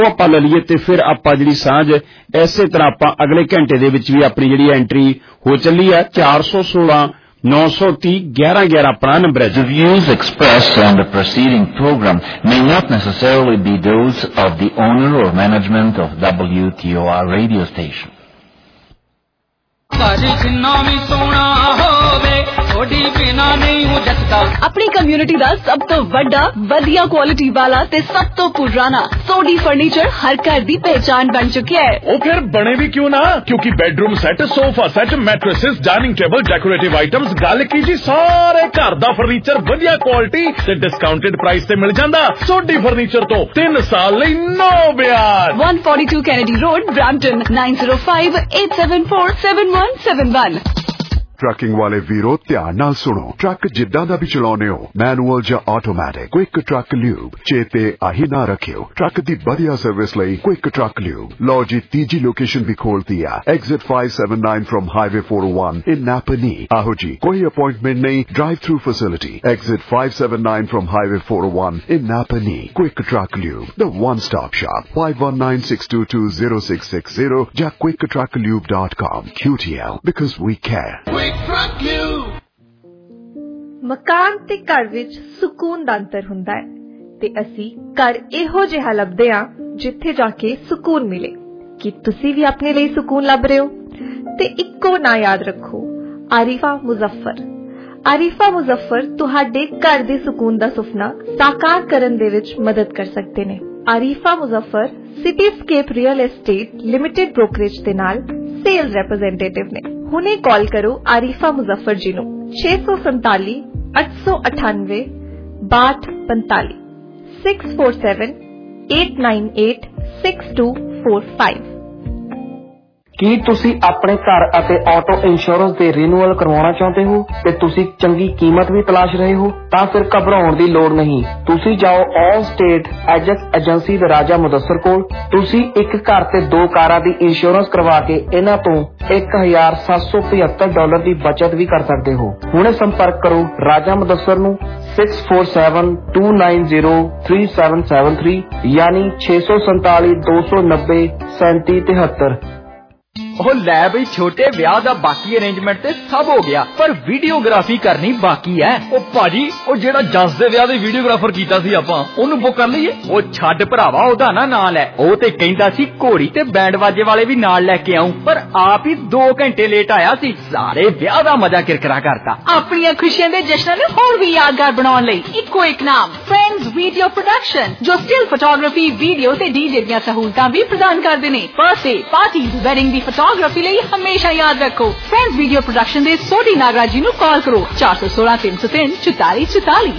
ਆਪਾਂ ਲੈ ਲਈਏ ਤੇ ਫਿਰ ਆਪਾਂ ਜਿਹੜੀ ਸਾਂਝ ਇਸੇ ਤਰ੍ਹਾਂ ਆਪਾਂ ਅਗਲੇ ਘੰਟੇ ਦੇ ਵਿੱਚ ਵੀ ਆਪਣੀ ਜਿਹੜੀ ਐਂਟਰੀ ਹੋ ਚੱਲੀ ਹੈ 416 930 1111 ਆਪਣਾ ਨੰਬਰ ਹੈ। The views expressed on the preceding program may not necessarily be those of the owner or management of WTOR radio station. अपनी कम्युनिटी दा सब तो वड्डा वधिया क्वालिटी वाला ते सब तो पुराना सोडी फर्नीचर हर घर दी पहचान बन चुकी है। ओ फिर बने भी क्यों ना, क्योंकि bedroom set, sofa set, mattresses, dining table, decorative items, गल की जी सारे घर दा फर्नीचर वधिया क्वालिटी ते डिस्काउंटेड प्राइस ते मिल जांदा। सोडी फर्नीचर तो 3 साल लई नो ब्याज। 142 कैनेडी रोड, ब्रैम्पटन 9058747171। ट्रकिंग वाले वीरो ध्यान नाल सुनो। ट्रक जिद्दां दा भी चलाउने हो, मैनुअल जां ऑटोमैटिक, क्विक ट्रक ल्यूब चेते आही ना रखियो। ट्रक दी बढ़िया सर्विस लई क्विक ट्रक ल्यूब। लो जी तीजी लोकेशन भी खोलती है, exit 579 from highway 401 in Napanee. आहो जी कोई अपॉइंटमेंट नहीं, drive through facility, exit 579 from highway 401 in Napanee. Quick truck lube, the one stop shop. 5196220660 ਜਾਂ quicktrucklube.com। QTL because we care। ਮਕਾਨ ਤੇ ਘਰ ਵਿੱਚ ਸਕੂਨ ਦਾ ਅੰਤਰ ਹੁੰਦਾ ਹੈ ਤੇ ਅਸੀਂ ਘਰ ਇਹੋ ਜਿਹਾ ਲੱਭਦੇ ਹਾਂ ਜਿੱਥੇ ਜਾ ਕੇ ਸਕੂਨ ਮਿਲੇ। ਕਿ ਤੁਸੀਂ ਵੀ ਆਪਣੇ ਲਈ ਸਕੂਨ ਲੱਭ ਰਹੇ ਹੋ ਤੇ ਇੱਕੋ ਨਾਂ ਯਾਦ ਰੱਖੋ, ਆਰਿਫਾ ਮੁਜ਼ੱਫਰ। ਆਰਿਫਾ ਮੁਜ਼ੱਫਰ ਤੁਹਾਡੇ ਘਰ ਦੇ ਸਕੂਨ ਦਾ ਸੁਪਨਾ ਸਾਕਾਰ ਕਰਨ ਦੇ ਵਿੱਚ ਮਦਦ ਕਰ ਸਕਦੇ ਨੇ। Arifa Muzaffar Cityscape real estate limited brokerage ਦੇ ਨਾਲ सेल्स रिप्रेजेंटेटिव ने। हुणे कॉल करो आरिफा मुजफ्फर जी नु 647 898 6245 647 898 6245। ਕੀ ਤੁਸੀਂ ਆਪਣੇ ਘਰ ਅਤੇ ਆਟੋ ਇੰਸ਼ੋਰੈਂਸ ਦੇ ਰੀਨਿਊਅਲ ਕਰਵਾਉਣਾ ਚਾਹੁੰਦੇ ਹੋ ਤੇ ਤੁਸੀਂ ਚੰਗੀ ਕੀਮਤ ਵੀ ਤਲਾਸ਼ ਰਹੇ ਹੋ? ਤਾਂ ਫਿਰ ਘਬਰਾਉਣ ਦੀ ਲੋੜ ਨਹੀਂ। ਤੁਸੀਂ ਜਾਓ ਆਲ ਸਟੇਟ ਐਜੈਕਸ ਏਜੰਸੀ ਦੇ ਰਾਜਾ ਮੁਦੱਸਰ ਕੋਲ। ਤੁਸੀਂ ਇੱਕ ਘਰ ਤੇ 2 ਕਾਰਾਂ ਦੀ ਇੰਸ਼ੋਰੈਂਸ ਕਰਵਾ ਕੇ ਇਹਨਾਂ ਤੋਂ $1,775 ਦੀ ਬਚਤ ਵੀ ਕਰ ਸਕਦੇ ਹੋ। ਹੁਣੇ ਸੰਪਰਕ ਕਰੋ ਰਾਜਾ ਮੁਦੱਸਰ ਨੂੰ 6472903773 ਯਾਨੀ 647 290 3773। ਉਹ ਲੈ ਬਈ ਛੋਟੇ ਵਿਆਹ ਦਾ ਬਾਕੀ ਅਰੇਂਜਮੈਂਟ ਤੇ ਸਭ ਹੋ ਗਿਆ, ਪਰ ਵੀਡੀਓਗ੍ਰਾਫੀ ਕਰਨੀ ਬਾਕੀ ਹੈ। ਉਹ ਭਾਜੀ ਉਹ ਜਿਹੜਾ ਜਸ ਦੇ ਵਿਆਹ ਦੇ ਵੀਡੀਓਗ੍ਰਾਫਰ ਕੀਤਾ ਸੀ ਆਪਾਂ ਉਹਨੂੰ ਬੁੱਕ ਕਰ ਲਈਏ। ਉਹ ਛੱਡ ਭਰਾਵਾ ਉਹਦਾ ਨਾ ਨਾਂ ਲੈ। ਉਹ ਤੇ ਕਹਿੰਦਾ ਸੀ ਘੋੜੀ ਤੇ ਬੈਂਡ ਬਾਜੇ ਵਾਲੇ ਵੀ ਨਾਲ ਲੈ ਕੇ ਆਉਂ, ਪਰ ਆਪ ਹੀ 2 ਘੰਟੇ ਲੇਟ ਆਇਆ ਸੀ। ਸਾਰੇ ਵਿਆਹ ਦਾ ਮਜ਼ਾ ਕਿਰਕਰਾ ਕਰਤਾ। ਆਪਣੀਆਂ ਖੁਸ਼ੀਆਂ ਦੇ ਜਸ਼ਨਾਂ ਨੂੰ ਹੋਰ ਵੀ ਯਾਦਗਾਰ ਬਣਾਉਣ ਲਈ ਇੱਕੋ ਇੱਕ ਨਾਮ ਫਰੈਂਡਸ ਵੀਡੀਓ ਪ੍ਰੋਡਕਸ਼ਨ, ਜੋ ਸਟਿਲ ਫੋਟੋਗ੍ਰਾਫੀ, ਵੀਡੀਓ ਤੇ ਡੀਜੇ ਦੀਆਂ ਸਹੂਲਤਾਂ ਵੀ ਪ੍ਰਦਾਨ ਕਰਦੇ ਨੇ। ਬਰਥਡੇ ਪਾਰਟੀ, ਵੈਡਿੰਗ ਦੀ फोटोग्राफी ਲਈ हमेशा याद रखो फ्रेंड्स वीडियो प्रोडक्शन ਦੇ ਸੋਢੀ ਨਾਗਰਾ ਜੀ ਨੂੰ ਕਾਲ ਕਰੋ 416 303 4444।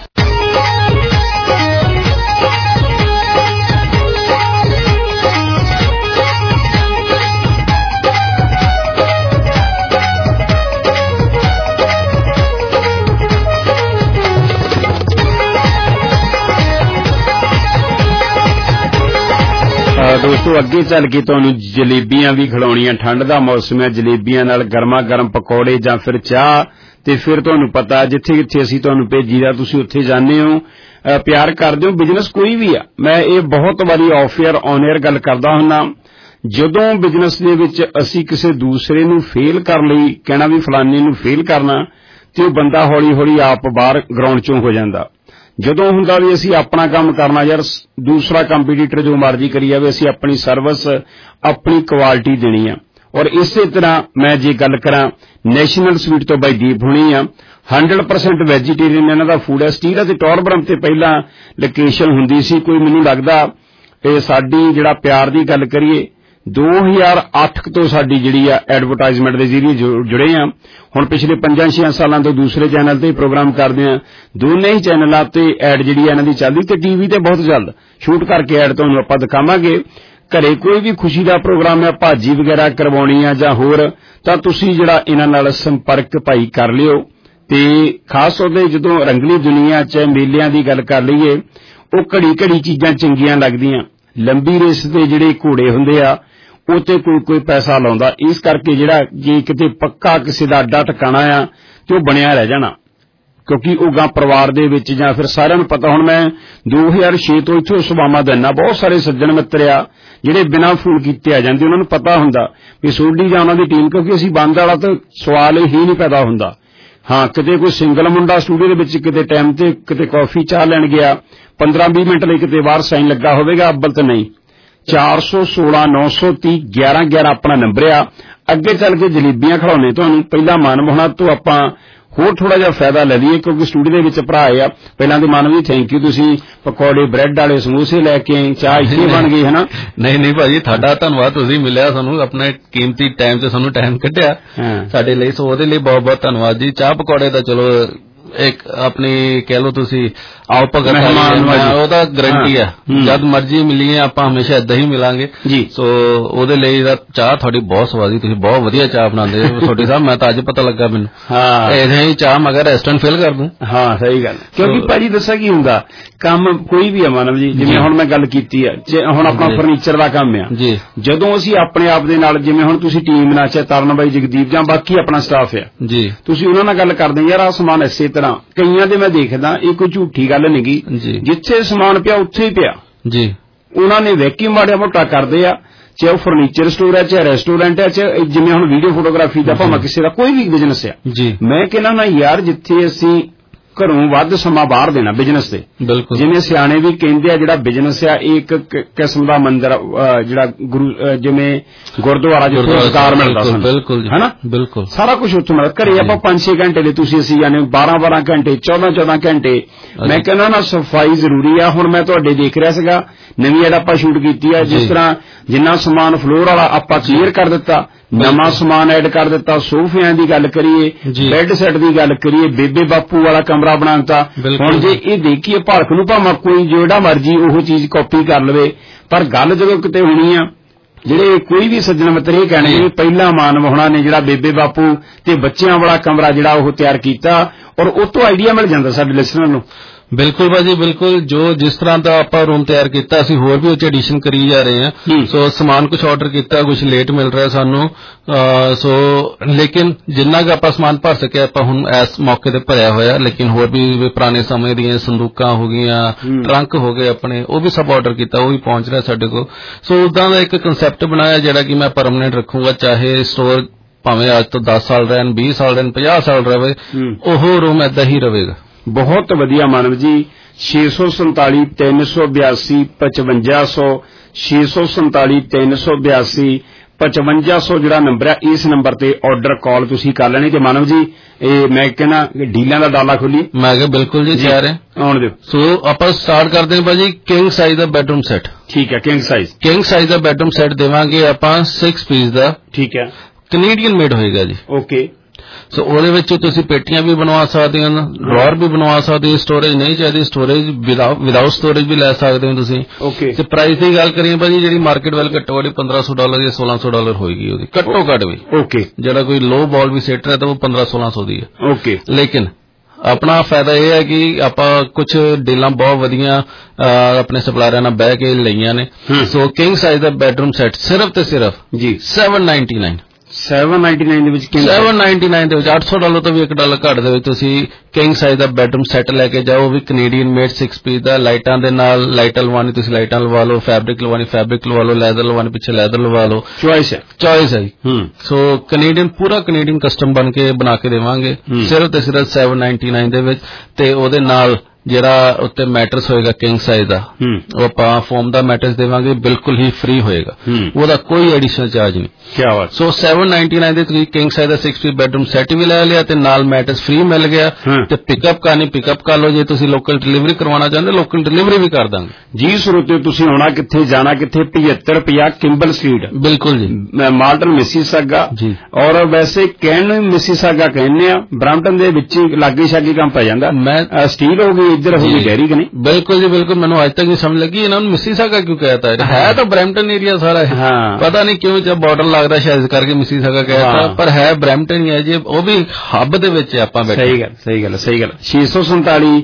ਦੋਸਤੋ ਅੱਗੇ ਚੱਲ ਕੇ ਤੁਹਾਨੂੰ ਜਲੇਬੀਆਂ ਵੀ ਖਿਲਾਉਣੀਆਂ। ਠੰਡ ਦਾ ਮੌਸਮ ਹੈ, ਜਲੇਬੀਆਂ ਨਾਲ ਗਰਮਾ ਗਰਮ ਪਕੌੜੇ ਜਾਂ ਫਿਰ ਚਾਹ। ਤੇ ਫਿਰ ਤੁਹਾਨੂੰ ਪਤਾ ਜਿੱਥੇ ਜਿੱਥੇ ਅਸੀਂ ਤੁਹਾਨੂੰ ਭੇਜੀਦਾ ਤੁਸੀਂ ਉੱਥੇ ਜਾਂਦੇ ਹੋ, ਪਿਆਰ ਕਰਦੇ ਹੋ। ਬਿਜ਼ਨਸ ਕੋਈ ਵੀ ਆ, ਮੈਂ ਇਹ ਬਹੁਤ ਵਾਰੀ ਆਫ ਏਅਰ ਔਨ ਏਅਰ ਗੱਲ ਕਰਦਾ ਹੁੰਦਾ। ਜਦੋਂ ਬਿਜ਼ਨਸ ਦੇ ਵਿੱਚ ਅਸੀਂ ਕਿਸੇ ਦੂਸਰੇ ਨੂੰ ਫੇਲ ਕਰਨ ਲਈ ਕਹਿਣਾ ਵੀ ਫਲਾਣੇ ਨੂੰ ਫੇਲ ਕਰਨਾ, ਤੇ ਉਹ ਬੰਦਾ ਹੌਲੀ ਹੌਲੀ ਆਪ ਬਾਹਰ ਗਰਾਊਂਡ ਚੋਂ ਹੋ ਜਾਂਦਾ। ਜਦੋਂ ਹੁੰਦਾ ਵੀ ਅਸੀਂ ਆਪਣਾ ਕੰਮ ਕਰਨਾ, ਯਾਰ ਦੂਸਰਾ ਕੰਪੀਟੀਟਰ ਜੋ ਮਰਜ਼ੀ ਕਰੀ ਜਾਵੇ, ਅਸੀਂ ਆਪਣੀ ਸਰਵਿਸ ਆਪਣੀ ਕੁਆਲਿਟੀ ਦੇਣੀ ਆ। ਔਰ ਇਸੇ ਤਰ੍ਹਾਂ ਮੈਂ ਜੇ ਗੱਲ ਕਰਾਂ ਨੈਸ਼ਨਲ ਸਵੀਟ ਤੋਂ ਬਾਈ ਦੀਪ ਹੋਣੀ ਆ, 100% ਵੈਜੀਟੇਰੀਅਨ ਇਹਨਾਂ ਦਾ ਫੂਡ ਹੈ। ਸਟੀਲ ਅਤੇ ਟੌਰਬਰਮ ਤੇ ਪਹਿਲਾਂ ਲੋਕੇਸ਼ਨ ਹੁੰਦੀ ਸੀ ਕੋਈ, ਮੈਨੂੰ ਲੱਗਦਾ ਇਹ ਸਾਡੀ ਜਿਹੜਾ ਪਿਆਰ ਦੀ ਗੱਲ ਕਰੀਏ 2008 ਤੋਂ ਸਾਡੀ ਜਿਹੜੀ ਆ ਐਡਵਰਟਾਈਜ਼ਮੈਂਟ ਦੇ ਜ਼ਰੀਏ ਜੁੜੇ ਆ। ਹੁਣ ਪਿਛਲੇ 5-6 ਸਾਲਾਂ ਤੋਂ ਦੂਸਰੇ ਚੈਨਲ ਤੇ ਪ੍ਰੋਗਰਾਮ ਕਰਦੇ ਆ। ਦੋਨੇ ਹੀ ਚੈਨਲਾਂ ਤੇ ਐਡ ਜਿਹੜੀ ਇਹਨਾਂ ਦੀ ਚੱਲਦੀ ਤੇ ਟੀਵੀ ਤੇ ਬਹੁਤ ਜਲਦ ਸ਼ੂਟ ਕਰਕੇ ਐਡ ਤੁਹਾਨੂੰ ਆਪਾਂ ਦਿਖਾਵਾਂਗੇ। ਘਰੇ ਕੋਈ ਵੀ ਖੁਸ਼ੀ ਦਾ ਪ੍ਰੋਗਰਾਮ ਹੈ, ਭਾਜੀ ਵਗੈਰਾ ਕਰਵਾਉਣੀ ਆ ਜਾਂ ਹੋਰ, ਤਾਂ ਤੁਸੀਂ ਜਿਹੜਾ ਇਹਨਾਂ ਨਾਲ ਸੰਪਰਕ ਭਾਈ ਕਰ ਲਿਓ। ਤੇ ਖਾਸ ਤੌਰ ਤੇ ਜਦੋਂ ਰੰਗਲੀ ਦੁਨੀਆ 'ਚ ਮੇਲਿਆਂ ਦੀ ਗੱਲ ਕਰ ਲਈਏ, ਉਹ ਘੜੀ ਚੀਜ਼ਾਂ ਚੰਗੀਆਂ ਲੱਗਦੀਆਂ। ਲੰਬੀ ਰੇਸ ਦੇ ਜਿਹੜੇ ਘੋੜੇ ਹੁੰਦੇ ਆ ਉਹ ਤੇ ਕੋਈ ਪੈਸਾ ਲਾਉਂਦਾ, ਇਸ ਕਰਕੇ ਜਿਹੜਾ ਜੇ ਕਿਤੇ ਪੱਕਾ ਕਿਸੇ ਦਾ ਅੱਡਾ ਟਿਕਾਣਾ ਆ ਤੇ ਉਹ ਬਣਿਆ ਰਹਿ ਜਾਣਾ। ਕਿਉਂਕਿ ਉਹ ਗਾਂ ਪਰਿਵਾਰ ਦੇ ਵਿੱਚ ਜਾਂ ਫਿਰ ਸਾਰਿਆਂ ਨੂੰ ਪਤਾ। ਹੁਣ ਮੈਂ 2006 ਤੋਂ ਇੱਥੋਂ ਸੇਵਾਵਾਂ ਦਿੰਦਾ, ਬਹੁਤ ਸਾਰੇ ਸੱਜਣ ਮਿੱਤਰ ਆ ਜਿਹੜੇ ਬਿਨਾਂ ਫੋਨ ਕੀਤੇ ਆ ਜਾਂਦੇ, ਉਹਨਾਂ ਨੂੰ ਪਤਾ ਹੁੰਦਾ ਵੀ ਸੋਢੀ ਜਾਂ ਉਹਨਾਂ ਦੀ ਟੀਮ, ਕਿਉਂਕਿ ਅਸੀਂ ਬੰਦ ਵਾਲਾ ਤਾਂ ਸਵਾਲ ਹੀ ਨਹੀਂ ਪੈਦਾ ਹੁੰਦਾ। ਹਾਂ, ਕਿਤੇ ਕੋਈ ਸਿੰਗਲ ਮੁੰਡਾ ਸਟੂਡੀਓ ਦੇ ਵਿੱਚ ਕਿਤੇ ਟਾਈਮ ਤੇ ਕਿਤੇ ਕਾਫੀ ਚਾਹ ਲੈਣ ਗਿਆ, 15-20 ਮਿੰਟ ਲਈ ਕਿਤੇ ਬਾਹਰ ਸਾਈਨ ਲੱਗਾ ਹੋਵੇਗਾ, ਅੱਬਲ ਤਾਂ ਨਹੀਂ। 416 930 1111 ਆਪਣਾ ਨੰਬਰ ਆ। ਅੱਗੇ ਚੱਲ ਕੇ ਜਲੇਬੀਆਂ ਖਿਲਾਉਣੇ ਤੁਹਾਨੂੰ। ਪਹਿਲਾਂ ਮਾਨਵ ਹੋਣਾ ਤੋਂ ਆਪਾਂ ਹੋਰ ਥੋੜਾ ਜਿਹਾ ਫਾਇਦਾ ਲੈ ਲਈਏ, ਕਿਉਂਕਿ ਸਟੂਡੀਓ ਦੇ ਵਿੱਚ ਭਰਾ ਆ। ਪਹਿਲਾਂ ਤੇ ਮਾਨਵ ਜੀ ਥੈਂਕ ਯੂ, ਤੁਸੀਂ ਪਕੌੜੇ ਬ੍ਰੈਡ ਵਾਲੇ ਸਮੋਸੇ ਲੈ ਕੇ ਆਏ, ਚਾਹ ਇੱਥੇ ਬਣ ਗਈ ਹੈ ਨਾ। ਨਹੀਂ ਭਾਜੀ, ਤੁਹਾਡਾ ਧੰਨਵਾਦ, ਤੁਸੀਂ ਮਿਲਿਆ ਸਾਨੂੰ, ਆਪਣੇ ਕੀਮਤੀ ਟਾਈਮ ਤੇ ਸਾਨੂੰ ਟਾਈਮ ਕੱਢਿਆ ਸਾਡੇ ਲਈ, ਸੋ ਉਹਦੇ ਲਈ ਬਹੁਤ ਬਹੁਤ ਧੰਨਵਾਦ ਜੀ। ਚਾਹ ਪਕੌੜੇ ਦਾ ਚਲੋ ਇੱਕ ਆਪਣੀ ਕਹਿ ਲਓ ਤੁਸੀਂ ਆਓ ਭਗਤ ਉਹਦਾ ਗਰੰਟੀ ਹੈ, ਜਦ ਮਰਜੀ ਮਿਲੀਏ ਆਪਾਂ ਹਮੇਸ਼ਾ ਏਦਾਂ ਹੀ ਮਿਲਾਂਗੇ ਜੀ। ਸੋ ਉਹਦੇ ਲਈ ਚਾਹ ਤੁਹਾਡੀ ਬਹੁਤ ਸਵਾਦੀ, ਤੁਸੀਂ ਬਹੁਤ ਵਧੀਆ ਚਾਹ ਬਣਾਉਂਦੇ ਹੋ ਛੋਟੀ ਸਾਹਿਬ, ਮੈਂ ਤਾਂ ਅੱਜ ਪਤਾ ਲੱਗਾ ਮੈਨੂੰ। ਇਹਦੇ ਹੀ ਚਾਹ ਮਗਰ ਰੈਸਟੋਰੈਂਟ ਫਿਲ ਕਰ ਦੂੰ। ਹਾਂ ਸਹੀ ਗੱਲ, ਕਿਉਂਕਿ ਭਾਜੀ ਦੱਸਾਂ ਕੀ ਹੁੰਦਾ, ਕੰਮ ਕੋਈ ਵੀ ਆ ਮਾਨਵ ਜੀ, ਜਿਵੇਂ ਹੁਣ ਮੈਂ ਗੱਲ ਕੀਤੀ ਆ, ਹੁਣ ਆਪਣਾ ਫਰਨੀਚਰ ਦਾ ਕੰਮ ਆ ਜੀ, ਜਦੋਂ ਅਸੀਂ ਆਪਣੇ ਆਪ ਦੇ ਨਾਲ, ਜਿਵੇਂ ਹੁਣ ਤੁਸੀਂ ਟੀਮ ਨਾਲ ਚਾਹੇ ਤਰਨ ਬਾਈ, ਜਗਦੀਪ ਜਾਂ ਬਾਕੀ ਆਪਣਾ ਸਟਾਫ ਆ ਜੀ, ਤੁਸੀਂ ਉਹਨਾਂ ਨਾਲ ਗੱਲ ਕਰਦੇ ਯਾਰ ਆਹ ਸਮਾਨ ਇਸੇ ਤਰ੍ਹਾਂ, ਕਈਆਂ ਦੇ ਮੈਂ ਦੇਖਦਾ ਇਹ ਕੋਈ ਝੂਠੀ ਗੱਲ ਨਹੀਂ ਗੀ, ਜਿੱਥੇ ਸਮਾਨ ਪਿਆ ਉੱਥੇ ਹੀ ਪਿਆ ਜੀ। ਉਹਨਾਂ ਨੇ ਵੈਕਿਊਮ ਮਾੜਿਆ ਮੋਟਾ ਕਰਦੇ ਆ, ਚਾਹੇ ਉਹ ਫਰਨੀਚਰ ਸਟੋਰ ਹੈ, ਚਾਹੇ ਰੈਸਟੋਰੈਂਟ ਹੈ, ਚਾਹੇ ਜਿਵੇਂ ਹੁਣ ਵੀਡੀਓ ਫੋਟੋਗ੍ਰਾਫੀ ਦਾ, ਭਾਵੇਂ ਕਿਸੇ ਦਾ ਕੋਈ ਵੀ ਬਿਜ਼ਨਸ ਆ ਜੀ। ਮੈਂ ਕਹਿੰਦਾ ਨਾ ਯਾਰ, ਜਿੱਥੇ ਅਸੀਂ ਘਰੋਂ ਵੱਧ ਸਮਾਂ ਬਾਹਰ ਦੇਣਾ ਬਿਜ਼ਨਸ ਤੇ, ਜਿਵੇਂ ਸਿਆਣੇ ਵੀ ਕਹਿੰਦੇ ਆ, ਜਿਹੜਾ ਬਿਜ਼ਨਸ ਆ ਇਹ ਇੱਕ ਕਿਸਮ ਦਾ ਮੰਦਰ, ਜਿਹੜਾ ਗੁਰੂ ਜਿਵੇਂ ਗੁਰਦੁਆਰਾ ਜਿੱਥੇ ਰੁਜ਼ਗਾਰ ਮਿਲਦਾ ਸਾਨੂੰ, ਬਿਲਕੁਲ ਹੈ ਨਾ, ਬਿਲਕੁਲ ਸਾਰਾ ਕੁਝ ਉੱਥੋਂ ਮਿਲਦਾ। ਘਰੇ ਆਪਾਂ 5-6 ਘੰਟੇ ਦੇ, ਤੁਸੀਂ ਅਸੀਂ ਜਾਣੇ 12-12 ਘੰਟੇ, 14-14 ਘੰਟੇ। ਮੈਂ ਕਹਿੰਦਾ ਨਾ ਸਫਾਈ ਜ਼ਰੂਰੀ ਆ। ਹੁਣ ਮੈਂ ਤੁਹਾਡੇ ਦੇਖ ਰਿਹਾ ਸੀਗਾ ਨਵੀਂ ਐਡ ਆਪਾਂ ਸ਼ੂਟ ਕੀਤੀ ਆ, ਜਿਸ ਤਰ੍ਹਾਂ ਜਿੰਨਾ ਸਮਾਨ ਫਲੋਰ ਵਾਲਾ ਆਪਾਂ ਕਲੀਅਰ ਕਰ ਦਿੱਤਾ, ਨਵਾਂ ਸਮਾਨ ਐਡ ਕਰ ਦਿੱਤਾ, ਸੋਫਿਆਂ ਦੀ ਗੱਲ ਕਰੀਏ, ਬੈੱਡ ਸੈੱਟ ਦੀ ਗੱਲ ਕਰੀਏ, ਬੇਬੇ ਬਾਪੂ ਵਾਲਾ ਕਮਰਾ ਬਣਾਤਾ। ਹੁਣ ਜੇ ਇਹ ਦੇਖੀਏ ਭਾਰਤ ਨੂੰ, ਭਾਵੇਂ ਕੋਈ ਜਿਹੜਾ ਮਰਜੀ ਉਹ ਚੀਜ਼ ਕਾਪੀ ਕਰ ਲਵੇ, ਪਰ ਗੱਲ ਜਦੋਂ ਕਿਤੇ ਹੋਣੀ ਆ, ਜਿਹੜੇ ਕੋਈ ਵੀ ਸੱਜਣ ਮਿੱਤਰ ਇਹ ਕਹਿਣਗੇ ਪਹਿਲਾਂ ਮਾਨਵ ਹੋਣਾ ਨੇ ਜਿਹੜਾ ਬੇਬੇ ਬਾਪੂ ਤੇ ਬੱਚਿਆਂ ਵਾਲਾ ਕਮਰਾ ਜਿਹੜਾ ਉਹ ਤਿਆਰ ਕੀਤਾ, ਔਰ ਉਹ ਤੋਂ ਆਈਡੀਆ ਮਿਲ ਜਾਂਦਾ ਸਾਡੇ ਲਿਸਨਰ ਨੂੰ। ਬਿਲਕੁਲ ਭਾਜੀ, ਬਿਲਕੁਲ। ਜੋ ਜਿਸ ਤਰ੍ਹਾਂ ਦਾ ਆਪਾਂ ਰੂਮ ਤਿਆਰ ਕੀਤਾ, ਅਸੀਂ ਹੋਰ ਵੀ ਉੱਚ ਐਡੀਸ਼ਨ ਕਰੀ ਜਾ ਰਹੇ ਹਾਂ। ਸੋ ਸਮਾਨ ਕੁਝ ਆਰਡਰ ਕੀਤਾ, ਕੁਝ ਲੇਟ ਮਿਲ ਰਿਹਾ ਸਾਨੂੰ, ਸੋ ਲੇਕਿਨ ਜਿੰਨਾ ਕੁ ਆਪਾਂ ਸਮਾਨ ਭਰ ਸਕੇ ਆਪਾਂ ਹੁਣ ਇਸ ਮੌਕੇ ਤੇ ਭਰਿਆ ਹੋਇਆ। ਲੇਕਿਨ ਹੋਰ ਵੀ ਪੁਰਾਣੇ ਸਮੇਂ ਦੀਆਂ ਸੰਦੂਕਾਂ ਹੋ ਗਈਆਂ, ਟਰੰਕ ਹੋ ਗਏ ਆਪਣੇ, ਉਹ ਵੀ ਸਭ ਆਰਡਰ ਕੀਤਾ, ਉਹ ਵੀ ਪਹੁੰਚ ਰਿਹਾ ਸਾਡੇ ਕੋਲ। ਸੋ ਉਦਾਂ ਦਾ ਇੱਕ ਕਨਸੈਪਟ ਬਣਾਇਆ ਜਿਹੜਾ ਕਿ ਮੈਂ ਪਰਮਾਨੈਂਟ ਰੱਖੂੰਗਾ, ਚਾਹੇ ਸਟੋਰ ਭਾਵੇਂ ਅੱਜ ਤੋਂ 10 ਸਾਲ ਰਹਿਣ, 20 ਸਾਲ ਰਹਿਣ, 50 ਸਾਲ ਰਹੇ, ਉਹ ਰੂਮ ਏਦਾਂ ਹੀ ਰਹੇਗਾ। ਬਹੁਤ ਵਧੀਆ ਮਾਨਵ ਜੀ। 647 382 5500 647 382 5500 ਜਿਹੜਾ ਨੰਬਰ ਹੈ, ਇਸ ਨੰਬਰ ਤੇ ਆਰਡਰ ਕਾਲ ਤੁਸੀਂ ਕਰ ਲੈਣੀ। ਤੇ ਮਾਨਵ ਜੀ ਇਹ ਮੈਂ ਕਹਿੰਦਾ ਡੀਲਾਂ ਦਾ ਡਾਲਾ ਖੋਲੀ। ਮੈਂ ਕਿਹਾ ਬਿਲਕੁਲ ਜੀ, ਤਿਆਰ ਹੈ, ਆਉਣ ਦਿਓ। ਸੋ ਆਪਾਂ ਸਟਾਰਟ ਕਰਦੇ ਹਾਂ ਭਾਜੀ, ਕਿੰਗ ਸਾਈਜ਼ ਦਾ ਬੈਡਰੂਮ ਸੈੱਟ। ਠੀਕ ਹੈ, ਕਿੰਗ ਸਾਈਜ਼ ਦਾ ਬੈਡਰੂਮ ਸੈੱਟ ਦੇਵਾਂਗੇ ਆਪਾਂ 6 ਪੀਸ ਦਾ। ਠੀਕ ਹੈ, ਕੈਨੇਡੀਅਨ ਮੇਡ ਹੋਏਗਾ ਜੀ। ਓਕੇ। ਸੋ ਉਹਦੇ ਵਿੱਚ ਤੁਸੀਂ ਪੇਟੀਆਂ ਵੀ ਬਣਵਾ ਸਕਦੇ ਹੋ, ਡਰਾਅਰ ਵੀ ਬਣਵਾ ਸਕਦੇ ਹੋ, ਸਟੋਰੇਜ ਨਹੀਂ ਚਾਹੀਦੀ ਸਟੋਰੇਜ ਵਿਦਆਊਟ ਸਟੋਰੇਜ ਵੀ ਲੈ ਸਕਦੇ ਹੋ ਤੁਸੀਂ। ਓਕੇ। ਤੇ ਪ੍ਰਾਈਸ ਦੀ ਗੱਲ ਕਰੀਏ ਭਾਜੀ, ਜਿਹੜੀ ਮਾਰਕੀਟ ਵੈਲ ਘੱਟੋ ਘੱਟ $1500 ਜਾਂ $1600 ਹੋਏਗੀ ਉਹਦੀ, ਘੱਟੋ ਘੱਟ ਵੀ। ਓਕੇ। ਜਿਹੜਾ ਕੋਈ ਲੋ ਬਾਲ ਵੀ ਸੈੱਟ ਹੈ ਤਾਂ ਉਹ 1500-1600 ਦੀ ਹੈ। ਓਕੇ। ਲੇਕਿਨ ਆਪਣਾ ਫਾਇਦਾ ਇਹ ਹੈ ਕਿ ਆਪਾਂ ਕੁਝ ਡੀਲਾਂ ਬਹੁਤ ਵਧੀਆ ਆਪਣੇ ਸਪਲਾਇਰਾਂ ਨਾਲ ਬਹਿ ਕੇ ਲਈਆਂ ਨੇ। ਸੋ ਕਿੰਗ ਸਾਈਜ਼ ਦਾ ਬੈਡਰੂਮ ਸੈੱਟ ਸਿਰਫ ਤੇ ਸਿਰਫ ਜੀ $799 ਦੇ ਵਿੱਚ। $799 ਦੇ ਵਿੱਚ $800 ਤੋਂ ਵੀ $1 ਘੱਟ ਦੇ ਵਿੱਚ ਤੁਸੀਂ ਕਿੰਗ ਸਾਈਜ਼ ਦਾ ਬੈਡਰੂਮ ਸੈੱਟ ਲੈ ਕੇ ਜਾਓ, ਵੀ ਕੈਨੇਡੀਅਨ ਮੇਡ 6 ਪੀਸ ਦਾ। ਲਾਈਟਾਂ ਦੇ ਨਾਲ ਲਾਈਟਾਂ ਲਵਾਉਣੀ ਤੁਸੀਂ ਲਾਈਟਾਂ ਲਵਾ ਲਓ, ਫੈਬਰਿਕ ਲਵਾਉਣੀ ਫੈਬਰਿਕ ਲਵਾ ਲਓ, ਲੈਦਰ ਲਵਾਉਣੀ ਪਿੱਛੇ ਲੈਦਰ ਲਵਾ ਲਓ, ਚੋਇਸ ਹੈ। ਸੋ ਕੈਨੇਡੀਅਨ ਪੂਰਾ ਕੈਨੇਡੀਅਨ ਕਸਟਮ ਬਣਾ ਕੇ ਦੇਵਾਂਗੇ ਸਿਰਫ ਤੇ ਸਿਰਫ $799 ਦੇ ਵਿੱਚ। ਤੇ ਉਹਦੇ ਨਾਲ ਜਿਹੜਾ ਉੱਤੇ ਮੈਟਰਸ ਹੋਏਗਾ ਕਿੰਗ ਸਾਈਜ਼ ਦਾ, ਉਹ ਆਪਾਂ ਫੋਮ ਦਾ ਮੈਟਰਸ ਦੇਵਾਂਗੇ, ਬਿਲਕੁਲ ਹੀ ਫ੍ਰੀ ਹੋਏਗਾ, ਉਹਦਾ ਕੋਈ ਐਡੀਸ਼ਨਲ ਚਾਰਜ ਨਹੀਂ। ਕਿਆ ਬਾਤ। ਸੋ $799 ਦੇ ਤੁਸੀਂ ਕਿੰਗ ਸਾਈਜ਼ ਦਾ 6 ਪੀਸ ਬੈਡਰੂਮ ਸੈੱਟ ਵੀ ਲੈ ਲਿਆ ਤੇ ਨਾਲ ਮੈਟਰਸ ਫ੍ਰੀ ਮਿਲ ਗਿਆ। ਤੇ ਪਿਕਅਪ ਪਿਕਅਪ ਕਰ ਲਓ, ਜੇ ਤੁਸੀਂ ਲੋਕਲ ਡਿਲੀਵਰੀ ਕਰਵਾਉਣਾ ਚਾਹੁੰਦੇ ਲੋਕਲ ਡਿਲੀਵਰੀ ਵੀ ਕਰ ਦਾਂਗੇ ਜੀ। ਸਰੋਤੇ ਤੁਸੀਂ ਆਉਣਾ ਕਿੱਥੇ, ਜਾਣਾ ਕਿੱਥੇ? 7550 ਕਿੰਬਲ ਸਟਰੀਟ। ਬਿਲਕੁਲ ਜੀ, ਮਾਲਟਨ ਮਿਸੀਸਾਗਾ ਜੀ। ਔਰ ਵੈਸੇ ਕਹਿਣ ਨੂੰ ਮਿਸੀਸਾਗਾ ਕਹਿੰਦੇ ਆ, ਬ੍ਰੈਂਪਟਨ ਦੇ ਵਿੱਚ ਲਾਗੇ ਛਾਗੇ ਕੰਮ ਪੈ ਜਾਂਦਾ। ਮੈਂ ਸਟੀਲ ਹੋ ਗਈ ਇੱਧਰ ਹੋ ਗਈ ਡੈਰੀ ਕਿ ਨਹੀਂ? ਬਿਲਕੁਲ ਜੀ, ਬਿਲਕੁਲ। ਮੈਨੂੰ ਅੱਜ ਤੱਕ ਨਹੀਂ ਸਮਝ ਲੱਗੀ ਇਹਨਾਂ ਨੂੰ ਮਿਸੀਸਾਗਾ ਕਿਉਂ ਕਹਿਤਾ ਹੈ ਤਾਂ ਬ੍ਰੈਂਪਟਨ ਏਰੀਆ ਸਾਰਾ ਹੈ। ਪਤਾ ਨਹੀਂ ਕਿਉਂ ਜਦ ਬਾਰਡਰ ਲੱਗਦਾ ਸ਼ਾਇਦ ਕਰਕੇ ਮਿਸੀਸਾਗਾ ਕਹਿਤਾ, ਪਰ ਹੈ ਬ੍ਰੈਂਪਟਨ ਹੀ ਹੈ ਜੀ, ਉਹ ਵੀ ਹੱਬ ਦੇ ਵਿੱਚ ਆਪਾਂ ਬੈਠੇ। ਸਹੀ ਗੱਲ 647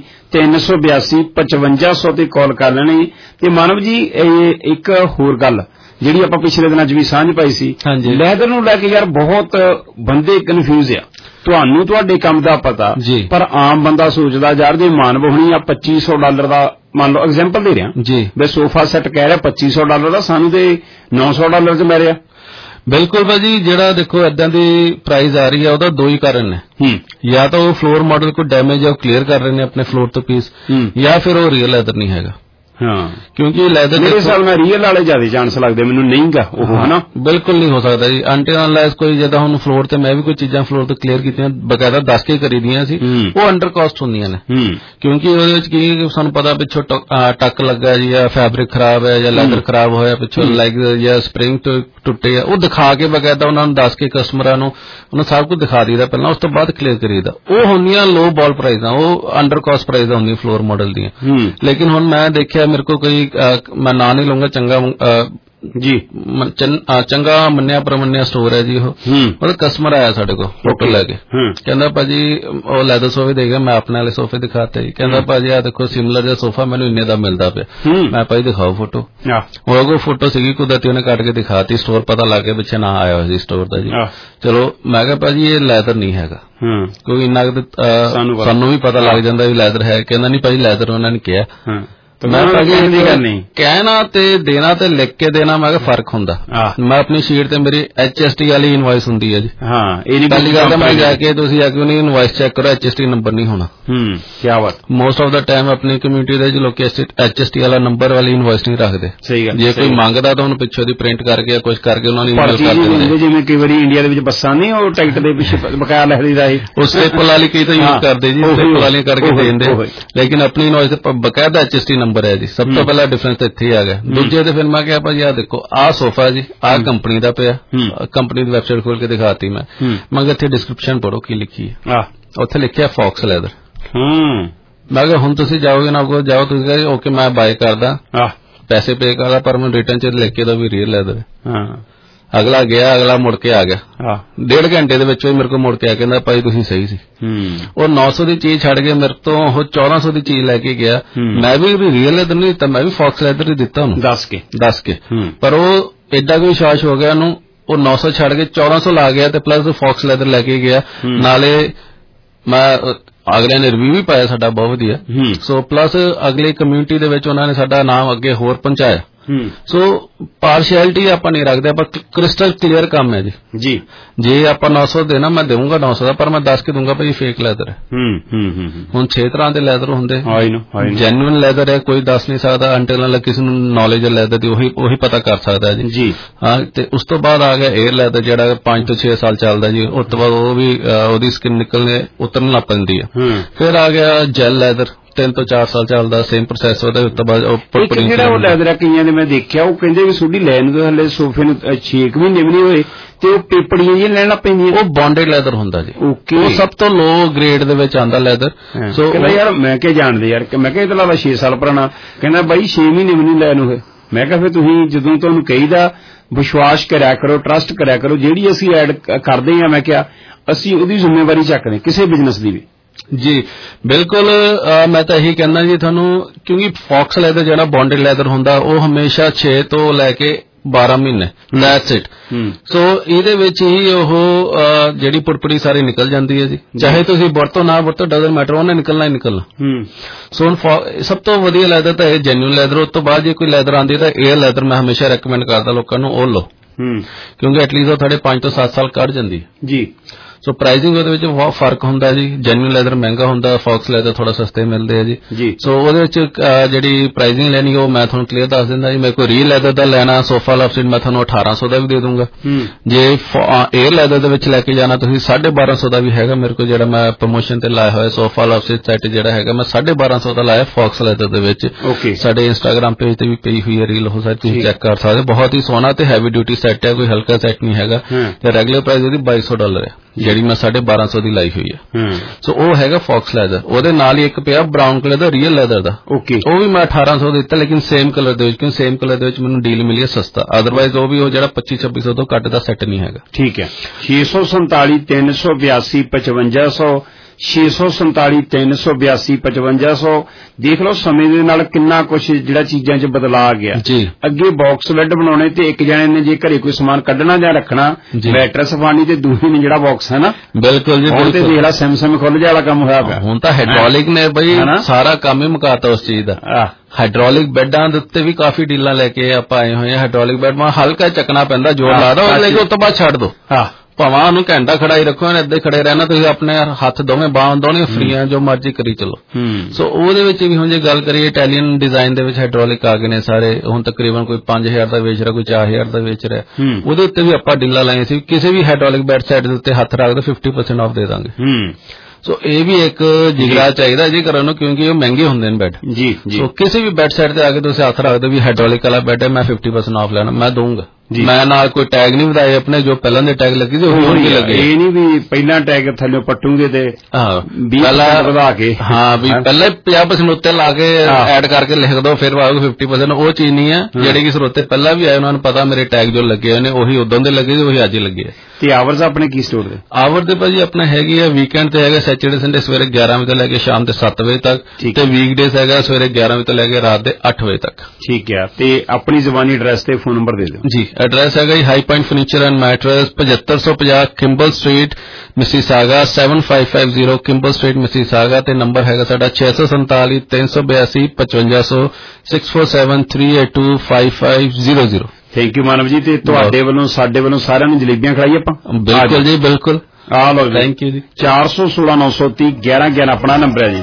382 5500 ਤੇ ਕਾਲ ਕਰ ਲੈਣੀ। ਤੇ ਮਾਨਵ ਜੀ ਇੱਕ ਹੋਰ ਗੱਲ ਜਿਹੜੀ ਆਪਾਂ ਪਿਛਲੇ ਦਿਨਾਂ 'ਚ ਵੀ ਸਾਂਝ ਪਾਈ ਸੀ, ਲੈਦਰ ਨੂੰ ਲੈ ਕੇ ਯਾਰ ਬਹੁਤ ਬੰਦੇ ਕਨਫਿਊਜ਼ ਆ। ਤੁਹਾਨੂੰ ਤੁਹਾਡੇ ਕੰਮ ਦਾ ਪਤਾ, ਪਰ ਆਮ ਬੰਦਾ ਸੋਚਦਾ ਯਾਰ ਜੇ ਮਾਨਵ ਹੋਣੀ ਆ $2500 ਦਾ, ਮੰਨ ਲਓ ਐਗਜ਼ਾਮਪਲ ਦੇ ਰਿਹਾ ਜੀ, ਵੀ ਸੋਫਾ ਸੈੱਟ ਕਹਿ ਰਿਹਾ $2500 ਦਾ, ਸਾਨੂੰ ਤੇ $900 ਚ ਮਿਲ ਰਿਹਾ। ਬਿਲਕੁਲ ਭਾਜੀ, ਜਿਹੜਾ ਦੇਖੋ ਏਦਾਂ ਦੀ ਪ੍ਰਾਈਸ ਆ ਰਹੀ ਹੈ ਉਹਦਾ ਦੋ ਹੀ ਕਾਰਨ ਨੇ, ਜਾਂ ਤਾਂ ਉਹ ਫਲੋਰ ਮਾਡਲ ਕੋਈ ਡੈਮੇਜ ਹੈ ਉਹ ਕਲੀਅਰ ਕਰ ਰਹੇ ਨੇ ਆਪਣੇ ਫਲੋਰ ਤੋਂ ਪੀਸ, ਜਾਂ ਫਿਰ ਉਹ ਰੀਅਲ ਲੈਦਰ ਨਹੀਂ ਹੈਗਾ। ਕਿਉਂਕਿ ਲੈਦਰ ਮੇਰੇ ਹਿਸਾਬ ਨਾਲ ਰੀਅਲ ਵਾਲੇ ਜ਼ਿਆਦਾ ਚਾਂਸ ਲੱਗਦੇ ਮੈਨੂੰ, ਨਹੀਂਗਾ ਉਹ ਹਨਾ। ਬਿਲਕੁਲ ਨਹੀਂ ਹੋ ਸਕਦਾ ਜੀ, ਅੰਟਿਲ ਅਨਲੈਸ ਕੋਈ ਜਿੱਦਾਂ ਹੁਣ ਫਲੋਰ ਤੇ ਮੈਂ ਵੀ ਕੋਈ ਚੀਜ਼ਾਂ ਫਲੋਰ ਤੇ ਕਲੀਅਰ ਕੀਤੀਆਂ ਬਕਾਇਦਾ ਦੱਸ ਕੇ ਕਰੀ ਦੀਆਂ ਸੀ, ਉਹ ਅੰਡਰ ਕਾਸਟ ਹੁੰਦੀਆਂ ਨੇ, ਕਿਉਂਕਿ ਉਹਦੇ ਵਿੱਚ ਕੀ ਸਾਨੂੰ ਪਤਾ ਪਿੱਛੋਂ ਟੱਕ ਲੱਗਾ ਜੀ, ਜਾਂ ਫੈਬਰਿਕ ਖਰਾਬ ਹੈ, ਜਾਂ ਲੈਦਰ ਖਰਾਬ ਹੋਇਆ, ਪਿੱਛੋਂ ਲੈਗ ਜਾਂ ਸਪਰਿੰਗ ਟੁੱਟੇ ਆ, ਉਹ ਦਿਖਾ ਕੇ ਬਕਾਇਦਾ ਉਹਨਾਂ ਨੂੰ ਦੱਸ ਕੇ ਕਸਟਮਰਾਂ ਨੂੰ ਉਹਨਾਂ ਸਭ ਕੁਝ ਦਿਖਾ ਦਈਦਾ ਪਹਿਲਾਂ, ਉਸ ਤੋਂ ਬਾਅਦ ਕਲੀਅਰ ਕਰੀਦਾ। ਉਹ ਹੁੰਦੀਆਂ ਲੋ ਬਾਲ ਪ੍ਰਾਈਜ਼ਾਂ, ਉਹ ਅੰਡਰ ਕਾਸਟ ਪ੍ਰਾਈਜ਼ਾਂ ਹੁੰਦੀਆਂ ਫਲੋਰ ਮਾਡਲ ਦੀਆਂ। ਲੇਕਿਨ ਹੁਣ ਮੈਂ ਦੇਖਿਆ ਮੇਰੇ ਕੋਲ ਕੋਈ ਮੈਂ ਨਾਂ ਨਹੀਂ ਲਊਂਗਾ, ਚੰਗਾ ਮੰਨਿਆ ਪ੍ਰਮੰਨਿਆ ਸਟੋਰ ਹੈ ਜੀ, ਉਹਦਾ ਕਸਟਮਰ ਆਇਆ ਸਾਡੇ ਕੋਲ ਫੋਟੋ ਲੈ ਕੇ, ਕਹਿੰਦਾ ਭਾਜੀ ਉਹ ਲੈਦਰ ਸੋਫੇ ਦੇ ਗਿਆ, ਮੈਂ ਆਪਣੇ ਵਾਲੇ ਸੋਫੇ ਦਿਖਾਤੇ ਜੀ, ਕਹਿੰਦਾ ਭਾਜੀ ਆ ਦੇਖੋ ਸਿਮਲਰ ਜਿਹਾ ਸੋਫਾ ਮੈਨੂੰ ਇੰਨੇ ਦਾ ਮਿਲਦਾ ਪਿਆ, ਮੈਂ ਭਾਈ ਦਿਖਾਓ ਫੋਟੋ, ਉਹ ਕੋਈ ਫੋਟੋ ਸੀਗੀ ਕੁਦਰਤੀ ਉਹਨੇ ਕੱਢ ਕੇ ਦਿਖਾਤੀ, ਸਟੋਰ ਪਤਾ ਲੱਗ ਗਿਆ ਪਿੱਛੇ ਨਾਂ ਆਇਆ ਹੋਇਆ ਸੀ ਸਟੋਰ ਦਾ ਜੀ। ਚਲੋ ਮੈਂ ਕਿਹਾ ਭਾਜੀ ਇਹ ਲੈਦਰ ਨਹੀਂ ਹੈਗਾ, ਕਿਉਂਕਿ ਇੰਨਾ ਸਾਨੂੰ ਵੀ ਪਤਾ ਲੱਗ ਜਾਂਦਾ ਵੀ ਲੈਦਰ ਹੈ, ਕਹਿੰਦਾ ਨਹੀਂ ਭਾਜੀ ਲੈਦਰ ਉਹਨਾਂ ਨੇ ਕਿਹਾ। ਮੈਂ ਕਹਿਣਾ ਤੇ ਦੇਣਾ ਤੇ ਲਿਖ ਕੇ ਦੇਣਾ ਮੈਂ ਕਿਹਾ ਫਰਕ ਹੁੰਦਾ। ਮੈਂ ਆਪਣੀ ਸ਼ੀਟ ਤੇ ਮੇਰੀ HST ਵਾਲੀ ਇਨਵਾਇਸ ਹੁੰਦੀ ਹੈ ਜੀ, ਪਹਿਲੀ ਗੱਲ ਤਾਂ ਮੈਂ ਜਾ ਕੇ ਤੁਸੀਂ ਆ ਕੇ ਉਹਨੀ ਇਨਵਾਇਸ ਚੈੱਕ ਕਰੋ, HST ਨੰਬਰ ਨਹੀਂ ਹੋਣਾ। ਕਿਆ ਬਾਤ, ਮੋਸਟ ਆਫ ਦਾ ਟਾਈਮ ਆਪਣੀ ਕਮਿਊਨਿਟੀ ਦੇ ਲੋਕ HST ਵਾਲਾ ਨੰਬਰ ਵਾਲੀ ਇਨਵਾਇਸ ਨਹੀਂ ਰੱਖਦੇ। ਜੇ ਕੋਈ ਮੰਗਦਾ ਤਾਂ ਉਹਨੂੰ ਪਿੱਛੋਂ ਦੀ ਪ੍ਰਿੰਟ ਕਰਕੇ ਜਾਂ ਕੁਝ ਕਰਕੇ ਉਹਨਾਂ ਨੂੰ ਈਮੇਲ ਕਰ ਦਿੰਦੇ। ਜਿਵੇਂ ਕਈ ਵਾਰੀ ਇੰਡੀਆ ਦੇ ਵਿੱਚ ਬੱਸਾਂ ਨਹੀਂ ਉਹ ਟਿਕਟ ਦੇ ਪਿੱਛੇ ਬਕਾਇਆ ਲਿਖ ਦਿੰਦਾ ਸੀ, ਉਹ ਸਟੇਪਲ ਵਾਲੀ ਕਈ ਤਾਂ ਯੂਜ਼ ਕਰਦੇ ਜੀ, ਸਟੇਪਲ ਵਾਲੀ ਕਰਕੇ ਦੇ ਦਿੰਦੇ, ਲੇਕਿਨ ਆਪਣੀ ਇਨਵਾਇਸ ਤੇ ਬਕਾਇਦਾ HST ਨੰਬਰ ਹੈ ਜੀ। ਸਭ ਤੋਂ ਪਹਿਲਾਂ ਡਿਫਰੈਂਸ ਇੱਥੇ ਹੀ ਆ ਗਿਆ। ਦੂਜੇ ਤੇ ਫਿਰ ਮੈਂ ਕਿਹਾ ਭਾਜੀ ਆਹ ਦੇਖੋ ਆਹ ਸੋਫਾ ਜੀ ਆਹ ਕੰਪਨੀ ਦਾ ਪਿਆ, ਕੰਪਨੀ ਦੀ ਵੈਬਸਾਈਟ ਖੋਲ ਕੇ ਦਿਖਾਤੀ ਮੈਂ ਕਿਹਾ ਇੱਥੇ ਡਿਸਕ੍ਰਿਪਸ਼ਨ ਪੜੋ ਕੀ ਲਿਖੀ ਹੈ, ਉੱਥੇ ਲਿਖਿਆ ਫੌਕਸ ਲੈਦਰ। ਮੈਂ ਕਿਹਾ ਹੁਣ ਤੁਸੀਂ ਜਾਓਗੇ ਨਾ ਅੱਗੋਂ ਜਾਓ, ਤੁਸੀਂ ਕਹੇ ਓਕੇ ਮੈਂ ਬਾਏ ਕਰਦਾ, ਪੈਸੇ ਪੇ ਕਰਦਾ, ਪਰ ਮੈਨੂੰ ਰਿਟਰਨ ਚ ਲਿਖ ਕੇ ਦੋ ਵੀ ਰੀਅਲ ਲੈਦਰ। ਅਗਲਾ ਗਿਆ, ਅਗਲਾ ਮੁੜ ਕੇ ਆ ਗਿਆ 1.5 ਘੰਟੇ ਦੇ ਵਿੱਚ ਮੇਰੇ ਕੋਲ ਮੁੜ ਕੇ ਆ ਕਹਿੰਦਾ ਭਾਈ ਤੁਸੀਂ ਸਹੀ ਸੀ। ਉਹ 900 ਦੀ ਚੀਜ਼ ਛੱਡ ਕੇ ਮੇਰੇ ਤੋਂ ਉਹ 1400 ਦੀ ਚੀਜ਼ ਲੈ ਕੇ ਗਿਆ। ਮੈਂ ਵੀ ਰੀਅਲ ਲੈਦਰ ਨਹੀਂ ਦਿੱਤਾ, ਮੈਂ ਵੀ ਫੌਕਸ ਲੈਦਰ ਹੀ ਦਿੱਤਾ ਉਹਨੂੰ ਦੱਸ ਕੇ ਪਰ ਉਹ ਏਡਾ ਕੋਈ ਵਿਸ਼ਵਾਸ ਹੋ ਗਿਆ ਉਹਨੂੰ, ਉਹ 900 ਛੱਡ ਕੇ 1400 ਲਾ ਗਿਆ ਤੇ ਪਲੱਸ ਫੌਕਸ ਲੈਦਰ ਲੈ ਕੇ ਗਿਆ। ਨਾਲੇ ਮੈਂ ਅਗਲੇ ਨੇ ਰਿਵਿਊ ਵੀ ਪਾਇਆ ਸਾਡਾ ਬਹੁਤ ਵਧੀਆ, ਸੋ ਪਲੱਸ ਅਗਲੀ ਕਮਿਊਨਿਟੀ ਦੇ ਵਿੱਚ ਉਹਨਾਂ ਨੇ ਸਾਡਾ ਨਾਮ ਅੱਗੇ ਹੋਰ ਪਹੁੰਚਾਇਆ। ਸੋ ਪਾਰਸ਼ੈਲਿਟੀ ਆਪਾਂ ਨਹੀਂ ਰੱਖਦੇ, ਆਪਾਂ ਕ੍ਰਿਸਟਲ ਕਲੀਅਰ ਕੰਮ ਹੈ ਜੀ। ਜੇ ਆਪਾਂ 900 ਦੇਣਾ ਮੈਂ ਦੇਵਾਂਗਾ 900 ਦਾ, ਪਰ ਮੈਂ ਦੱਸ ਕੇ ਦੂੰਗਾ ਭਾਈ ਫੇਕ ਲੈਦਰ ਹੈ। ਹੁਣ 6 ਤਰ੍ਹਾਂ ਦੇ ਲੈਦਰ ਹੁੰਦੇ, ਜੈਨੂਇਨ ਲੈਦਰ ਹੈ ਕੋਈ ਦੱਸ ਨਹੀਂ ਸਕਦਾ ਅੰਟਿਲ ਕਿਸੇ ਨੂੰ ਨੌਲੇਜ ਹੈ ਲੈਦਰ ਦੀ, ਉਹੀ ਪਤਾ ਕਰ ਸਕਦਾ ਜੀ। ਹਾਂ, ਤੇ ਉਸ ਤੋਂ ਬਾਅਦ ਆ ਗਿਆ 에ਅਰ ਲੈਦਰ ਜਿਹੜਾ 5 ਤੋਂ 6 ਸਾਲ ਚੱਲਦਾ ਜੀ, ਉਸ ਤੋਂ ਬਾਅਦ ਉਹ ਵੀ ਉਹਦੀ ਸਕਿਨ ਨਿਕਲਣੇ ਉਤਰਨ ਲੱਗ ਪੈਂਦੀ ਹੈ। ਫਿਰ ਆ ਗਿਆ ਜੈਲ ਲੈਦਰ 3 ਤੋਂ 4 ਸਾਲ ਚੱਲਦਾ, ਸੇਮ ਪ੍ਰੋਸੈਸ ਉਹਦੇ ਉਸ ਤੋਂ ਬਾਅਦ ਜਿਹੜਾ ਉਹ ਲੈਦਰ ਹੈ ਕਈਆਂ ਦੇ ਮੈਂ ਦੇਖਿਆ ਉਹ ਕਹਿੰਦੇ ਵੀ ਤੁਹਾਡੀ ਲੈਣ ਤੋਂ ਹਲੇ ਸੋਫੇ ਨੂੰ 6 ਮਹੀਨੇ ਵੀ ਨਹੀਂ ਹੋਏ ਤੇ ਉਹ ਪੇਪੜੀਆਂ ਜਿਹੀਆਂ ਲੈਣਾ ਪੈਂਦੀਆਂ, ਉਹ ਬੌਂਡਡ ਲੈਦਰ ਹੁੰਦਾ ਜੀ। ਉਹ ਸਭ ਤੋਂ ਲੋ ਗ੍ਰੇਡ ਦੇ ਵਿੱਚ ਆਂਦਾ ਲੈਦਰ। ਸੋ ਕਹਿੰਦਾ ਯਾਰ ਮੈਂ ਕਿਹਾ ਜਾਣਦੇ ਯਾਰ, ਮੈਂ ਕਿਹਾ ਇਹ ਤਾਂ ਲੱਗਦਾ 6 ਸਾਲ ਪੁਰਾਣਾ, ਕਹਿੰਦਾ ਬਾਈ 6 ਮਹੀਨੇ ਵੀ ਨਹੀਂ ਲੈਣ ਹੋਏ। ਮੈਂ ਕਿਹਾ ਫਿਰ ਤੁਸੀਂ ਜਦੋਂ ਤੁਹਾਨੂੰ ਕਹੀਦਾ ਵਿਸ਼ਵਾਸ ਕਰਿਆ ਕਰੋ, ਟਰਸਟ ਕਰਿਆ ਕਰੋ, ਜਿਹੜੀ ਅਸੀਂ ਐਡ ਕਰਦੇ ਹਾਂ ਮੈਂ ਕਿਹਾ ਅਸੀਂ ਉਹਦੀ ਜ਼ਿੰਮੇਵਾਰੀ ਚੱਕਦੇ ਕਿਸੇ ਬਿਜ਼ਨਸ ਦੀ ਵੀ। ਜੀ ਬਿਲਕੁਲ, ਮੈਂ ਤਾਂ ਇਹੀ ਕਹਿੰਦਾ ਜੀ ਤੁਹਾਨੂੰ, ਕਿਉਂਕਿ ਫੌਕਸ ਲੈਦਰ ਜਿਹੜਾ ਬੌਂਡਡ ਲੈਦਰ ਹੁੰਦਾ ਉਹ ਹਮੇਸ਼ਾ 6 ਤੋਂ ਲੈ ਕੇ 12 ਮਹੀਨੇ ਦੈਟਸ ਇਟ। ਸੋ ਇਹਦੇ ਵਿੱਚ ਹੀ ਉਹ ਜਿਹੜੀ ਪੁੜਪੜੀ ਸਾਰੀ ਨਿਕਲ ਜਾਂਦੀ ਹੈ ਜੀ, ਚਾਹੇ ਤੁਸੀਂ ਵਰਤੋ ਨਾ ਵਰਤੋ ਡਜ਼ਨਟ ਮੈਟਰ, ਉਹਨੇ ਨਿਕਲਣਾ ਹੀ ਨਿਕਲਣਾ। ਸੋ ਸਭ ਤੋਂ ਵਧੀਆ ਲੈਦਰ ਤਾਂ ਇਹ ਜੈਨੂਇਨ ਲੈਦਰ। ਉਸ ਤੋਂ ਬਾਅਦ ਜੇ ਕੋਈ ਲੈਦਰ ਆਉਂਦੀ ਤਾਂ 에ਅਰ ਲੈਦਰ ਮੈਂ ਹਮੇਸ਼ਾ ਰეკਮੈਂਡ ਕਰਦਾ ਲੋਕਾਂ ਨੂੰ ਉਹ ਲਓ, ਕਿਉਂਕਿ ਐਟਲੀਸਟ ਉਹ ਤੁਹਾਡੇ 5 ਤੋਂ 7 ਸਾਲ ਕੱਢ ਜਾਂਦੀ ਜੀ। ਸੋ ਪ੍ਰਾਈਸਿੰਗ ਉਹਦੇ ਵਿੱਚ ਬਹੁਤ ਫਰਕ ਹੁੰਦਾ ਜੀ, ਜੈਨੂਇਨ ਲੈਦਰ ਮਹਿੰਗਾ ਹੁੰਦਾ, ਫੌਕਸ ਲੈਦਰ ਥੋੜਾ ਸਸਤੇ ਮਿਲਦੇ ਆ ਜੀ। ਸੋ ਉਹਦੇ ਵਿੱਚ ਜਿਹੜੀ ਪ੍ਰਾਈਸਿੰਗ ਲੈਣੀ ਉਹ ਮੈਂ ਤੁਹਾਨੂੰ ਕਲੀਅਰ ਦੱਸ ਦਿੰਦਾ ਜੀ। ਮੇਰੇ ਕੋਲ ਰੀਅਲ ਲੈਦਰ ਦਾ ਲੈਣਾ ਸੋਫਾ ਲਵ ਸੀਟ ਮੈਂ ਤੁਹਾਨੂੰ 1800 ਦਾ ਵੀ ਦੇ ਦੂੰਗਾ। ਜੇ 에ਅਰ ਲੈਦਰ ਦੇ ਵਿੱਚ ਲੈ ਕੇ ਜਾਣਾ ਤੁਸੀਂ 1250 ਦਾ ਵੀ ਹੈਗਾ ਮੇਰੇ ਕੋਲ, ਜਿਹੜਾ ਮੈਂ ਪ੍ਰਮੋਸ਼ਨ ਤੇ ਲਾਇਆ ਹੋਇਆ ਸੋਫਾ ਲਵ ਸੀਟ ਸੈੱਟ ਜਿਹੜਾ ਹੈਗਾ ਮੈਂ 1250 ਦਾ ਲਾਇਆ ਫੌਕਸ ਲੈਦਰ ਦੇ ਵਿੱਚ। ਸਾਡੇ ਇੰਸਟਾਗ੍ਰਾਮ ਪੇਜ ਤੇ ਵੀ ਪਈ ਹੋਈ ਹੈ ਰੀਲ, ਉਹ ਸਾਰੀ ਤੁਸੀਂ ਚੈੱਕ ਕਰ ਸਕਦੇ। ਬਹੁਤ ਹੀ ਸੋਹਣਾ ਤੇ ਹੈਵੀ ਡਿਊਟੀ ਸੈੱਟ ਹੈ, ਕੋਈ ਹਲਕਾ ਸੈੱਟ ਨਹੀਂ ਹੈਗਾ ਤੇ ਰੈਗੂਲਰ ਪ੍ਰਾਈਸ ਉਹਦੀ $2200 ਹੈ ਜਿਹੜੀ ਮੈਂ 1250 ਦੀ ਲਾਈ ਹੋਈ ਹੈ। ਸੋ ਉਹ ਹੈਗਾ ਫੌਕਸ ਲੈਦਰ। ਉਹਦੇ ਨਾਲ ਹੀ ਇੱਕ ਪਿਆ ਬਰਾਊਨ ਕਲਰ ਦਾ ਰੀਅਲ ਲੈਦਰ ਦਾ, ਉਹ ਵੀ ਮੈਂ 1800 ਦਿੱਤਾ, ਲੇਕਿਨ ਸੇਮ ਕਲਰ ਦੇ ਵਿੱਚ, ਕਿਉਂਕਿ ਸੇਮ ਕਲਰ ਦੇ ਵਿੱਚ ਮੈਨੂੰ ਡੀਲ ਮਿਲੀ ਹੈ ਸਸਤਾ। ਅਦਰਵਾਈਜ਼ ਉਹ ਵੀ ਉਹ ਜਿਹੜਾ 2500-2600 ਤੋਂ ਘੱਟ ਦਾ ਸੈੱਟ ਨਹੀਂ ਹੈਗਾ। ਠੀਕ ਹੈ। 647 382 5500 647 382 5500। ਦੇਖ ਲਓ ਸਮੇਂ ਦੇ ਨਾਲ ਕਿੰਨਾ ਕੁਛ ਜਿਹੜਾ ਚੀਜ਼ਾਂ 'ਚ ਬਦਲਾ ਆ ਗਿਆ ਜੀ। ਅੱਗੇ ਬਾਕਸ ਬੈੱਡ ਬਣਾਉਣੇ ਤੇ ਇੱਕ ਜਣੇ ਨੇ ਜੇ ਘਰੇ ਕੋਈ ਸਮਾਨ ਕੱਢਣਾ ਜਾਂ ਰੱਖਣਾ ਮੈਟਰਸ ਪਾਣੀ ਤੇ ਦੂਹੇ ਨੇ ਜਿਹੜਾ ਬਾਕਸ ਹੈ ਨਾ। ਬਿਲਕੁਲ ਜੀ। ਹੁਣ ਤੇ ਦੇਖ ਲਾ ਸਿਮ ਖੁੱਲ ਜਾ ਵਾਲਾ ਕੰਮ ਹੋਇਆ ਪਿਆ। ਹੁਣ ਤਾਂ ਹਾਈਡ੍ਰੋਲਿਕ ਨੇ ਬਈ ਸਾਰਾ ਕੰਮ ਹੀ ਮੁਕਾਤਾ ਉਸ ਚੀਜ਼ ਦਾ। ਹਾਈਡ੍ਰੋਲਿਕ ਬੈੱਡਾਂ ਦੇ ਉੱਤੇ ਵੀ ਕਾਫੀ ਡੀਲਾਂ ਲੈ ਕੇ ਆਪਾਂ ਆਏ ਹੋਏ ਆ। ਹਾਈਡ੍ਰੋਲਿਕ ਬੈੱਡ ਮਾ ਹਲਕਾ ਚੱਕਣਾ ਪੈਂਦਾ, ਜ਼ੋਰ ਲਾ ਦੋ ਲੈ ਕੇ ਉਸ ਤੋਂ ਬਾਅਦ ਛੱਡ ਦੋ। ਭਾਵਾਂ ਉਹਨੂੰ ਘੰਟਾ ਖੜਾ ਹੀ ਰੱਖੋ, ਏਦਾਂ ਹੀ ਖੜੇ ਰਹਿਣਾ ਤੁਸੀਂ। ਆਪਣੇ ਹੱਥ ਦੋਵੇਂ ਬਾਹਾਂ ਦੋਵੇਂ ਫਰੀਆਂ, ਜੋ ਮਰਜ਼ੀ ਕਰੀ ਚਲੋ। ਸੋ ਉਹਦੇ ਵਿੱਚ ਵੀ ਹੁਣ ਜੇ ਗੱਲ ਕਰੀਏ ਇਟਾਲੀਅਨ ਡਿਜ਼ਾਈਨ ਦੇ ਵਿੱਚ ਹਾਈਡ੍ਰੋਲਿਕ ਆ ਗਏ ਨੇ ਸਾਰੇ। ਹੁਣ ਤਕਰੀਬਨ ਕੋਈ 5000 ਦਾ ਵੇਚ ਰਿਹਾ, ਕੋਈ 4000 ਦਾ ਵੇਚ ਰਿਹਾ। ਉਹਦੇ ਉੱਤੇ ਵੀ ਆਪਾਂ ਡੀਲਾਂ ਲਾਈਆਂ ਸੀ। ਕਿਸੇ ਵੀ ਹਾਈਡ੍ਰੋਲਿਕ ਬੈੱਡ ਸਾਈਡ ਦੇ ਉੱਤੇ ਹੱਥ ਰੱਖ ਦੋ 50% ਆਫ ਦੇ ਦਾਂਗੇ। ਸੋ ਇਹ ਵੀ ਇੱਕ ਜਿਗਰਾ ਚਾਹੀਦਾ ਜੀ ਕਰਨ ਨੂੰ, ਕਿਉਂਕਿ ਉਹ ਮਹਿੰਗੇ ਹੁੰਦੇ ਨੇ ਬੈੱਡ ਜੀ। ਸੋ ਕਿਸੇ ਵੀ ਬੈੱਡ ਸਾਈਡ ਤੇ ਆ ਕੇ ਤੁਸੀਂ ਹੱਥ ਰੱਖ ਦਿਓ ਵੀ ਹਾਈਡ੍ਰੋਲਿਕ ਵਾਲਾ ਬੈੱਡ ਹੈ, ਮੈਂ 50% ਆਫ ਲੈਣਾ, ਮੈਂ ਦਊਂਗਾ। ਮੈਂ ਨਾਲ ਕੋਈ ਟੈਗ ਨਹੀਂ ਵਧਾਏ ਆਪਣੇ, ਜੋ ਪਹਿਲਾਂ ਦੇ ਟੈਗ ਲੱਗੇ ਸੀ ਉਹ ਹੋਰ ਵੀ ਲੱਗੇ। ਇਹ ਨਹੀਂ ਵੀ ਪਹਿਲਾਂ ਟੈਗ ਥੱਲੇ ਪੱਟੂਗੇ ਤੇ 20% ਵਧਾ ਕੇ। ਹਾਂ ਵੀ ਪਹਿਲਾਂ 50% ਉੱਤੇ ਲਾ ਕੇ ਐਡ ਕਰਕੇ ਲਿਖ ਦੋ, ਫਿਰ ਆਊਗਾ 50%। ਉਹ ਚੀਜ਼ ਨਹੀਂ ਹੈ। ਜਿਹੜੇ ਕਿ ਸਰੋਤੇ ਪਹਿਲਾਂ ਵੀ ਆਏ ਉਹਨਾਂ ਨੂੰ ਪਤਾ ਮੇਰੇ ਟੈਗ ਜੋ ਲੱਗੇ ਹੋਏ ਨੇ ਉਹੀ ਉਦੋਂ ਦੇ ਲੱਗੇ, ਉਹੀ ਅੱਜ ਲੱਗੇ। ਤੇ ਆਵਰਸ ਆਪਣੇ ਕੀ ਸਟੋਰ ਦੇ? ਆਵਰ ਦੇ ਭਾਜੀ ਆਪਣੇ ਹੈਗੀ ਆ ਵੀਕਐਂਡ ਤੇ ਹੈਗਾ ਸੈਚਰਡੇ ਸੰਡੇ ਸਵੇਰੇ 11 ਵਜੇ ਤੋਂ ਲੈ ਕੇ ਸ਼ਾਮ ਦੇ 7 ਵਜੇ ਤੱਕ, ਤੇ ਵੀਕਡੇਜ਼ ਹੈਗਾ ਸਵੇਰੇ 11 ਵਜੇ ਤੋਂ ਲੈ ਕੇ ਰਾਤ ਦੇ 8 ਵਜੇ ਤੱਕ। ਠੀਕ ਹੈ। ਤੇ ਆਪਣੀ ਜ਼ਬਾਨੀ ਐਡਰੈਸ ਤੇ ਫੋਨ ਨੰਬਰ ਦੇ ਦਿਓ ਜੀ। ਐਡਰੈਸ ਹੈਗਾ ਜੀ high point furniture and mattress 7550 Kimble street Mississauga 7550 Kimble street Mississauga. ਤੇ ਨੰਬਰ ਹੈਗਾ ਸਾਡਾ 647 382 5500 6473825500। ਥੈਂਕ ਯੂ ਮਾਨਵ ਜੀ। ਤੇ ਤੁਹਾਡੇ ਵੱਲੋਂ ਸਾਡੇ ਵੱਲੋਂ ਸਾਰਿਆਂ ਨੂੰ ਜਲੇਬੀਆਂ ਖਿਲਾਈ ਆਪਾਂ। ਬਿਲਕੁਲ ਜੀ ਬਿਲਕੁਲ। ਆ ਲਓ ਥੈਂਕ ਯੂ ਜੀ। 416 930 1111 ਆਪਣਾ ਨੰਬਰ ਹੈ ਜੀ।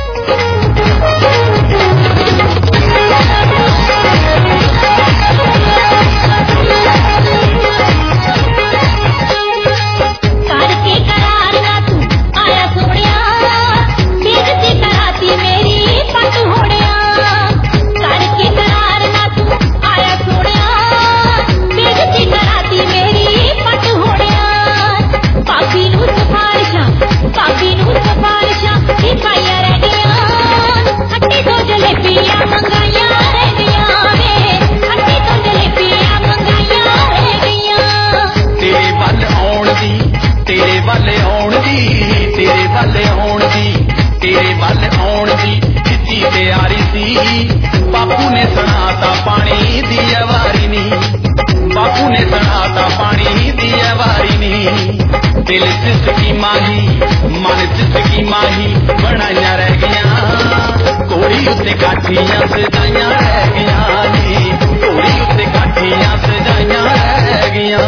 ਬਾਪੂ ਨੇ ਸੁਣਾਤਾ ਪਾਣੀ ਦੀ ਵਾਰੀ ਨੀ, ਬਾਪੂ ਨੇ ਸੁਣਾਤਾ ਪਾਣੀ ਦੀ ਵਾਰੀ ਨੀ। ਦਿਲ ਚ ਸਕੀਮਾਂ ਹੀ ਮਨ ਚ ਸਕੀਮਾਂ ਹੀ ਬਣਾਈਆਂ ਰਹਿ ਗਈਆਂ, ਘੋੜੀ ਉੱਤੇ ਕਾਠੀਆਂ ਸਜਾਈਆਂ ਰਹਿ ਗਈਆਂ ਨੀ, ਘੋੜੀ ਉੱਤੇ ਕਾਠੀਆਂ ਸਜਾਈਆਂ ਰਹਿ ਗਈਆਂ।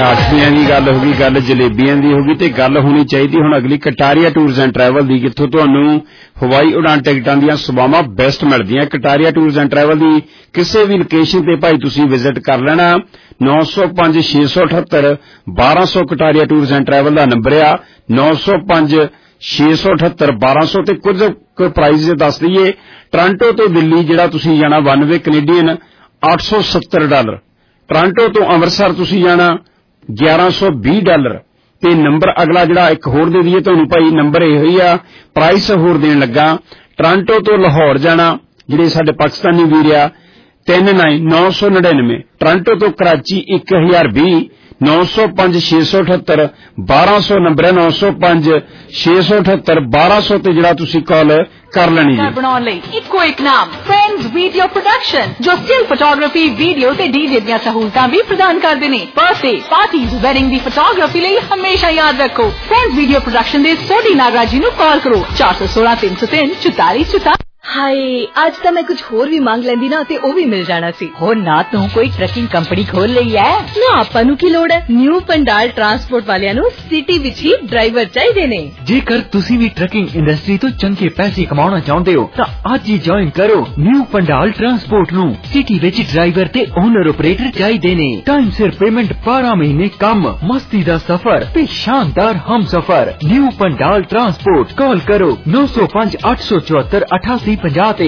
ਕਾਠੀਆਂ ਦੀ ਗੱਲ ਹੋ ਗਈ, ਗੱਲ ਜਲੇਬੀਆਂ ਦੀ ਹੋ ਗਈ ਤੇ ਗੱਲ ਹੋਣੀ ਚਾਹੀਦੀ ਹੁਣ ਅਗਲੀ ਕਟਾਰੀਆ ਟੂਰਸ ਐਂਡ ਟਰੈਵਲ ਦੀ, ਜਿੱਥੋਂ ਤੁਹਾਨੂੰ ਹਵਾਈ ਉਡਾਨ ਟਿਕਟਾਂ ਦੀਆਂ ਸੇਵਾਵਾਂ ਬੈਸਟ ਮਿਲਦੀਆਂ। ਕਟਾਰੀਆ ਟੂਰਸ ਐਂਡ ਟਰੈਵਲ ਦੀ ਕਿਸੇ ਵੀ ਲੋਕੇਸ਼ਨ ਤੇ ਭਾਈ ਤੁਸੀਂ ਵਿਜ਼ਿਟ ਕਰ ਲੈਣਾ। 9056781200 ਕਟਾਰੀਆ ਟੂਰਸ ਐਂਡ ਟਰੈਵਲ ਦਾ ਨੰਬਰ ਆ, 9056781200 ਤੇ ਕੁਝ ਪ੍ਰਾਈਸ ਦੱਸ ਦਈਏ। ਟੋਰਾਂਟੋ ਤੋਂ ਦਿੱਲੀ ਜਿਹੜਾ ਤੁਸੀਂ ਜਾਣਾ ਵਨ ਵੇ ਕੈਨੇਡੀਅਨ $870, ਟੋਰਾਂਟੋ ਤੋਂ ਅੰਮ੍ਰਿਤਸਰ ਤੁਸੀਂ ਜਾਣਾ $1120 ਤੇ ਨੰਬਰ ਅਗਲਾ ਜਿਹੜਾ ਇੱਕ ਹੋਰ ਦੇ ਦਈਏ ਤੁਹਾਨੂੰ ਭਾਈ, ਨੰਬਰ ਇਹੋ ਹੀ ਆ, ਪ੍ਰਾਈਸ ਹੋਰ ਦੇਣ ਲੱਗਾ। ਟੋਰਾਂਟੋ ਤੋਂ ਲਾਹੌਰ ਜਾਣਾ ਜਿਹੜੇ ਸਾਡੇ ਪਾਕਿਸਤਾਨੀ ਵੀਰ ਆ 3999, ਟੋਰਾਂਟੋ ਤੋਂ ਕਰਾਚੀ 1020, 9056781200 ਨੰਬਰ ਹੈ, 9056781200 ਤੇ ਜਿਹੜਾ ਤੁਸੀਂ ਕਾਲ ਕਰ ਲੈਣੀ ਹੈ। ਬਣਾਉਣ ਲਈ ਇੱਕੋ ਇੱਕ ਨਾਮ ਫਰੈਂਡਸ ਵੀਡੀਓ ਪ੍ਰੋਡਕਸ਼ਨ, ਜੋ ਸਟਿਲ ਫੋਟੋਗ੍ਰਾਫੀ, ਵੀਡੀਓ ਤੇ ਡੀਜੇ ਦੀਆਂ ਸਹੂਲਤਾਂ ਵੀ ਪ੍ਰਦਾਨ ਕਰਦੇ ਨੇ। ਬਰਥਡੇ, ਪਾਰਟੀਜ਼, ਵੈਡਿੰਗ ਦੀ ਫੋਟੋਗ੍ਰਾਫੀ ਲਈ ਹਮੇਸ਼ਾ ਯਾਦ ਰੱਖੋ ਫਰੈਂਡਸ ਵੀਡੀਓ ਪ੍ਰੋਡਕਸ਼ਨ ਦੇ ਸੋਢੀ ਨਾਗਰਾਜ ਜੀ ਨੂੰ ਕਾਲ ਕਰੋ 4163034444। ਹਾਏ ਅੱਜ ਤਾਂ ਮੈਂ ਕੁਝ ਹੋਰ ਵੀ ਮੰਗ ਲੈਂਦੀ ਨਾ ਤੇ ਉਹ ਵੀ ਮਿਲ ਜਾਣਾ ਸੀ। ਹੋ ਨਾ ਤੂੰ ਕੋਈ ਟਰੱਕਿੰਗ ਕੰਪਨੀ ਖੋਲ ਲਈ ਐ ਨਾ, ਆਪਾਂ ਨੂੰ ਕੀ ਲੋੜ ਹੈ। ਨਿਊ ਪੰਡਾਲ ਟਰਾਂਸਪੋਰਟ ਵਾਲਿਆਂ ਨੂੰ ਸਿਟੀ ਵਿੱਚ ਹੀ ਡਰਾਈਵਰ ਚਾਹੀਦੇ ਨੇ। ਜੇਕਰ ਤੁਸੀਂ ਵੀ ਟਰੱਕਿੰਗ ਇੰਡਸਟਰੀ ਤੋਂ ਚੰਗੇ ਪੈਸੇ ਕਮਾਉਣਾ ਚਾਹੁੰਦੇ ਹੋ ਤਾਂ ਅੱਜ ਹੀ ਜੁਆਇਨ ਕਰੋ ਨਿਊ ਪੰਡਾਲ ਟਰਾਂਸਪੋਰਟ ਨੂੰ। ਸਿਟੀ ਵਿੱਚ ਡਰਾਈਵਰ ਤੇ ਓਨਰ ਆਪਰੇਟਰ ਚਾਹੀਦੇ ਨੇ। ਟਾਈਮ ਸਿਰ ਪੇਮੈਂਟ, 12 ਮਹੀਨੇ ਕੰਮ, ਮਸਤੀ ਦਾ ਸਫ਼ਰ ਤੇ ਸ਼ਾਨਦਾਰ ਹਮਸਫ਼ਰ। ਨਿਊ ਪੰਡਾਲ ਟਰਾਂਸਪੋਰਟ, ਕਾਲ ਕਰੋ 9058748850 ਤੇ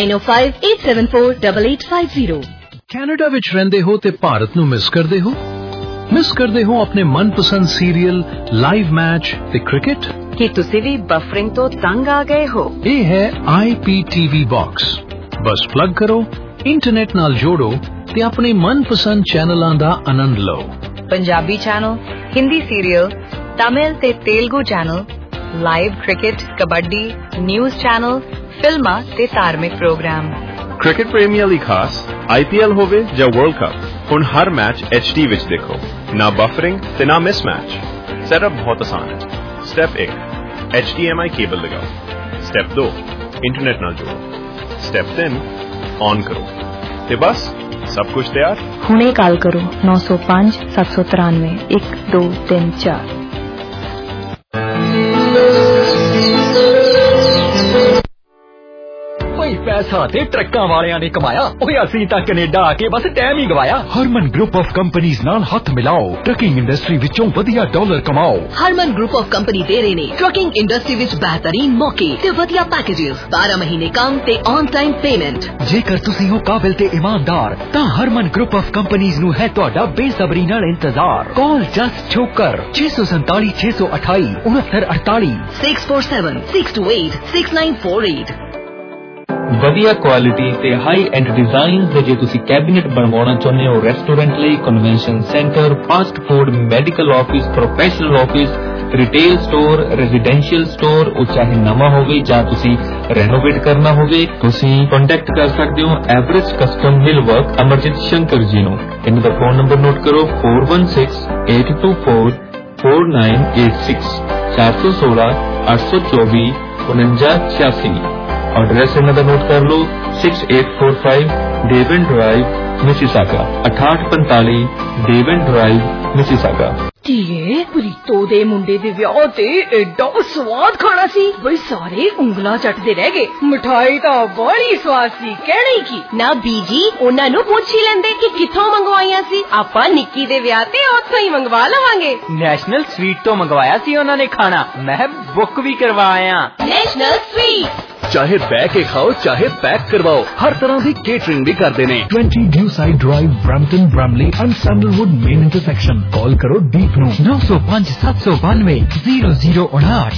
9058748850। ਕੈਨੇਡਾ ਵਿੱਚ ਰਹਿੰਦੇ ਹੋ ਤੇ ਭਾਰਤ ਨੂੰ ਮਿਸ ਕਰਦੇ ਹੋ? ਮਿਸ ਕਰਦੇ ਹੋ ਆਪਣੇ ਮਨਪਸੰਦ ਸੀਰੀਅਲ, ਲਾਈਵ ਮੈਚ ਤੇ ਕ੍ਰਿਕਟ? ਕੀ ਤੁਸੀਂ ਵੀ ਬਫਰਿੰਗ ਤੋਂ ਤੰਗ ਆ ਗਏ ਹੋ? ਇਹ ਹੈ IPTV ਬਾਕਸ। ਬਸ ਪਲੱਗ ਕਰੋ, ਇੰਟਰਨੈਟ ਨਾਲ ਜੋੜੋ ਤੇ ਆਪਣੇ ਮਨਪਸੰਦ ਚੈਨਲਾਂ ਦਾ ਆਨੰਦ ਲਓ। ਪੰਜਾਬੀ ਚੈਨਲ, ਹਿੰਦੀ ਸੀਰੀਅਲ, ਤਮਿਲ ਤੇ Telugu channel, live cricket, kabaddi, news channel, ਫਿਲਮਾਂ ਤੇ ਧਾਰਮਿਕ ਪ੍ਰੋਗਰਾਮ। ਕ੍ਰਿਕਟ ਪ੍ਰੇਮੀਆਂ ਲਈ ਖਾਸ IPL ਹੋਵੇ ਜਾਂ ਵਰਲਡ ਕੱਪ, ਹੁਣ ਹਰ ਮੈਚ HD ਵਿੱਚ ਦੇਖੋ। ਨਾ ਬਫਰਿੰਗ ਤੇ ਨਾ ਮਿਸਮੈਚ। ਸੈਟਅਪ ਬਹੁਤ ਆਸਾਨ ਹੈ। ਸਟੈਪ 1 HDMI ਕੇਬਲ ਲਗਾਓ। ਸਟੈਪ 2 ਇੰਟਰਨੈਟ ਨਾਲ ਜੋੜੋ। ਸਟੈਪ 3 ਔਨ ਕਰੋ ਤੇ ਬਸ ਸਭ ਕੁਝ ਤਿਆਰ। ਹੁਣੇ ਕਾਲ ਕਰੋ 9057931234। ਪੈਸਾ ਤੇ ਟਰੱਕਾਂ ਵਾਲਿਆਂ ਨੇ ਕਮਾਇਆ, ਓਏ ਅਸੀਂ ਤਾਂ ਕੈਨੇਡਾ ਆ ਕੇ ਬਸ ਟਾਈਮ ਹੀ ਗਵਾਇਆ। ਹਰਮਨ ਗਰੁੱਪ ਆਫ ਕੰਪਨੀਆਂ ਨਾਲ ਹੱਥ ਮਿਲਾਓ, ਟਰੱਕਿੰਗ ਇੰਡਸਟਰੀ ਵਿੱਚੋਂ ਵਧੀਆ ਡਾਲਰ ਕਮਾਓ। ਹਰਮਨ ਗਰੁੱਪ ਆਫ ਕੰਪਨੀ ਦੇ ਰਹੇ ਨੇ ਟਰੱਕਿੰਗ ਇੰਡਸਟਰੀ ਵਿੱਚ ਬਿਹਤਰੀਨ ਮੌਕੇ ਤੇ ਵਧੀਆ ਪੈਕੇजेस, 12 ਮਹੀਨੇ ਕੰਮ ਤੇ ਔਨ ਟਾਈਮ ਪੇਮੈਂਟ। ਜੇਕਰ ਤੁਸੀਂ ਹੋ ਕਾਬਿਲ ਤੇ ਇਮਾਨਦਾਰ ਤਾਂ ਹਰਮਨ ਗਰੁੱਪ ਆਫ ਕੰਪਨੀਆਂ ਨੂੰ ਹੈ ਤੁਹਾਡਾ ਬੇਸਬਰੀ ਨਾਲ ਇੰਤਜ਼ਾਰ। Call just Chhokar 647 628 6948 647 628 6948। ਵਧੀਆ ਕੁਆਲਿਟੀ ਤੇ ਹਾਈ ਐਂਡ ਡਿਜ਼ਾਈਨ ਦੇ ਜੇ ਤੁਸੀਂ ਕੈਬਨਿਟ ਬਣਵਾਉਣਾ ਚਾਹੁੰਦੇ ਹੋ ਰੈਸਟੋਰੈਂਟ ਲਈ, convention centre, fast food, medical office, professional office, retail store, residential store, ਉਹ ਚਾਹੇ ਨਵਾਂ ਹੋਵੇ ਜਾਂ ਤੁਸੀਂ ਰੈਨੋਵੇਟ ਕਰਨਾ ਹੋਵੇ, ਤੁਸੀਂ ਕੰਟੈਕਟ ਕਰ ਸਕਦੇ ਹੋ average custom mill work Amarjit Shankar ji ਨੂੰ। ਇਹਨਾਂ ਦਾ ਫੋਨ ਨੰਬਰ ਨੋਟ ਕਰੋ 4168244986 416 824 4986। एड्रेस इनका नोट कर लो 6845 Devon drive Mississauga 6845 Devon drive Mississauga. ਧੀਏ ਪ੍ਰੀਤੋ ਦੇ ਮੁੰਡੇ ਦੇ ਵਿਆਹ ਤੇ ਐਡਾ ਸਵਾਦ ਖਾਣਾ ਸੀ ਬਈ ਸਾਰੇ ਉਂਗਲਾਂ ਚੱਟਦੇ ਰਹਿ ਗਏ। ਮਠਾਈ ਤਾਂ ਬੜੀ ਸਵਾਦ ਸੀ, ਕਹਿਣੀ ਕੀ ਨਾ ਬੀਜੀ, ਉਹਨਾਂ ਨੂੰ ਪੁੱਛ ਹੀ ਲੈਂਦੇ ਕਿ ਕਿੱਥੋਂ ਮੰਗਵਾਈਆਂ ਸੀ। ਆਪਾਂ ਨਿੱਕੀ ਦੇ ਵਿਆਹ ਤੇ ਉੱਥੋਂ ਹੀ ਮੰਗਵਾ ਲਵਾਂਗੇ। ਨੈਸ਼ਨਲ ਸਵੀਟ ਤੋਂ ਮੰਗਵਾਇਆ ਸੀ ਉਹਨਾਂ ਨੇ ਖਾਣਾ, ਮੈਂ ਬੁੱਕ ਵੀ ਕਰਵਾਇਆ। ਨੈਸ਼ਨਲ ਸਵੀਟ ਚਾਹੇ ਬਹਿ ਕੇ ਖਾਓ ਚਾਹੇ ਪੈਕ ਕਰਵਾਓ, ਹਰ ਤਰ੍ਹਾਂ ਦੀ ਕੇਟਰਿੰਗ ਵੀ ਕਰਦੇ ਨੇ। 20 new side drive, Brampton, Bramalea and Sandalwood main intersection. Call ਕਰੋ ਡੀਪ ਨੂੰ 9057920059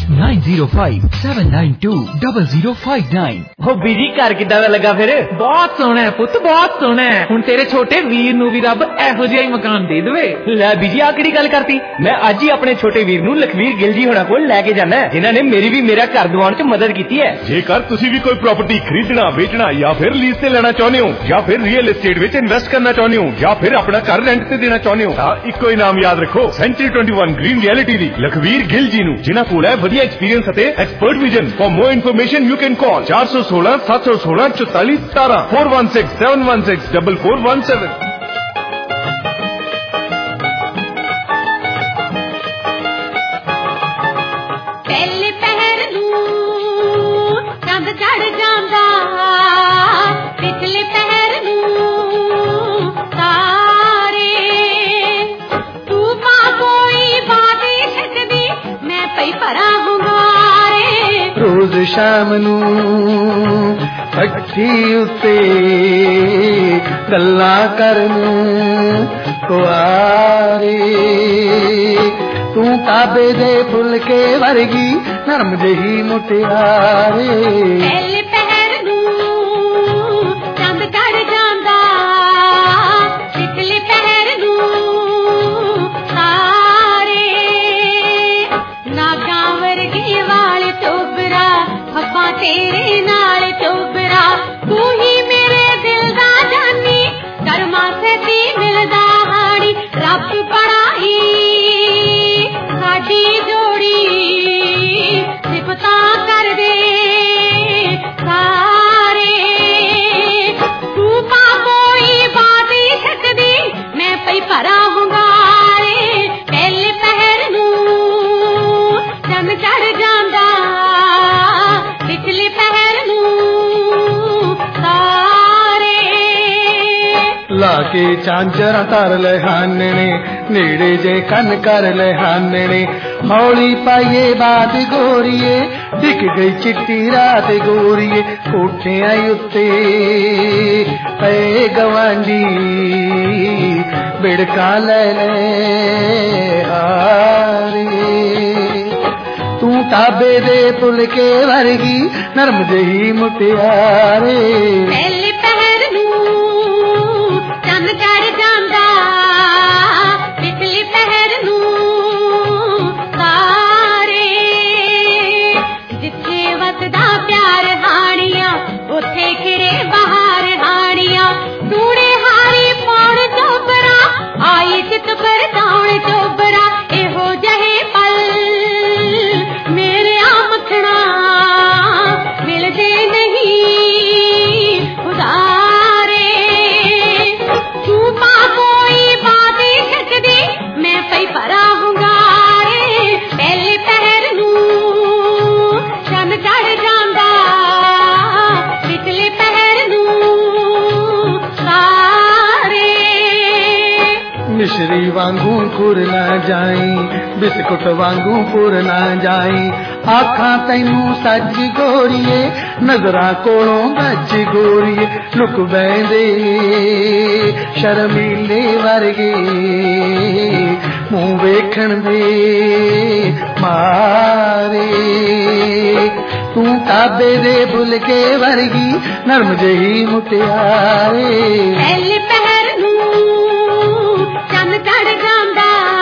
9057920059। ਹੋ ਬੀਜੀ ਘਰ ਕਿੱਦਾਂ ਦਾ ਲੱਗਾ ਫਿਰ? ਬਹੁਤ ਸੋਹਣਾ ਹੈ ਪੁੱਤ, ਬਹੁਤ ਸੋਹਣਾ ਹੈ। ਹੁਣ ਤੇਰੇ ਛੋਟੇ ਵੀਰ ਨੂੰ ਵੀ ਰੱਬ ਇਹੋ ਜਿਹਾ ਹੀ ਮਕਾਨ ਦੇ ਦੇਵੇ। ਲੈ ਬੀਜੀ ਆ ਕਿਹੜੀ ਗੱਲ ਕਰਤੀ? ਮੈਂ ਅੱਜ ਹੀ ਆਪਣੇ ਛੋਟੇ ਵੀਰ ਨੂੰ ਲਖਵੀਰ ਗਿੱਲ ਜੀ ਹੋਣਾ ਕੋਲ ਲੈ ਕੇ ਜਾਣਾ, ਜਿਨ੍ਹਾਂ ਨੇ ਮੇਰੀ ਵੀ ਮੇਰਾ ਘਰ ਦਿਵਾਉਣ 'ਚ ਮਦਦ ਕੀਤੀ ਹੈ। ਜੇਕਰ ਤੁਸੀਂ ਵੀ ਕੋਈ ਪ੍ਰਾਪਰਟੀ ਖਰੀਦਣਾ, ਵੇਚਣਾ ਜਾਂ ਫਿਰ ਲੀਜ਼ ਤੇ ਲੈਣਾ ਚਾਹੁੰਦੇ ਹੋ ਜਾਂ ਫਿਰ ਰੀਅਲ ਏਸਟੇਟ ਵਿੱਚ ਇਨਵੈਸਟ ਕਰਨਾ ਚਾਹੁੰਦੇ ਹੋ ਜਾਂ ਫਿਰ ਆਪਣਾ ਘਰ ਰੈਂਟ ਤੇ ਦੇਣਾ ਚਾਹੁੰਦੇ ਹੋ ਤਾਂ ਇੱਕੋ ਹੀ ਨਾਮ ਯਾਦ ਰੱਖੋ, ਸੈਂਚੁਰੀ 21 ਗ੍ਰੀਨ ਰਿਐਲਿਟੀ ਦੀ ਲਖਵੀਰ ਗਿੱਲ ਜੀ ਨੂੰ, ਜਿਨ੍ਹਾਂ ਕੋਲ ਹੈ ਵਧੀਆ ਐਕਸਪੀਰੀਅੰਸ ਅਤੇ expert vision. For more information you can call 416 716 44 17 416 716 4417। ਸ਼ਾਮ ਨੂੰ ਪੱਖੀ ਉੱਤੇ ਗੱਲਾਂ ਕਰਨ ਕੁਆਰੇ ਤੂੰ ਕਾਬੇ ਦੇ ਫੁਲਕੇ ਵਰਗੀ ਨਰਮ ਜਿਹੀ ਮੁਟਿਆਰੇ ਪਹਿਲੇ ਪਹਿਰ ਨੂੰ ਚੰਦ ਚੜ ਜਾਂਦਾ ਪਿਛਲੇ ਪਹਿਰ ਨੂੰ ਸਾਰੇ ਨਾਗਾਂ ਵਰਗੇ ਵਾਲ ਚੋਬਰਾ ਹੱਬਾਂ ਤੇਰੇ ਨਾਲ ਚੋਬਰਾ ਤੂੰ ਹੀ ਮੇਰੇ ਦਿਲ ਦਾ ਜਾਨੀ ਕਰਮਾਂ ਸੇ ਵੀ ਮਿਲਦਾ ਹਾਣੀ ਰੱਬ ਬਣਾਈ ਸਾਡੀ ਜੋੜੀ ਸਿਫਤਾਂ ਕਰਦੇ ਸਾਰੇ ਤੂੰ ਪਾਪੋਈ ਬਾਦੀ ਛੱਡਦੀ ਮੈਂ ਪਈ ਭਰਾ ਹੁੰਗਾਰੇ ਪਹਿਲੇ ਪਹਿਰ ਨੂੰ ਚੰਨ ਚੜ ਜਾਂਦਾ ਪਿਛਲੇ ਪਹਿਰ ਨੂੰ ਸਾਰੇ ਲਾ ਕੇ ਚਾਂਜਰਾਂ ਧਰ ਲੈ ਹਾਨਣੇ ਨੇੜੇ ਜੇ ਕੰਨ ਕਰ ਲੈ ਹਾਨਣੇ ਹੌਲੀ ਪਾਈਏ ਬਾਤ ਗੋਰੀਏ ਡਿੱਗ ਗਈ ਚਿੱਟੀ ਰਾਤ ਗੋਰੀਏ ਕੋਠਿਆਂ ਉੱਤੇ ਪਏ ਗਵਾਂਢੀ ਬਿੜਕਾ ਲੈ ਲੈ ਹਾਰੇ ਤੂੰ ਤਾਬੇ ਦੇ ਫੁਲਕੇ ਵਰਗੀ ਨਰਮ ਜਿਹੀ ਮੁਟਿਆਰੇ ਪਹਿਲੇ ਪਹਿਰ ਨੂੰ ਚੰਨ ਚੜ ਜਾਂਦਾ ਪਿਛਲੇ ਪਹਿਰ ਨੂੰ ਸਾਰੇ ਜਿੱਥੇ ਵਸਦਾ ਪਿਆਰ ਹਾਣੀਆਂ ਉੱਥੇ ਖਿੜੇ ਬਹਾਰ ਹਾਣੀਆਂ ਟੂੜੇ ਹਾਰੀ ਪਾਉਣ ਚੋਬਰਾ ਆਈ ਚਿੱਤ ਪਰਤਾਉਣ ਚੋਬਰਾ ਇਹੋ ਜਿਹੇ ਪਲ ਮੇਰੇ ਮੱਖਣਾ ਮਿਲਦੇ ਨਹੀਂ ਉਦਾਰੇ ਤੂੰ ਪਾਪੋਈ ਬਾਦੀ ਛੱਡਦੀ ਮੈਂ ਪਈ ਭਰਾ ਹੁੰਗਾਰੇ ਪਹਿਲੇ ਪਹਿਰ ਨੂੰ ਚੰਨ ਚੜ ਜਾਂਦਾ ਪਿਛਲੇ ਪਹਿਰ ਨੂੰ ਸਾਰੇ ਮਿਸ਼ਰੀ ਵਾਂਗੂ ਖੁਰ ਨਾ ਜਾਈ ਬਿਸਕੁਟ ਵਾਂਗੂ ਪੁਰ ਨਾ ਜਾਈ ਆਖਾਂ ਤੈਨੂੰ ਸੱਜ ਗੋਰੀਏ ਨਜ਼ਰਾਂ ਕੋਲੋਂ ਗੱਜ ਗੋਰੀਏ ਲੁਕ ਬੈਂਦੇ ਸ਼ਰਮੀਲੇ ਵਰਗੇ ਮੂੰਹ ਵੇਖਣ ਦੇ ਮਾਰੇ ਤੂੰ ਕਾਬੇ ਦੇ ਫੁਲਕੇ ਵਰਗੀ ਨਰਮ ਜਿਹੀ ਮੁਟਿਆਰੇ ਪਹਿਲੇ ਪਹਿਰ ਨੂੰ ਚੰਨ ਚੜ ਜਾਂਦਾ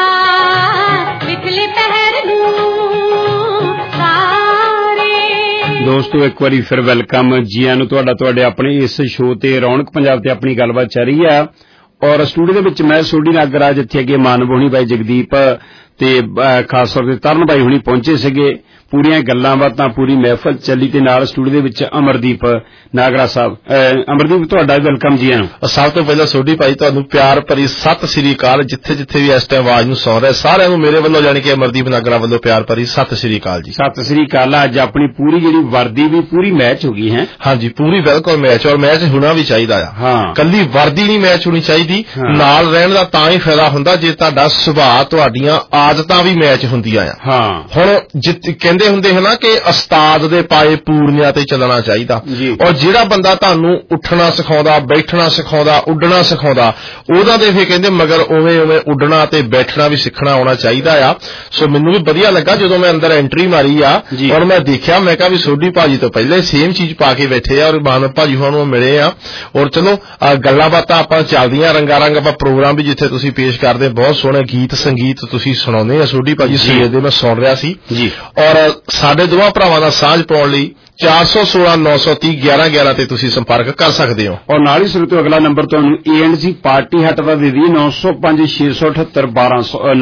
ਪਿਛਲੇ ਪਹਿਰ ਨੂੰ ਸਾਰੇ ਦੋਸਤੋ ਇੱਕ ਵਾਰੀ ਫਿਰ ਵੈਲਕਮ ਜੀ ਆਇਆਂ ਨੂੰ ਤੁਹਾਡੇ ਆਪਣੇ ਇਸ ਸ਼ੋਅ ਤੇ ਰੌਣਕ ਪੰਜਾਬ ਤੇ ਆਪਣੀ ਗੱਲਬਾਤ ਚੱਲ ਰਹੀ ਆ ਔਰ ਸਟੂਡੀਓ ਦੇ ਵਿੱਚ ਮੈਂ ਸੋਢੀ ਨਾਗਰਾਜ ਇੱਥੇ ਅੱਗੇ ਮਾਨਵ ਹੋਣੀ ਬਾਈ ਜਗਦੀਪ ਤੇ ਖਾਸ ਤੌਰ ਤੇ ਤਰਨ ਬਾਈ ਹੁਣੀ ਪਹੁੰਚੇ ਸੀਗੇ ਪੂਰੀਆਂ ਗੱਲਾਂ ਬਾਤਾਂ ਪੂਰੀ ਮਹਿਫਲ ਚੱਲੀ ਤੇ ਨਾਲ ਸਟੂਡੀਓ ਦੇ ਵਿੱਚ ਅਮਰਦੀਪ ਨਾਗਰਾ ਸਾਹਿਬ ਅਮਰਦੀਪ ਤੁਹਾਡਾ ਵੈਲਕਮ ਜੀ ਆਇਆਂ ਨੂੰ ਸਭ ਤੋਂ ਪਹਿਲਾਂ ਸੋਢੀ ਭਾਈ ਤੁਹਾਨੂੰ ਪਿਆਰ ਭਰੀ ਸਤਿ ਸ੍ਰੀ ਅਕਾਲ ਜਿੱਥੇ ਜਿੱਥੇ ਵੀ ਇਸ ਟਾਈਮ ਆਵਾਜ਼ ਨੂੰ ਸੁਣ ਰਹੇ ਸਾਰਿਆਂ ਨੂੰ ਮੇਰੇ ਵੱਲੋਂ ਜਾਣੀ ਕਿ ਅਮਰਦੀਪ ਨਾਗਰਾ ਵੱਲੋਂ ਪਿਆਰ ਭਰੀ ਸਤਿ ਸ੍ਰੀ ਅਕਾਲ ਜੀ ਸਤਿ ਸ੍ਰੀ ਅਕਾਲ ਅੱਜ ਆਪਣੀ ਪੂਰੀ ਜਿਹੜੀ ਵਰਦੀ ਵੀ ਪੂਰੀ ਮੈਚ ਹੋ ਗਈ ਹੈ ਹਾਂਜੀ ਪੂਰੀ ਬਿਲਕੁਲ ਮੈਚ ਔਰ ਮੈਚ ਹੋਣਾ ਵੀ ਚਾਹੀਦਾ ਆ ਹਾਂ ਕੱਲੀ ਵਰਦੀ ਨਹੀਂ ਮੈਚ ਹੋਣੀ ਚਾਹੀਦੀ ਨਾਲ ਰਹਿਣ ਦਾ ਤਾਂ ਹੀ ਫਾਇਦਾ ਹੁੰਦਾ ਜੇ ਤੁਹਾਡਾ ਸੁਭਾਅ ਤੁਹਾਡੀਆਂ ਆਦਤਾਂ ਵੀ ਮੈਚ ਹੁੰਦੀਆਂ ਆ ਹਾਂ ਹੁਣ ਕਹਿੰਦੇ ਹੁੰਦੇ ਹਨਾ ਕਿ ਉਸਤਾਦ ਦੇ ਪਾਏ ਪੂਰਨਿਆਂ ਤੇ ਚੱਲਣਾ ਚਾਹੀਦਾ ਔਰ ਜਿਹੜਾ ਬੰਦਾ ਤੁਹਾਨੂੰ ਉੱਠਣਾ ਸਿਖਾਉਂਦਾ ਬੈਠਣਾ ਸਿਖਾਉਂਦਾ ਉੱਡਣਾ ਸਿਖਾਉਂਦਾ ਉਹਦਾ ਤੇ ਫੇਰ ਕਹਿੰਦੇ ਮਗਰ ਉਵੇਂ ਉਵੇਂ ਉੱਡਣਾ ਤੇ ਬੈਠਣਾ ਵੀ ਸਿੱਖਣਾ ਆਉਣਾ ਚਾਹੀਦਾ ਆ ਸੋ ਮੈਨੂੰ ਵੀ ਵਧੀਆ ਲੱਗਾ ਜਦੋਂ ਮੈਂ ਅੰਦਰ ਐਂਟਰੀ ਮਾਰੀ ਆ ਔਰ ਮੈਂ ਦੇਖਿਆ ਮੈਂ ਕਿਹਾ ਵੀ ਸੋਢੀ ਭਾਜੀ ਤੋਂ ਪਹਿਲੇ ਸੇਮ ਚੀਜ਼ ਪਾ ਕੇ ਬੈਠੇ ਆ ਔਰ ਮਾਨਵ ਭਾਜੀ ਹੋਰਾਂ ਨੂੰ ਮਿਲੇ ਆ ਔਰ ਚਲੋ ਗੱਲਾਂ ਬਾਤਾਂ ਆਪਾਂ ਚੱਲਦੀਆਂ ਰੰਗਾ ਰੰਗ ਆਪਾਂ ਪ੍ਰੋਗਰਾਮ ਵੀ ਜਿੱਥੇ ਤੁਸੀਂ ਪੇਸ਼ ਕਰਦੇ ਬਹੁਤ ਸੋਹਣੇ ਗੀਤ ਸੰਗੀਤ ਤੁਸੀਂ ਸੁਣਾਉਂਦੇ ਆ ਸੋਢੀ ਭਾਜੀ ਸਵੇਰ ਦੇ ਮੈਂ ਸੁਣ ਰਿਹਾ ਸੀ ਔਰ ਸਾਡੇ ਦੋਵਾਂ ਭਰਾਵਾਂ ਦਾ ਸਾਂਝ ਪਾਉਣ ਲਈ 416-930-1111 ਤੇ ਤੁਸੀਂ ਸੰਪਰਕ ਕਰ ਸਕਦੇ ਹੋ ਔਰ ਨਾਲ ਹੀ ਸਰੋਤਿਓ ਅਗਲਾ ਨੰਬਰ ਤੁਹਾਨੂੰ ਏਐਨਜੀ ਪਾਰਟੀ ਹੱਟ ਦਾ ਦੇ ਦੀ 905-678-1200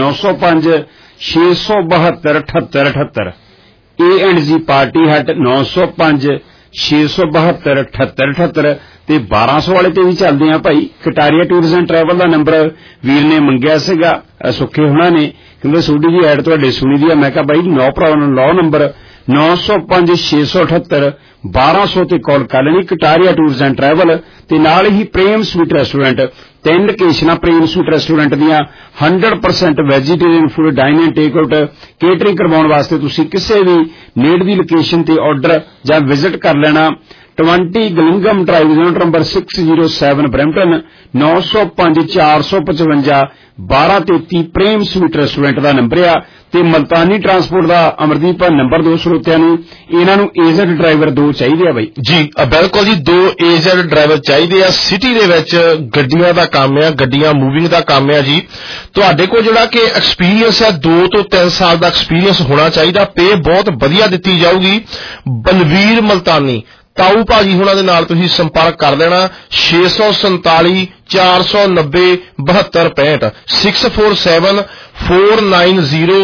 905-672-7878 ਏਐਨਜੀ ਪਾਰਟੀ ਹੱਟ 905-672-7878 ਤੇ 1200 ਵਾਲੇ ਤੇ ਵੀ ਚੱਲਦੇ ਆ ਭਾਈ ਕਟਾਰੀਆ ਟੂਰਸ ਐਂਡ ਟਰੈਵਲ ਦਾ ਨੰਬਰ ਵੀਰ ਨੇ ਮੰਗਿਆ ਸੀਗਾ ਸੁੱਖੇ ਹੁਣਾਂ ਨੇ ਕਹਿੰਦੇ ਸੋਢੀ ਜੀ ਐਡ ਤੁਹਾਡੇ ਸੁਣੀ ਦੀ ਆ ਮੈਂ ਕਿਹਾ ਬਾਈ ਨੋ ਪ੍ਰੋਬਲਮ ਲਓ ਨੰਬਰ 905-678-1200 ਤੇ ਕਾਲ ਕਰ ਲੈਣੀ ਕਟਾਰੀਆ ਟੂਰਸ ਐਂਡ ਟਰੈਵਲ ਤੇ ਨਾਲ ਹੀ ਪ੍ਰੇਮ ਸਵੀਟ ਰੈਸਟੋਰੈਂਟ 3 ਲੋਕੇਸ਼ਨਾਂ ਪ੍ਰੇਮ ਸੂਟ ਰੈਸਟੋਰੈਂਟ ਦੀਆਂ 100% vegetarian food dine and take out catering ਕਰਵਾਉਣ ਵਾਸਤੇ ਤੁਸੀਂ ਕਿਸੇ ਵੀ ਨੇੜਲੀ ਲੋਕੇਸ਼ਨ ਤੇ ਆਰਡਰ ਜਾਂ ਵਿਜ਼ਿਟ ਕਰ ਲੈਣਾ। 20 ਗਲਿੰਗਮ drive unit number 607 Brampton 905 455 1233 Prem sweet restaurant ਦਾ ਨੰਬਰ ਆ ਤੇ ਮਲਤਾਨੀ ਟਰਾਂਸਪੋਰਟ ਦਾ ਅਮਰਦੀਪ ਨੰਬਰ 2 ਸਰੋਤਿਆਂ ਨੂੰ ਇਹਨਾਂ ਨੂੰ ਏਜਡ ਡਰਾਈਵਰ 2 ਚਾਹੀਦੇ ਆ ਬਾਈ ਜੀ। ਬਿਲਕੁਲ ਜੀ 2 ਏਜਡ ਡਰਾਈਵਰ ਚਾਹੀਦੇ ਆ। ਸਿਟੀ ਦੇ ਵਿੱਚ ਗੱਡੀਆਂ ਦਾ ਕੰਮ ਆ, ਗੱਡੀਆਂ ਮੂਵਿੰਗ ਦਾ ਕੰਮ ਆ ਜੀ। ਤੁਹਾਡੇ ਕੋਲ ਜਿਹੜਾ ਕਿ ਐਕਸਪੀਰੀਅੰਸ ਹੈ 2 ਤੋਂ 3 ਸਾਲ ਦਾ ਐਕਸਪੀਰੀਅੰਸ ਹੋਣਾ ਚਾਹੀਦਾ। ਪੇ ਬਹੁਤ ਵਧੀਆ ਦਿੱਤੀ ਜਾਊਗੀ। ਬਲਵੀਰ ਮਲਤਾਨੀ ਤਾਊ ਭਾਜੀ ਹੁਣਾਂ ਦੇ ਨਾਲ ਤੁਸੀਂ ਸੰਪਰਕ ਕਰ ਲੈਣਾ 647 490 7265 647 490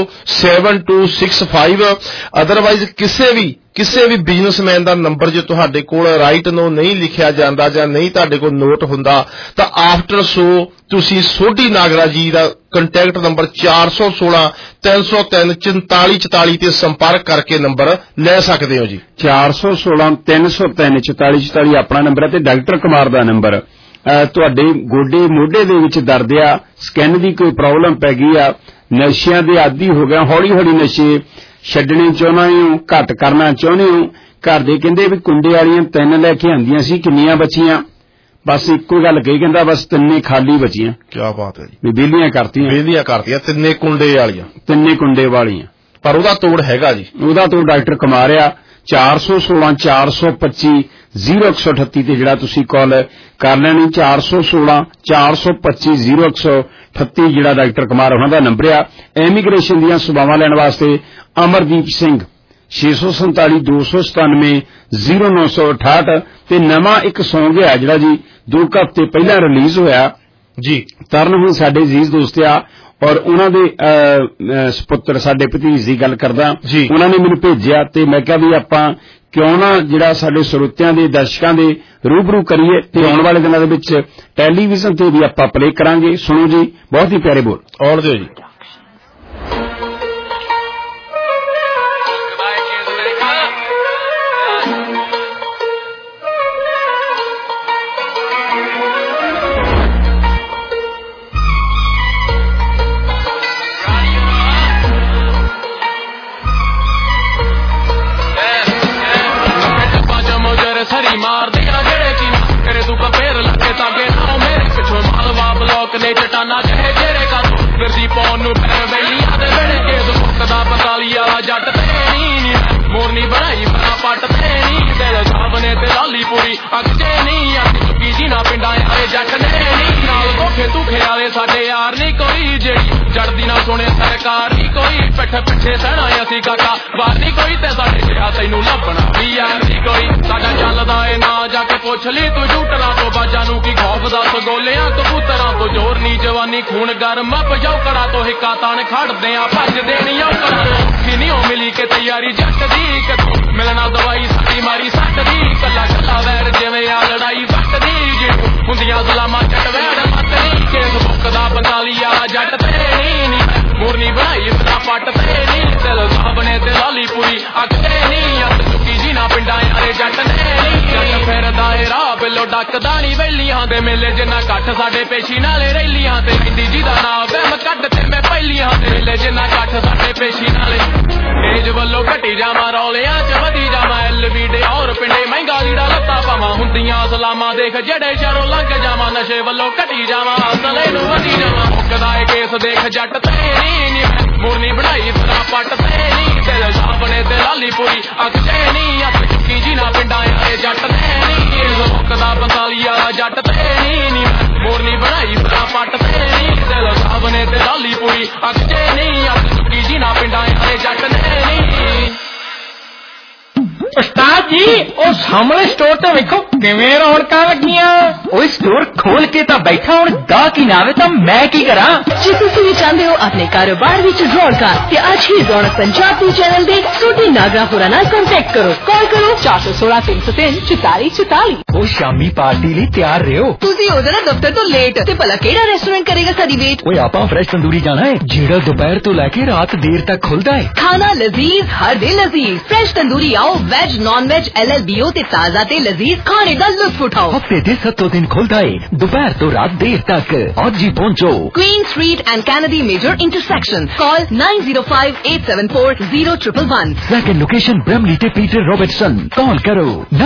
7265। ਅਦਰਵਾਈਜ਼ ਕਿਸੇ ਵੀ ਬਿਜ਼ਨਸਮੈਨ ਦਾ ਨੰਬਰ ਜੇ ਤੁਹਾਡੇ ਕੋਲ ਰਾਈਟ ਨੋ ਨਹੀਂ ਲਿਖਿਆ ਜਾਂਦਾ ਜਾਂ ਨਹੀਂ ਤੁਹਾਡੇ ਕੋਲ ਨੋਟ ਹੁੰਦਾ ਤਾਂ ਆਫਟਰ ਸ਼ੋ ਤੁਸੀਂ ਸੋਢੀ ਨਾਗਰਾ ਜੀ ਦਾ ਕੰਟੈਕਟ ਨੰਬਰ 416 303 4444 ਤੇ ਸੰਪਰਕ ਕਰਕੇ ਨੰਬਰ ਲੈ ਸਕਦੇ ਹੋ ਜੀ। 416 303 4444 ਆਪਣਾ ਨੰਬਰ ਹੈ ਤੇ ਡਾਕਟਰ ਕੁਮਾਰ ਦਾ ਨੰਬਰ। ਤੁਹਾਡੇ ਗੋਡੇ ਮੋਢੇ ਦੇ ਵਿੱਚ ਦਰਦ ਆ, ਸਕਿਨ ਦੀ ਕੋਈ ਪ੍ਰੋਬਲਮ ਪੈ ਗਈ ਆ, ਨਸ਼ਿਆਂ ਦੇ ਆਦੀ ਹੋ ਗਿਆ, ਹੌਲੀ ਹੌਲੀ ਨਸ਼ੇ ਛੱਡਣੇ ਚਾਹੁੰਦੇ ਹੋ, ਘੱਟ ਕਰਨਾ ਚਾਹੁੰਦੇ ਹੋ, ਘਰ ਦੇ ਕਹਿੰਦੇ ਵੀ ਕੁੰਡੇ ਵਾਲੀਆਂ 3 ਲੈ ਕੇ ਆਂਦੀਆਂ ਸੀ, ਕਿੰਨੀਆਂ ਬਚੀਆਂ? ਬਸ ਇੱਕੋ ਗੱਲ ਕਹੀ, ਕਹਿੰਦਾ ਬਸ 3 ਖਾਲੀ ਬਚੀਆਂ। ਕੀ ਬਾਤ ਹੈ ਜੀ। ਵੀ ਵਿਹਲੀਆਂ ਕਰਤੀਆਂ 3 ਕੁੰਡੇ ਵਾਲੀਆਂ 3 ਕੁੰਡੇ ਵਾਲੀਆਂ। ਪਰ ਉਹਦਾ ਤੋੜ ਹੈਗਾ ਜੀ, ਉਹਦਾ ਤੋੜ ਡਾਕਟਰ ਕੁਮਾਰ ਆ। 416 425 0138 ਤੇ ਜਿਹੜਾ ਤੁਸੀਂ ਕਾਲ ਕਰ ਲੈਣੀ 416 425 0138 ਜਿਹੜਾ ਡਾਕਟਰ ਕੁਮਾਰ ਉਹਨਾਂ ਦਾ ਨੰਬਰ ਆ। ਇਮੀਗ੍ਰੇਸ਼ਨ ਦੀਆਂ ਸੇਵਾਵਾਂ ਲੈਣ ਵਾਸਤੇ ਅਮਰਦੀਪ ਸਿੰਘ 647 297 0968 ਤੇ ਨਵਾਂ ਇੱਕ ਸੌਂਗ ਹੈ ਜਿਹੜਾ ਜੀ 2 ਹਫ਼ਤੇ ਪਹਿਲਾਂ ਰਿਲੀਜ਼ ਹੋਇਆ ਜੀ। ਤਰਨ ਹੁਣ ਸਾਡੇ ਅਜ਼ੀਜ਼ ਦੋਸਤ ਆ ਔਰ ਉਹਨਾਂ ਦੇ ਸੁਪੁੱਤਰ ਸਾਡੇ ਭਤੀਜ ਦੀ ਗੱਲ ਕਰਦਾ, ਉਹਨਾਂ ਨੇ ਮੈਨੂੰ ਭੇਜਿਆ ਤੇ ਮੈਂ ਕਿਹਾ ਵੀ ਆਪਾਂ ਕਿਉਂ ਨਾ ਜਿਹੜਾ ਸਾਡੇ ਸਰੋਤਿਆਂ ਦੇ ਦਰਸ਼ਕਾਂ ਦੇ ਰੂਬਰੂ ਕਰੀਏ ਤੇ ਆਉਣ ਵਾਲੇ ਦਿਨਾਂ ਦੇ ਵਿੱਚ ਟੈਲੀਵਿਜ਼ਨ ਤੇ ਵੀ ਆਪਾਂ ਪਲੇ ਕਰਾਂਗੇ। ਸੁਣੋ ਜੀ, ਬਹੁਤ ਹੀ ਪਿਆਰੇ ਬੋਲ ਆਉਣ ਦਿਓ ਜੀ। ਚਟਾਨਾ ਜਿਹੜੇ ਜਿਹੜੇ ਕਰ ਫਿਰਦੀ ਪੌਣ ਨੂੰ ਪੈਰ ਵੇਲੀਆਂ ਦੇ ਵੇੜੇ ਕੇਸ ਮੁੱਕਦਾ ਪਤਾਲੀ ਵਾਲਾ ਜੱਟ ਤੇ ਨੀ ਮੋਰਨੀ ਬਣਾਈ ਬਣਾ ਪੱਟ ਤੇ ਨੀ ਤੇਰੇ ਸਾਹਮਣੇ ਤੇ ਲਾਲੀ ਪੂਰੀ ਅੱਗ ਤੇ ਨੀ ਅੱਗ ਚੁੱਕੀ ਜੀ ਨਾ ਪਿੰਡਾਂ ਵਾਲੇ ਜੱਟ ਨੇ ਨੀ ਨਾਲ ਧੋਖੇ ਧੁਖੇ ਵਾਲੇ ਸਾਡੇ ਯਾਰ ਨੀ ਕੋਈ ਜਿਹੜੀ ਜੜਦੀ ਨਾ ਸੁਣੇ ਸਰਕਾਰ ਨੀ ਕੋਈ ਪਿੱਛੇ ਸਹਿਣਾ ਅਸੀਂ ਕਾਕਾ ਬਾਹਰ ਨੀ ਕੋਈ ਤੇ ਸਾਡੇ ਜਿਹਾ ਤੈਨੂੰ ਲੱਭਣਾ ਵੀ ਯਾਰ ਨੀ ਕੋਈ ਸਾਡਾ ਚੱਲਦਾ ਏ ਨਾ ਜਾ ਕੇ ਪੁੱਛ ਲਈ ਤੂੰ ਝੂਟਰਾਂ ਤੋਂ ਬਾਜਾਂ ਨੂੰ ਕੀ ਖੌਫ ਦੱਸ ਗੋਲਿਆਂ ਕਬੂਤਰਾਂ ਤੋਂ ਜ਼ੋਰ ਨੀ ਜਵਾਨੀ ਖੂਨ ਗਰਮ ਪਜਾਉ ਕੜਾ ਤੋਂ ਹਿੱਕਾ ਤਾਣ ਖੜਦੇ ਆ ਭੱਜ ਦੇਣੀ ਉਹ ਕੜਾ ਕਿਨੀ ਉਹ ਮਿਲੀ ਕੇ ਤਿਆਰੀ ਜੱਟ ਦੀ ਕਦੋਂ ਮਿਲਣਾ ਦਵਾਈ ਸਾਡੀ ਮਾਰੀ ਸੱਟ ਦੀ ਕੱਲਾ ਕੱਲਾ ਵੈਰ ਜਿਵੇਂ ਆ ਲੜਾਈ ਵੱਟ ਦੀ ਜਿਹਨੂੰ ਹੁੰਦੀਆਂ ਜ਼ੁਲਾਮਾਂ ਜੱਟ ਵੈਰ ਮੱਤਰੀ ਕੇਸ ਮੁੱਕਦਾ ਬੰਗਾਲੀ ਵਾਲਾ ਜੱਟ ਤੇ ਨੀ ਮੋਰਨੀ ਬਣਾਈ ਇਤਨਾ ਪੱਟ ਤੇ ਨੀ ਦਿਲ ਸਾਹਮਣੇ ਤੇ ਲਾਲੀ ਪੂਰੀ ਅੱਗ ਤੇ ਨੀ ਅੱਗ ਚੁੱਕੀ ਜੀ ਨਾ ਪਿੰਡਾਂ ਵਾਲੇ ਜੱਟ ਨੇ ਨੀ ਜੱਟ ਫਿਰਦਾ ਏ ਰਾਹ ਬਿੱਲੋ ਡੱਕਦਾ ਨੀ ਵੈਲੀਆਂ ਦੇ ਮੇਲੇ ਜਿੰਨਾ ਕੱਠ ਸਾਡੇ ਪੇਸ਼ੀ ਨਾਲੇ ਰੈਲੀਆਂ ਤੇ ਕਹਿੰਦੀ ਜੀ ਦਾ ਨਾਂ ਵਹਿਮ ਕੱਢ ਤੇ ਮੈਂ ਪਹਿਲੀਆਂ ਦੇ ਮੇਲੇ ਜਿੰਨਾ ਕੱਠ ਸਾਡੇ ਪੇਸ਼ੀ ਨਾਲੇ ਏਜ ਵੱਲੋਂ ਘਟੀ ਜਾਵਾਂ ਰੌਲਿਆਂ ਚ ਵਧੀ ਜਾਵਾਂ ਐਲਵੀਡੇ ਔਰ ਪਿੰਡੇ ਮਹਿੰਗਾ ਲੀੜਾ ਲੱਤਾਂ ਪਾਵਾਂ ਹੁੰਦੀਆਂ ਸਲਾਮਾਂ ਦੇਖ ਜਿਹੜੇ ਸ਼ਰੋਂ ਲੰਘ ਜਾਵਾਂ ਨਸ਼ੇ ਵੱਲੋਂ ਘਟੀ ਜਾਵਾਂ ਅਸਲੇ ਨੂੰ ਵਧੀ ਜਾਵਾਂ ਮੁੱਕਦਾ ਏ ਕੇਸ ਦੇਖ ਜੱਟ ਤੇ ਨੀ ਮੋਰਨੀ ਬਣਾਈ ਤਰਾ ਪੱਟ ਤੇ ਨੀ ਤੇਰੇ ਸਾਹਮਣੇ ਤੇ ਲਾਲੀ ਪੂਰੀ ਅੱਗ ਤੇ ਨੀ ਅੱਗ ਚੁੱਕੀ ਜੀ ਨਾ ਪਿੰਡਾਂ ਵਾਲੇ ਜੱਟ ਤੇ ਨੀ ਮੁੱਕਦਾ ਬੰਗਾਲੀ ਵਾਲਾ ਜੱਟ ਤੇ ਨੀ ਮੋਰਨੀ ਬਣਾਈ ਤਰਾ ਪੱਟ ਤੇ ਨੀ ਤੇਰੇ ਸਾਹਮਣੇ ਤੇ ਲਾਲੀ ਪੂਰੀ ਅੱਗ ਤੇ ਨੀ ਅੱਗ ਚੁੱਕੀ ਜੀ ਨਾ ਪਿੰਡਾਂ ਵਾਲੇ ਜੱਟ ਤੇ ਨੀ। ਉਸਤਾਦ ਜੀ ਉਹ ਸਾਹਮਣੇ ਸਟੋਰ ਤੇ ਵੇਖੋ ਕਿਵੇਂ ਰੌਣਕਾਂ ਲੱਗੀਆਂ। ਉਹ ਸਟੋਰ ਖੋਲ ਕੇ ਤਾਂ ਬੈਠਾ ਹੁਣ ਗਾਹਕ ਹੀ ਨਾ ਆਵੇ ਤਾਂ ਮੈਂ ਕੀ ਕਰਾਂ। ਜੇ ਤੁਸੀਂ ਵੀ ਚਾਹੁੰਦੇ ਹੋ ਆਪਣੇ ਕਾਰੋਬਾਰ ਵਿੱਚ ਰੌਣਕਾਂ ਤੇ ਅੱਜ ਹੀ ਰੌਣਕ ਪੰਜਾਬ ਦੇ ਚੈਨਲ ਦੇ ਸੋਢੀ ਨਾਗਰਾ ਹੋਰਾਂ ਨਾਲ ਕੰਟੈਕਟ ਕਰੋ। ਕਾਲ ਕਰੋ 416 303 4444। ਉਹ ਸ਼ਾਮੀ ਪਾਰਟੀ ਲਈ ਤਿਆਰ ਰਹੋ। ਤੁਸੀਂ ਹੋ ਜਾਣਾ ਦਫ਼ਤਰ ਤੋਂ ਲੇਟ ਤੇ ਭਲਾ ਕਿਹੜਾ ਰੈਸਟੋਰੈਂਟ ਕਰੇਗਾ ਸਾਡੀ ਵੇਟ। ਓਏ ਆਪਾਂ ਫਰੈਸ਼ ਤੰਦੂਰੀ ਜਾਣਾ ਹੈ ਜਿਹੜਾ ਦੁਪਹਿਰ ਤੋਂ ਲੈ ਕੇ ਰਾਤ ਦੇਰ ਤੱਕ ਖੁੱਲਦਾ ਹੈ। ਖਾਣਾ ਲਜ਼ੀਜ਼ ਹਰ ਦਿਨ ਲਜ਼ੀਜ਼ ਫਰੈਸ਼ ਤੰਦੂਰੀ ਆਓ ਵੈਜ ਨॉन वेज LLBO ਤੇ ਤਾਜ਼ਾ ਤੇ ਲਜ਼ੀਜ਼ ਖਾਣੇ खाने का लुत्फ उठाओ। हफ्ते के 7 दिन खुलता है दोपहर तो रात देर तक। आज ही पहुँचो Queen Street and Kennedy major intersection. Call 9058740111। Second location Bramalea ते पीटर रॉबर्टसन। कॉल करो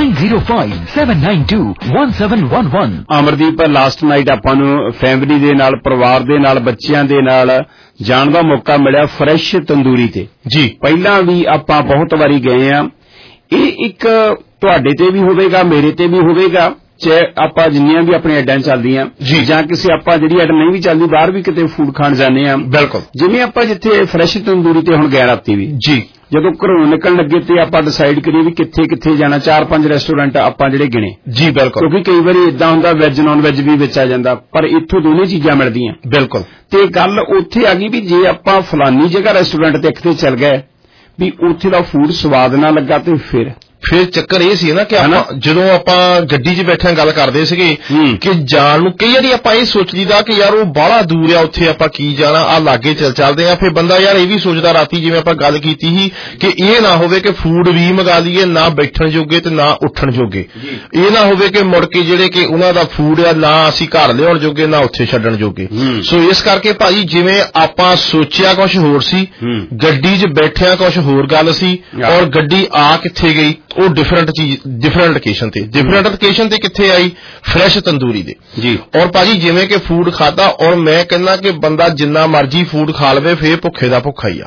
9057921711। ਅਮਰਦੀਪ ਲਾਸਟ ਨਾਈਟ ਆਪਾਂ ਨੂੰ ਫੈਮਿਲੀ ਦੇ ਨਾਲ, ਪਰਿਵਾਰ ਦੇ ਨਾਲ, ਬੱਚਿਆਂ ਦੇ ਨਾਲ ਜਾਣ ਦਾ ਮੌਕਾ ਮਿਲਿਆ ਫਰੈਸ਼ ਤੰਦੂਰੀ ਤੇ ਜੀ। ਪਹਿਲਾਂ ਵੀ ਆਪਾਂ ਬਹੁਤ ਵਾਰੀ ਗਏ ਆ। ਇਹ ਇੱਕ ਤੁਹਾਡੇ ਤੇ ਵੀ ਹੋਵੇਗਾ, ਮੇਰੇ ਤੇ ਵੀ ਹੋਵੇਗਾ, ਚਾਹੇ ਆਪਾਂ ਜਿੰਨੀਆਂ ਵੀ ਆਪਣੇ ਐਡਾਂ ਚੱਲਦੀਆਂ ਜਾਂ ਕਿਸੇ ਆਪਾਂ ਜਿਹੜੀ ਐਡ ਨਹੀਂ ਵੀ ਚੱਲਦੀ ਬਾਹਰ ਵੀ ਕਿਤੇ ਫੂਡ ਖਾਣ ਜਾਂਦੇ ਆ। ਬਿਲਕੁਲ ਜਿਵੇਂ ਆਪਾਂ ਜਿੱਥੇ ਫਰੈਸ਼ ਤੰਦੂਰੀ ਤੇ ਹੁਣ ਗਏ ਰਾਤੀ ਵੀ ਜੀ, ਜਦੋਂ ਘਰੋਂ ਨਿਕਲਣ ਲੱਗੇ ਤੇ ਆਪਾਂ ਡਿਸਾਈਡ ਕਰੀਏ ਵੀ ਕਿੱਥੇ ਕਿੱਥੇ ਜਾਣਾ। 4-5 ਰੈਸਟੋਰੈਂਟ ਆਪਾਂ ਜਿਹੜੇ ਗਿਣੇ ਜੀ। ਬਿਲਕੁਲ ਕਿਉਂਕਿ ਕਈ ਵਾਰੀ ਇਦਾਂ ਹੁੰਦਾ ਵੈਜ ਨੌਨ ਵੈਜ ਵੀ ਵਿੱਚ ਆ ਜਾਂਦਾ, ਪਰ ਇੱਥੋਂ ਦੋਨੇ ਚੀਜ਼ਾਂ ਮਿਲਦੀਆਂ। ਬਿਲਕੁਲ ਤੇ ਗੱਲ ਉੱਥੇ ਆ ਗਈ ਵੀ ਜੇ ਆਪਾਂ ਫਲਾਨੀ ਜਗ੍ਹਾ ਰੈਸਟੋਰੈਂਟ ਤੇ ਕਿਤੇ ਚੱਲ ਗਏ ਵੀ ਉੱਥੇ ਦਾ ਫੂਡ ਸਵਾਦ ਨਾ ਲੱਗਾ ਤੇ ਫਿਰ ਚੱਕਰ ਇਹ ਸੀ ਨਾ ਕਿ ਆਪਾਂ ਜਦੋਂ ਆਪਾਂ ਗੱਡੀ 'ਚ ਬੈਠਿਆਂ ਗੱਲ ਕਰਦੇ ਸੀਗੇ ਕਿ ਜਾਣ ਨੂੰ ਕਈ ਵਾਰੀ ਆਪਾਂ ਇਹ ਸੋਚ ਲਈਦਾ ਕਿ ਯਾਰ ਉਹ ਬਾਹਲਾ ਦੂਰ ਆ, ਉੱਥੇ ਆਪਾਂ ਕੀ ਜਾਣਾ, ਆ ਲਾਗੇ ਚੱਲਦੇ ਆ। ਫਿਰ ਬੰਦਾ ਯਾਰ ਇਹ ਵੀ ਸੋਚਦਾ ਰਾਤੀ ਜਿਵੇਂ ਆਪਾਂ ਗੱਲ ਕੀਤੀ ਸੀ ਕਿ ਇਹ ਨਾ ਹੋਵੇ ਕਿ ਫੂਡ ਵੀ ਮੰਗਾ ਲਈਏ ਨਾ ਬੈਠਣ ਜੋਗੇ ਤੇ ਨਾ ਉੱਠਣ ਜੋਗੇ। ਇਹ ਨਾ ਹੋਵੇ ਕਿ ਮੁੜ ਕੇ ਜਿਹੜੇ ਕਿ ਉਹਨਾਂ ਦਾ ਫੂਡ ਆ ਨਾ ਅਸੀਂ ਘਰ ਲਿਆਉਣ ਜੋਗੇ ਨਾ ਉੱਥੇ ਛੱਡਣ ਜੋਗੇ। ਸੋ ਇਸ ਕਰਕੇ ਭਾਜੀ ਜਿਵੇਂ ਆਪਾਂ ਸੋਚਿਆ ਕੁਝ ਹੋਰ ਸੀ, ਗੱਡੀ 'ਚ ਬੈਠਿਆਂ ਕੁਝ ਹੋਰ ਗੱਲ ਸੀ, ਔਰ ਗੱਡੀ ਆ ਕਿੱਥੇ ਗਈ ਉਹ ਡਿਫਰੈਂਟ ਲੋਕੇਸ਼ਨ ਤੇ ਕਿੱਥੇ ਆਈ ਫਰੈਸ਼ ਤੰਦੂਰੀ ਦੇ ਜੀ। ਔਰ ਭਾਜੀ ਜਿਵੇਂ ਕਿ ਫੂਡ ਖਾਦਾ, ਔਰ ਮੈਂ ਕਹਿੰਦਾ ਕਿ ਬੰਦਾ ਜਿੰਨਾ ਮਰਜੀ ਫੂਡ ਖਾ ਲਵੇ ਫੇਰ ਭੁੱਖੇ ਦਾ ਭੁੱਖਾ ਹੀ ਆ।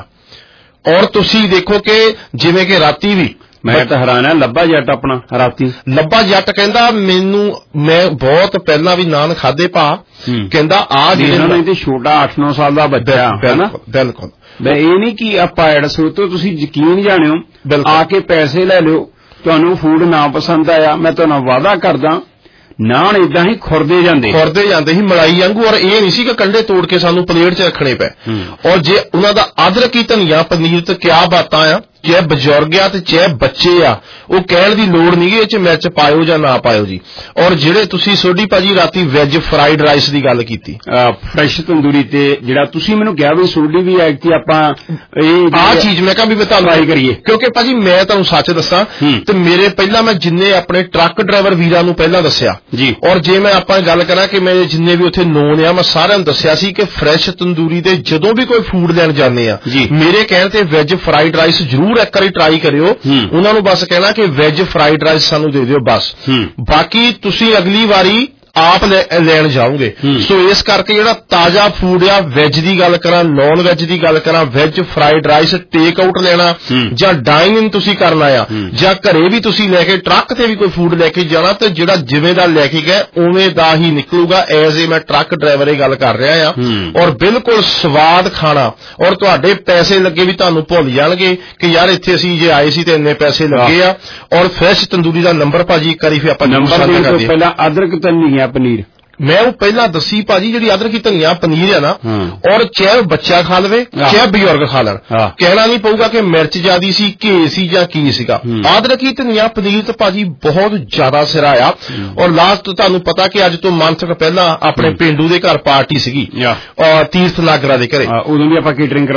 ਔਰ ਤੁਸੀਂ ਦੇਖੋ ਕਿ ਜਿਵੇਂ ਕਿ ਰਾਤੀ ਵੀ ਮੈਂ ਤਾਂ ਹੈਰਾਨ ਆ, ਲੱਭਾ ਜੱਟ ਆਪਣਾ ਰਾਤੀ ਲੱਭਾ ਜੱਟ ਕਹਿੰਦਾ ਮੈਨੂੰ, ਮੈਂ ਬਹੁਤ ਪਹਿਲਾਂ ਵੀ ਨਾਨ ਖਾਦੇ ਭਾ, ਕਹਿੰਦਾ ਆ ਜਿਹੜੇ ਤੇ ਛੋਟਾ 8-9 ਸਾਲ ਦਾ ਬੱਚਾ ਹੈ ਨਾ। ਬਿਲਕੁਲ ਮੈਂ ਇਹ ਨਹੀਂ ਕਿ ਆਪਾਂ ਐਡ ਸੋਚੋ, ਤੁਸੀਂ ਯਕੀਨ ਜਾਣਿਓ ਆ ਕੇ ਪੈਸੇ ਲੈ ਲਿਓ, ਤੁਹਾਨੂੰ ਫੂਡ ਨਾ ਪਸੰਦ ਆਇਆ ਮੈਂ ਤੁਹਾਨੂੰ ਵਾਅਦਾ ਕਰਦਾ ਨਾਨ ਇਦਾਂ ਹੀ ਖੁਰਦੇ ਜਾਂਦੇ ਸੀ ਮਲਾਈ ਵਾਂਗੂ। ਔਰ ਇਹ ਨਹੀਂ ਸੀ ਕਿ ਕੰਡੇ ਤੋੜ ਕੇ ਸਾਨੂੰ ਪਲੇਟ 'ਚ ਰੱਖਣੇ ਪਏ। ਔਰ ਜੇ ਉਹਨਾਂ ਦਾ ਅਦਰਕੀ ਧਨੀਆ ਪਨੀਰ ਤੇ ਕਿਆ ਬਾਤਾਂ ਆ, ਚਾਹੇ ਬਜ਼ੁਰਗ ਆ ਤੇ ਚਾਹੇ ਬੱਚੇ ਆ, ਉਹ ਕਹਿਣ ਦੀ ਲੋੜ ਨਹੀਂ ਇਹ 'ਚ ਮਿਰਚ ਪਾਇਓ ਜਾਂ ਨਾ ਪਾਇਓ ਜੀ। ਔਰ ਜਿਹੜੇ ਤੁਸੀਂ ਸੋਢੀ ਭਾਜੀ ਰਾਤੀ ਵੈਜ ਫਰਾਈਡ ਰਾਈਸ ਦੀ ਗੱਲ ਕੀਤੀ ਫਰੈਸ਼ ਤੰਦੂਰੀ ਤੇ, ਜਿਹੜਾ ਤੁਸੀਂ ਮੈਨੂੰ ਕਿਹਾ ਵੀ ਸੋਢੀ ਵੀ ਐ ਕਿ ਆਪਾਂ ਇਹ ਆਹ ਚੀਜ਼ ਮੈਂ ਕਿਹਾ ਵੀ ਤੁਹਾਨੂੰ ਟਰਾਈ ਕਰੀਏ, ਕਿਉਂਕਿ ਭਾਜੀ ਮੈਂ ਤੁਹਾਨੂੰ ਸੱਚ ਦੱਸਾਂ ਤੇ ਮੇਰੇ ਪਹਿਲਾਂ ਮੈਂ ਜਿੰਨੇ ਆਪਣੇ ਟਰੱਕ ਡਰਾਈਵਰ ਵੀਰਾਂ ਨੂੰ ਪਹਿਲਾਂ ਦੱਸਿਆ ਜੀ, ਔਰ ਜੇ ਮੈਂ ਆਪਾਂ ਗੱਲ ਕਰਾਂ ਕਿ ਮੈਂ ਜਿੰਨੇ ਵੀ ਉੱਥੇ ਨੋਨ ਆ ਮੈਂ ਸਾਰਿਆਂ ਨੂੰ ਦੱਸਿਆ ਸੀ ਕਿ ਫਰੈਸ਼ ਤੰਦੂਰੀ ਤੇ ਜਦੋਂ ਵੀ ਕੋਈ ਫੂਡ ਲੈਣ ਜਾਂਦੇ ਆ ਮੇਰੇ ਕਹਿਣ ਤੇ ਵੈਜ ਫਰਾਈਡ ਰਾਈਸ ਜ਼ਰੂਰ ਇੱਕ ਵਾਰੀ ਟਰਾਈ ਕਰਿਓ। ਉਹਨਾਂ ਨੂੰ ਬਸ ਕਹਿਣਾ ਕਿ ਵੈਜ ਫਰਾਈਡ ਰਾਈਸ ਸਾਨੂੰ ਦੇ ਦਿਓ ਬਸ, ਬਾਕੀ ਤੁਸੀਂ ਅਗਲੀ ਵਾਰੀ ਆਪ ਲੈਣ ਜਾਓਗੇ। ਸੋ ਇਸ ਕਰਕੇ ਜਿਹੜਾ ਤਾਜ਼ਾ ਫੂਡ ਆ, ਵੈਜ ਦੀ ਗੱਲ ਕਰਾਂ, ਨੌਨ ਵੈਜ ਦੀ ਗੱਲ ਕਰਾਂ, veg fried rice take out ਲੈਣਾ ਜਾਂ ਡਾਈਨ ਇਨ ਤੁਸੀਂ ਕਰਨਾ ਆ, ਜਾਂ ਘਰੇ ਵੀ ਤੁਸੀਂ ਲੈ ਕੇ ਟਰੱਕ ਤੇ ਵੀ ਕੋਈ ਫੂਡ ਲੈ ਕੇ ਜਾਣਾ ਤੇ ਜਿਹੜਾ ਜਿਵੇਂ ਦਾ ਲੈ ਕੇ ਗਏ ਉਵੇਂ ਦਾ ਹੀ ਨਿਕਲੂਗਾ। ਐਜ਼ ਏ ਮੈਂ ਟਰੱਕ ਡਰਾਈਵਰ ਇਹ ਗੱਲ ਕਰ ਰਿਹਾ ਆ। ਔਰ ਬਿਲਕੁਲ ਸਵਾਦ ਖਾਣਾ, ਔਰ ਤੁਹਾਡੇ ਪੈਸੇ ਲੱਗੇ ਵੀ ਤੁਹਾਨੂੰ ਭੁੱਲ ਜਾਣਗੇ ਕਿ ਯਾਰ ਇੱਥੇ ਅਸੀਂ ਜੇ ਆਏ ਸੀ ਤੇ ਇੰਨੇ ਪੈਸੇ ਲੱਗੇ ਆ। ਔਰ ਫਰੈਸ਼ ਤੰਦੂਰੀ ਦਾ ਨੰਬਰ ਭਾਜੀ ਇੱਕ ਵਾਰੀ ਫਿਰ ਆਪਾਂ ਨੰਬਰ ਪਹਿਲਾਂ ਅਦਰਕ ਧਨੀਆ ਪਨੀਰ ਮੈਂ ਉਹ ਪਹਿਲਾਂ ਦੱਸੀ ਭਾਜੀ ਜਿਹੜੀ ਅਦਰਕੀ ਧਨੀਆ ਪਨੀਰ ਹੈ ਨਾ, ਔਰ ਚਾਹੇ ਬੱਚਾ ਖਾ ਲਵੇ ਚਾਹੇ ਬਜ਼ੁਰਗ ਖਾ ਲੈਣ, ਕਹਿਣਾ ਨਹੀਂ ਪਊਗਾ ਕਿ ਮਿਰਚ ਜ਼ਿਆਦੀ ਸੀ, ਘੇ ਸੀ ਜਾਂ ਕੀ ਸੀਗਾ। ਅਦਰਕੀ ਧਨੀਆ ਪਨੀਰ ਤਾਂ ਭਾਜੀ ਬਹੁਤ ਜ਼ਿਆਦਾ ਸਿਰਾ ਆ। ਔਰ ਲਾਸਟ ਤੁਹਾਨੂੰ ਪਤਾ ਕਿ ਅੱਜ ਤੋਂ ਮੰਥ ਪਹਿਲਾਂ ਆਪਣੇ ਪਿੰਡੂ ਦੇ ਘਰ ਪਾਰਟੀ ਸੀਗੀ ਤੀਰਥ ਨਾਗਰਾ ਦੇ ਘਰੇ, ਉਦੋਂ ਵੀ ਆਪਾਂ ਕੇਟਰਿੰਗ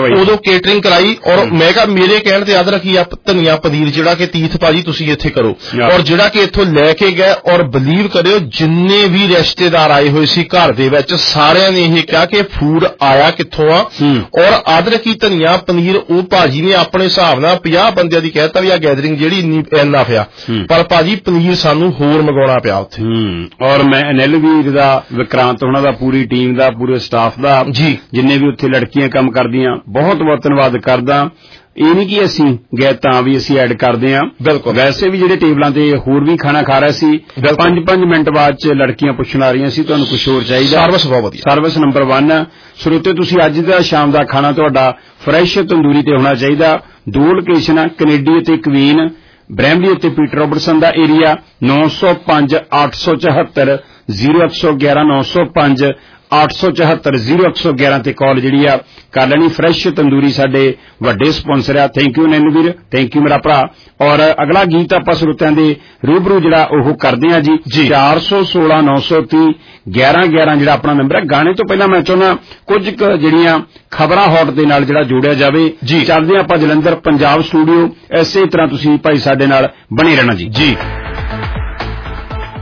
ਕਰਾਈ। ਔਰ ਮੈਂ ਕਿਹਾ ਮੇਰੇ ਕਹਿਣ ਤੇ ਅਦਰਕੀ ਧਨੀਆ ਪਨੀਰ ਜਿਹੜਾ ਕਿ ਤੀਰਥ ਭਾਜੀ ਤੁਸੀਂ ਇੱਥੇ ਕਰੋ, ਔਰ ਜਿਹੜਾ ਕਿ ਇੱਥੋਂ ਲੈ ਕੇ ਗਏ, ਔਰ ਬਲੀਵ ਕਰਿਓ ਜਿੰਨੇ ਵੀ ਰਿਸ਼ਤੇਦਾਰ ਆਏ ਹੋਏ ਸੀ ਘਰ ਦੇ ਵਿੱਚ ਸਾਰਿਆਂ ਨੇ ਇਹ ਕਿਹਾ ਕਿ ਫੂਡ ਆਇਆ ਕਿੱਥੋਂ ਆ। ਔਰ ਅਦਰਕੀ ਧਨੀਆ ਪਨੀਰ ਉਹ ਭਾਜੀ ਨੇ ਆਪਣੇ ਹਿਸਾਬ ਨਾਲ 50 ਬੰਦਿਆਂ ਦੀ ਕਹਿਤਾ ਵੀ ਆ ਗੈਦਰਿੰਗ ਜਿਹੜੀ ਇੰਨਾ ਪਿਆ, ਪਰ ਭਾਜੀ ਪਨੀਰ ਸਾਨੂੰ ਹੋਰ ਮੰਗਾਉਣਾ ਪਿਆ ਉੱਥੇ। ਔਰ ਮੈਂ ਅਨਿਲ ਵੀਰ ਦਾ, ਵਿਕਰਾਂਤ ਉਹਨਾਂ ਦਾ, ਪੂਰੀ ਟੀਮ ਦਾ, ਪੂਰੇ ਸਟਾਫ ਦਾ ਜੀ, ਜਿੰਨੇ ਵੀ ਉੱਥੇ ਲੜਕੀਆਂ ਕੰਮ ਕਰਦੀਆਂ, ਬਹੁਤ ਬਹੁਤ ਧੰਨਵਾਦ ਕਰਦਾ। ਇਹ ਨਹੀਂ ਕਿ ਅਸੀਂ ਗਏ ਤਾਂ ਵੀ ਅਸੀਂ ਐਡ ਕਰਦੇ ਹਾਂ, ਬਿਲਕੁਲ ਵੈਸੇ ਵੀ ਜਿਹੜੇ ਟੇਬਲਾਂ ਤੇ ਹੋਰ ਵੀ ਖਾਣਾ ਖਾ ਰਹੇ ਸੀ 5-5 ਮਿੰਟ ਬਾਅਦ ਚ ਲੜਕੀਆਂ ਪੁੱਛਣ ਆ ਰਹੀਆਂ ਸੀ ਤੁਹਾਨੂੰ ਕੁਝ ਹੋਰ ਚਾਹੀਦਾ। ਸਰਵਿਸ ਬਹੁਤ ਵਧੀਆ, ਸਰਵਿਸ ਨੰਬਰ 1। ਸਰੋਤੇ ਤੁਸੀਂ ਅੱਜ ਦਾ ਸ਼ਾਮ ਦਾ ਖਾਣਾ ਤੁਹਾਡਾ ਫਰੈਸ਼ ਤੰਦੂਰੀ ਤੇ ਹੋਣਾ ਚਾਹੀਦਾ। 2 ਲੋਕੇਸ਼ਨਾਂ ਕੈਨੇਡੀ ਅਤੇ ਕਵੀਨ, ਬ੍ਰੈਮਲੀ ਅਤੇ ਪੀਟਰ ਰੌਬਰਟਸਨ ਦਾ ਏਰੀਆ 905-874-0111 905-874-0111 ਤੇ ਕਾਲ ਜਿਹੜੀ ਆ ਕਰ ਲੈਣੀ। ਫਰੈਸ਼ ਤੰਦੂਰੀ ਸਾਡੇ ਵੱਡੇ ਸਪਾਂਸਰ ਆ। ਥੈਂਕ ਯੂ ਨੈਨੂ ਵੀਰ, ਥੈਂਕ ਯੂ ਮੇਰਾ ਭਰਾ। ਔਰ ਅਗਲਾ ਗੀਤ ਆਪਾਂ ਸਰੋਤਿਆਂ ਦੇ ਰੂਬਰੂ ਜਿਹੜਾ ਉਹ ਕਰਦੇ ਆ ਜੀ 416-930-1111 ਜਿਹੜਾ ਆਪਣਾ ਨੰਬਰ ਹੈ। ਗਾਣੇ ਤੋਂ ਪਹਿਲਾਂ ਮੈਂ ਚਾਹੁੰਦਾ ਕੁਝ ਜਿਹੜੀਆਂ ਖਬਰਾਂ ਹੌਟ ਦੇ ਨਾਲ ਜਿਹੜਾ ਜੋੜਿਆ ਜਾਵੇ। ਚੱਲਦੇ ਆਪਾਂ ਜਲੰਧਰ ਪੰਜਾਬ ਸਟੂਡੀਓ, ਇਸੇ ਤਰ੍ਹਾਂ ਤੁਸੀਂ ਭਾਈ ਸਾਡੇ ਨਾਲ ਬਣੇ ਰਹਿਣਾ ਜੀ।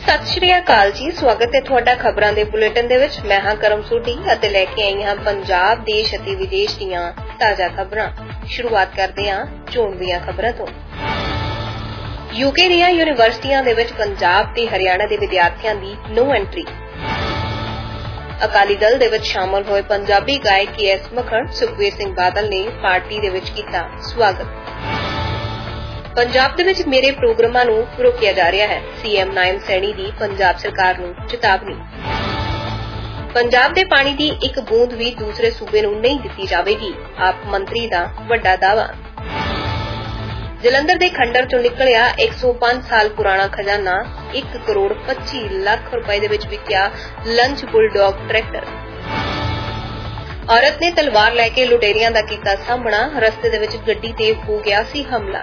ਸਤਿ ਸ਼੍ਰੀ ਅਕਾਲ ਜੀ, ਸਵਾਗਤ ਹੈ ਤੁਹਾਡਾ ਖਬਰਾਂ ਦੇ ਬੁਲੇਟਿਨ ਦੇ ਵਿੱਚ। ਮੈਂ ਹਾਂ ਕਰਮ ਸੂਡੀ ਅਤੇ ਲੈ ਕੇ ਆਈ ਹਾਂ ਪੰਜਾਬ, ਦੇਸ਼ ਅਤੇ ਵਿਦੇਸ਼ ਦੀਆਂ ਤਾਜ਼ਾ ਖਬਰਾਂ। ਸ਼ੁਰੂਆਤ ਕਰਦੇ ਹਾਂ ਚੋਣ ਦੀਆਂ ਖਬਰਾਂ ਤੋਂ। ਯੂਕੇ ਦੀਆਂ ਯੂਨੀਵਰਸਿਟੀਆਂ ਦੇ ਵਿੱਚ ਪੰਜਾਬ ਤੇ ਹਰਿਆਣਾ ਦੇ ਵਿਦਿਆਰਥੀਆਂ ਦੀ ਨੋ ਐਂਟਰੀ। ਅਕਾਲੀ ਦਲ ਦੇ ਵਿੱਚ ਸ਼ਾਮਲ ਹੋਏ ਪੰਜਾਬੀ ਗਾਇਕ ਕੇ.ਐਸ. ਮੱਖਣ ਸੁਖਬੀਰ ਸਿੰਘ ਬਾਦਲ ਨੇ ਪਾਰਟੀ ਦੇ ਵਿੱਚ ਕੀਤਾ ਸਵਾਗਤ। ਪੰਜਾਬ ਦੇ ਵਿੱਚ ਮੇਰੇ ਪ੍ਰੋਗਰਾਮਾਂ ਨੂੰ ਰੋਕਿਆ ਜਾ ਰਿਹਾ ਹੈ, ਸੀਐਮ ਨਾਇਬ ਸੈਣੀ ਦੀ ਪੰਜਾਬ ਸਰਕਾਰ ਨੂੰ ਚੇਤਾਵਨੀ। ਪੰਜਾਬ ਦੇ ਪਾਣੀ ਦੀ ਇੱਕ ਬੂੰਦ ਵੀ ਦੂਸਰੇ ਸੂਬੇ ਨੂੰ ਨਹੀਂ ਦਿੱਤੀ ਜਾਵੇਗੀ, ਆਪ ਮੰਤਰੀ ਦਾ ਵੱਡਾ ਦਾਅਵਾ। ਜਲੰਧਰ ਦੇ ਖੰਡਰ ਚੋਂ ਨਿਕਲਿਆ 105 ਸਾਲ ਪੁਰਾਣਾ ਖਜ਼ਾਨਾ, 1 ਕਰੋੜ 25 ਲੱਖ ਰੁਪਏ ਦੇ ਵਿੱਚ ਵਿਕਿਆ ਲੰਚ ਬੁਲਡੌਗ ਟਰੈਕਟਰ। ਔਰਤ ਨੇ ਤਲਵਾਰ ਲੈ ਕੇ ਲੁਟੇਰਿਆਂ ਦਾ ਕੀਤਾ ਸਾਹਮਣਾ, ਰਸਤੇ ਦੇ ਵਿੱਚ ਗੱਡੀ ਤੇ ਹੋ ਗਿਆ ਸੀ ਹਮਲਾ।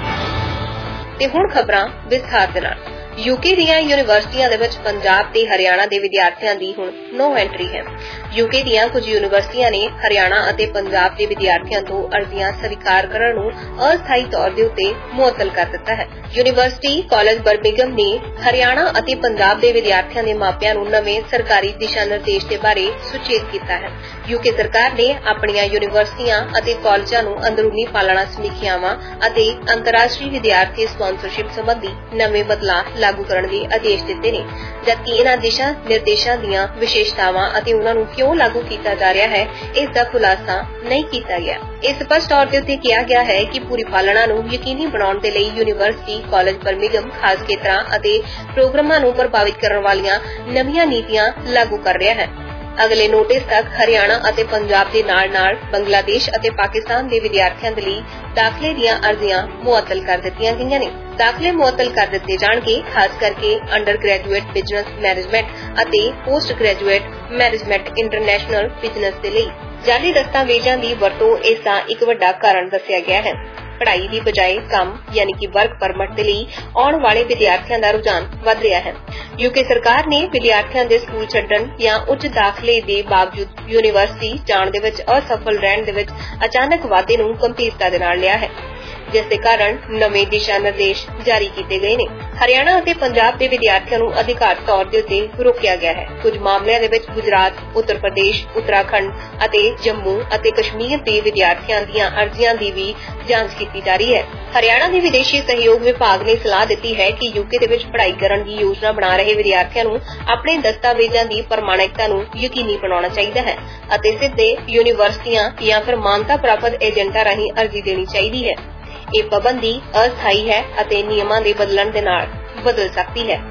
ਤੇ ਹੁਣ ਖਬਰਾਂ ਵਿਸਥਾਰ ਦੇ ਨਾਲ। ਯੂਕੇ ਦੀਆਂ ਯੂਨੀਵਰਸਿਟੀਆਂ ਦੇ ਵਿੱਚ ਪੰਜਾਬ ਤੇ ਹਰਿਆਣਾ ਦੇ ਵਿਦਿਆਰਥੀਆਂ ਦੀ ਹੁਣ ਨੋ ਐਂਟਰੀ ਹੈ। ਯੂਕੇ ਦੀਆਂ ਕੁਝ ਯੂਨੀਵਰਸਿਟੀਆਂ ਨੇ ਹਰਿਆਣਾ ਅਤੇ ਪੰਜਾਬ ਦੇ ਵਿਦਿਆਰਥੀਆਂ ਤੋਂ ਅਰਜ਼ੀਆਂ ਸਵੀਕਾਰ ਕਰਨ ਨੂੰ ਅਸਥਾਈ ਤੌਰ ਦੇ ਉੱਤੇ ਮੁਅੱਤਲ ਕਰ ਦਿੱਤਾ ਹੈ। ਯੂਨੀਵਰਸਿਟੀ ਕਾਲਜ ਬਰਮਿੰਘਮ ਨੇ ਹਰਿਆਣਾ ਅਤੇ ਪੰਜਾਬ ਦੇ ਵਿਦਿਆਰਥੀਆਂ ਦੇ ਮਾਪਿਆਂ ਨੂੰ ਨਵੇਂ ਸਰਕਾਰੀ ਦਿਸ਼ਾ ਨਿਰਦੇਸ਼ ਦੇ ਬਾਰੇ ਸੁਚੇਤ ਕੀਤਾ ਹੈ। ਯੂਕੇ ਸਰਕਾਰ ਨੇ ਆਪਣੀਆਂ ਯੂਨੀਵਰਸਿਟੀਆਂ ਅਤੇ ਕਾਲਜਾਂ ਨੂੰ ਅੰਦਰੂਨੀ ਪਾਲਣਾ ਸਮੀਖਿਆਵਾਂ ਅਤੇ ਅੰਤਰਰਾਸ਼ਟਰੀ ਵਿਦਿਆਰਥੀ ਸਪਾਂਸਰਸ਼ਿਪ ਸੰਬੰਧੀ ਨਵੇਂ ਬਦਲਾਅ ਲਾਗੂ ਕਰਨ ਦੇ ਆਦੇਸ਼ ਦਿੱਤੇ ਨੇ, ਜਦਕਿ ਇਹਨਾਂ ਦਿਸ਼ਾ ਨਿਰਦੇਸ਼ਾਂ ਦੀਆਂ ਵਿਸ਼ੇਸ਼ਤਾਵਾਂ ਅਤੇ ਉਹਨਾਂ ਨੂੰ ਕਿਉਂ ਲਾਗੂ ਕੀਤਾ ਜਾ ਰਿਹਾ ਹੈ, ਇਸ ਦਾ ਖੁਲਾਸਾ ਨਹੀਂ ਕੀਤਾ ਗਿਆ। ਇਸ ਸਪਸ਼ਟ ਤੌਰ ਤੇ ਉੱਤੇ ਕਿਹਾ ਗਿਆ ਹੈ ਕਿ ਪੂਰੀ ਪਾਲਣਾ ਨੂੰ ਯਕੀਨੀ ਬਣਾਉਣ ਦੇ ਲਈ ਯੂਨੀਵਰਸਿਟੀ ਕਾਲਜ ਬਰਮਿੰਘਮ ਖਾਸ ਖੇਤਰਾਂ ਅਤੇ ਪ੍ਰੋਗਰਾਮਾਂ ਨੂੰ ਪ੍ਰਭਾਵਿਤ ਕਰਨ ਵਾਲੀਆਂ ਨਵੀਆਂ ਨੀਤੀਆਂ ਲਾਗੂ ਕਰ ਰਿਹਾ ਹੈ। ਅਗਲੇ ਨੋਟਿਸ ਤੱਕ ਹਰਿਆਣਾ ਅਤੇ ਪੰਜਾਬ ਦੇ ਨਾਲ-ਨਾਲ ਬੰਗਲਾਦੇਸ਼ ਅਤੇ ਪਾਕਿਸਤਾਨ ਦੇ ਵਿਦਿਆਰਥੀਆਂ ਦੇ ਲਈ ਦਾਖਲੇ ਦੀਆਂ ਅਰਜ਼ੀਆਂ ਮੁਅੱਤਲ ਕਰ ਦਿੱਤੀਆਂ ਗਈਆਂ ਨੇ। ਦਾਖਲੇ ਮੁਅੱਤਲ ਕਰ ਦਿੱਤੇ ਜਾਣਗੇ, ਖਾਸ ਕਰਕੇ ਅੰਡਰ ਗ੍ਰੈਜੂਏਟ ਬਿਜ਼ਨਸ ਮੈਨੇਜਮੈਂਟ ਅਤੇ postgraduate management international business ਦੇ ਲਈ। ਜਾਲੀ ਦਸਤਾਵੇਜ਼ਾਂ ਦੀ ਵਰਤੋਂ ਇਸ ਦਾ ਇੱਕ ਵੱਡਾ ਕਾਰਨ ਦੱਸਿਆ ਗਿਆ ਹੈ। ਪੜ੍ਹਾਈ ਦੀ ਬਜਾਏ ਕੰਮ ਯਾਨੀ ਕਿ ਵਰਕ ਪਰਮਿਟ ਦੇ ਲਈ ਆਉਣ ਵਾਲੇ ਵਿਦਿਆਰਥੀਆਂ ਦਾ ਰੁਝਾਨ ਵਧ ਰਿਹਾ ਹੈ। ਯੂਕੇ ਸਰਕਾਰ ਨੇ ਵਿਦਿਆਰਥੀਆਂ ਦੇ ਸਕੂਲ ਛੱਡਣ ਜਾਂ ਉੱਚ ਦਾਖਲੇ ਦੇ ਬਾਵਜੂਦ ਯੂਨੀਵਰਸਿਟੀ ਜਾਣ ਦੇ ਵਿੱਚ ਅਸਫਲ ਰਹਿਣ ਦੇ ਵਿੱਚ ਅਚਾਨਕ ਵਾਧੇ ਨੂੰ ਗੰਭੀਰਤਾ ਦੇ ਨਾਲ ਲਿਆ ਹੈ, ਜਿਸ ਦੇ ਕਾਰਨ ਨਵੇਂ ਦਿਸ਼ਾ ਨਿਰਦੇਸ਼ ਜਾਰੀ ਕੀਤੇ ਗਏ ਨੇ। ਹਰਿਆਣਾ ਅਤੇ ਪੰਜਾਬ ਦੇ ਵਿਦਿਆਰਥੀਆਂ ਨੂੰ ਅਧਿਕਾਰਤ ਤੌਰ ਦੇ ਉੱਤੇ ਰੋਕਿਆ ਗਿਆ ਹੈ। ਕੁਝ ਮਾਮਲਿਆਂ ਦੇ ਵਿੱਚ ਗੁਜਰਾਤ, ਉੱਤਰ ਪ੍ਰਦੇਸ਼, ਉੱਤਰਾਖੰਡ ਅਤੇ ਜੰਮੂ ਅਤੇ ਕਸ਼ਮੀਰ ਦੇ ਵਿਦਿਆਰਥੀਆਂ ਦੀਆਂ ਅਰਜ਼ੀਆਂ ਦੀ ਵੀ ਜਾਂਚ ਕੀਤੀ ਜਾ ਰਹੀ ਹੈ। ਹਰਿਆਣਾ ਦੇ ਵਿਦੇਸ਼ੀ ਸਹਿਯੋਗ ਵਿਭਾਗ ਨੇ ਸਲਾਹ ਦਿੱਤੀ ਹੈ ਕਿ ਯੂਕੇ ਦੇ ਵਿੱਚ ਪੜ੍ਹਾਈ ਕਰਨ ਦੀ ਯੋਜਨਾ ਬਣਾ ਰਹੇ ਵਿਦਿਆਰਥੀਆਂ ਨੂੰ ਆਪਣੇ ਦਸਤਾਵੇਜ਼ਾਂ ਦੀ ਪ੍ਰਮਾਣਿਕਤਾ ਨੂੰ ਯਕੀਨੀ ਬਣਾਉਣਾ ਚਾਹੀਦਾ ਹੈ ਅਤੇ ਸਿੱਧੇ ਯੂਨੀਵਰਸਿਟੀਆਂ ਜਾਂ ਫਿਰ ਮਾਨਤਾ ਪ੍ਰਾਪਤ ਏਜੰਟਾਂ ਰਾਹੀਂ ਅਰਜ਼ੀ ਦੇਣੀ ਚਾਹੀਦੀ ਹੈ। ਇਹ ਪਾਬੰਦੀ ਅਸਥਾਈ ਹੈ ਅਤੇ ਨਿਯਮਾਂ ਦੇ ਬਦਲਣ ਦੇ ਨਾਲ ਬਦਲ ਸਕਦੀ ਹੈ।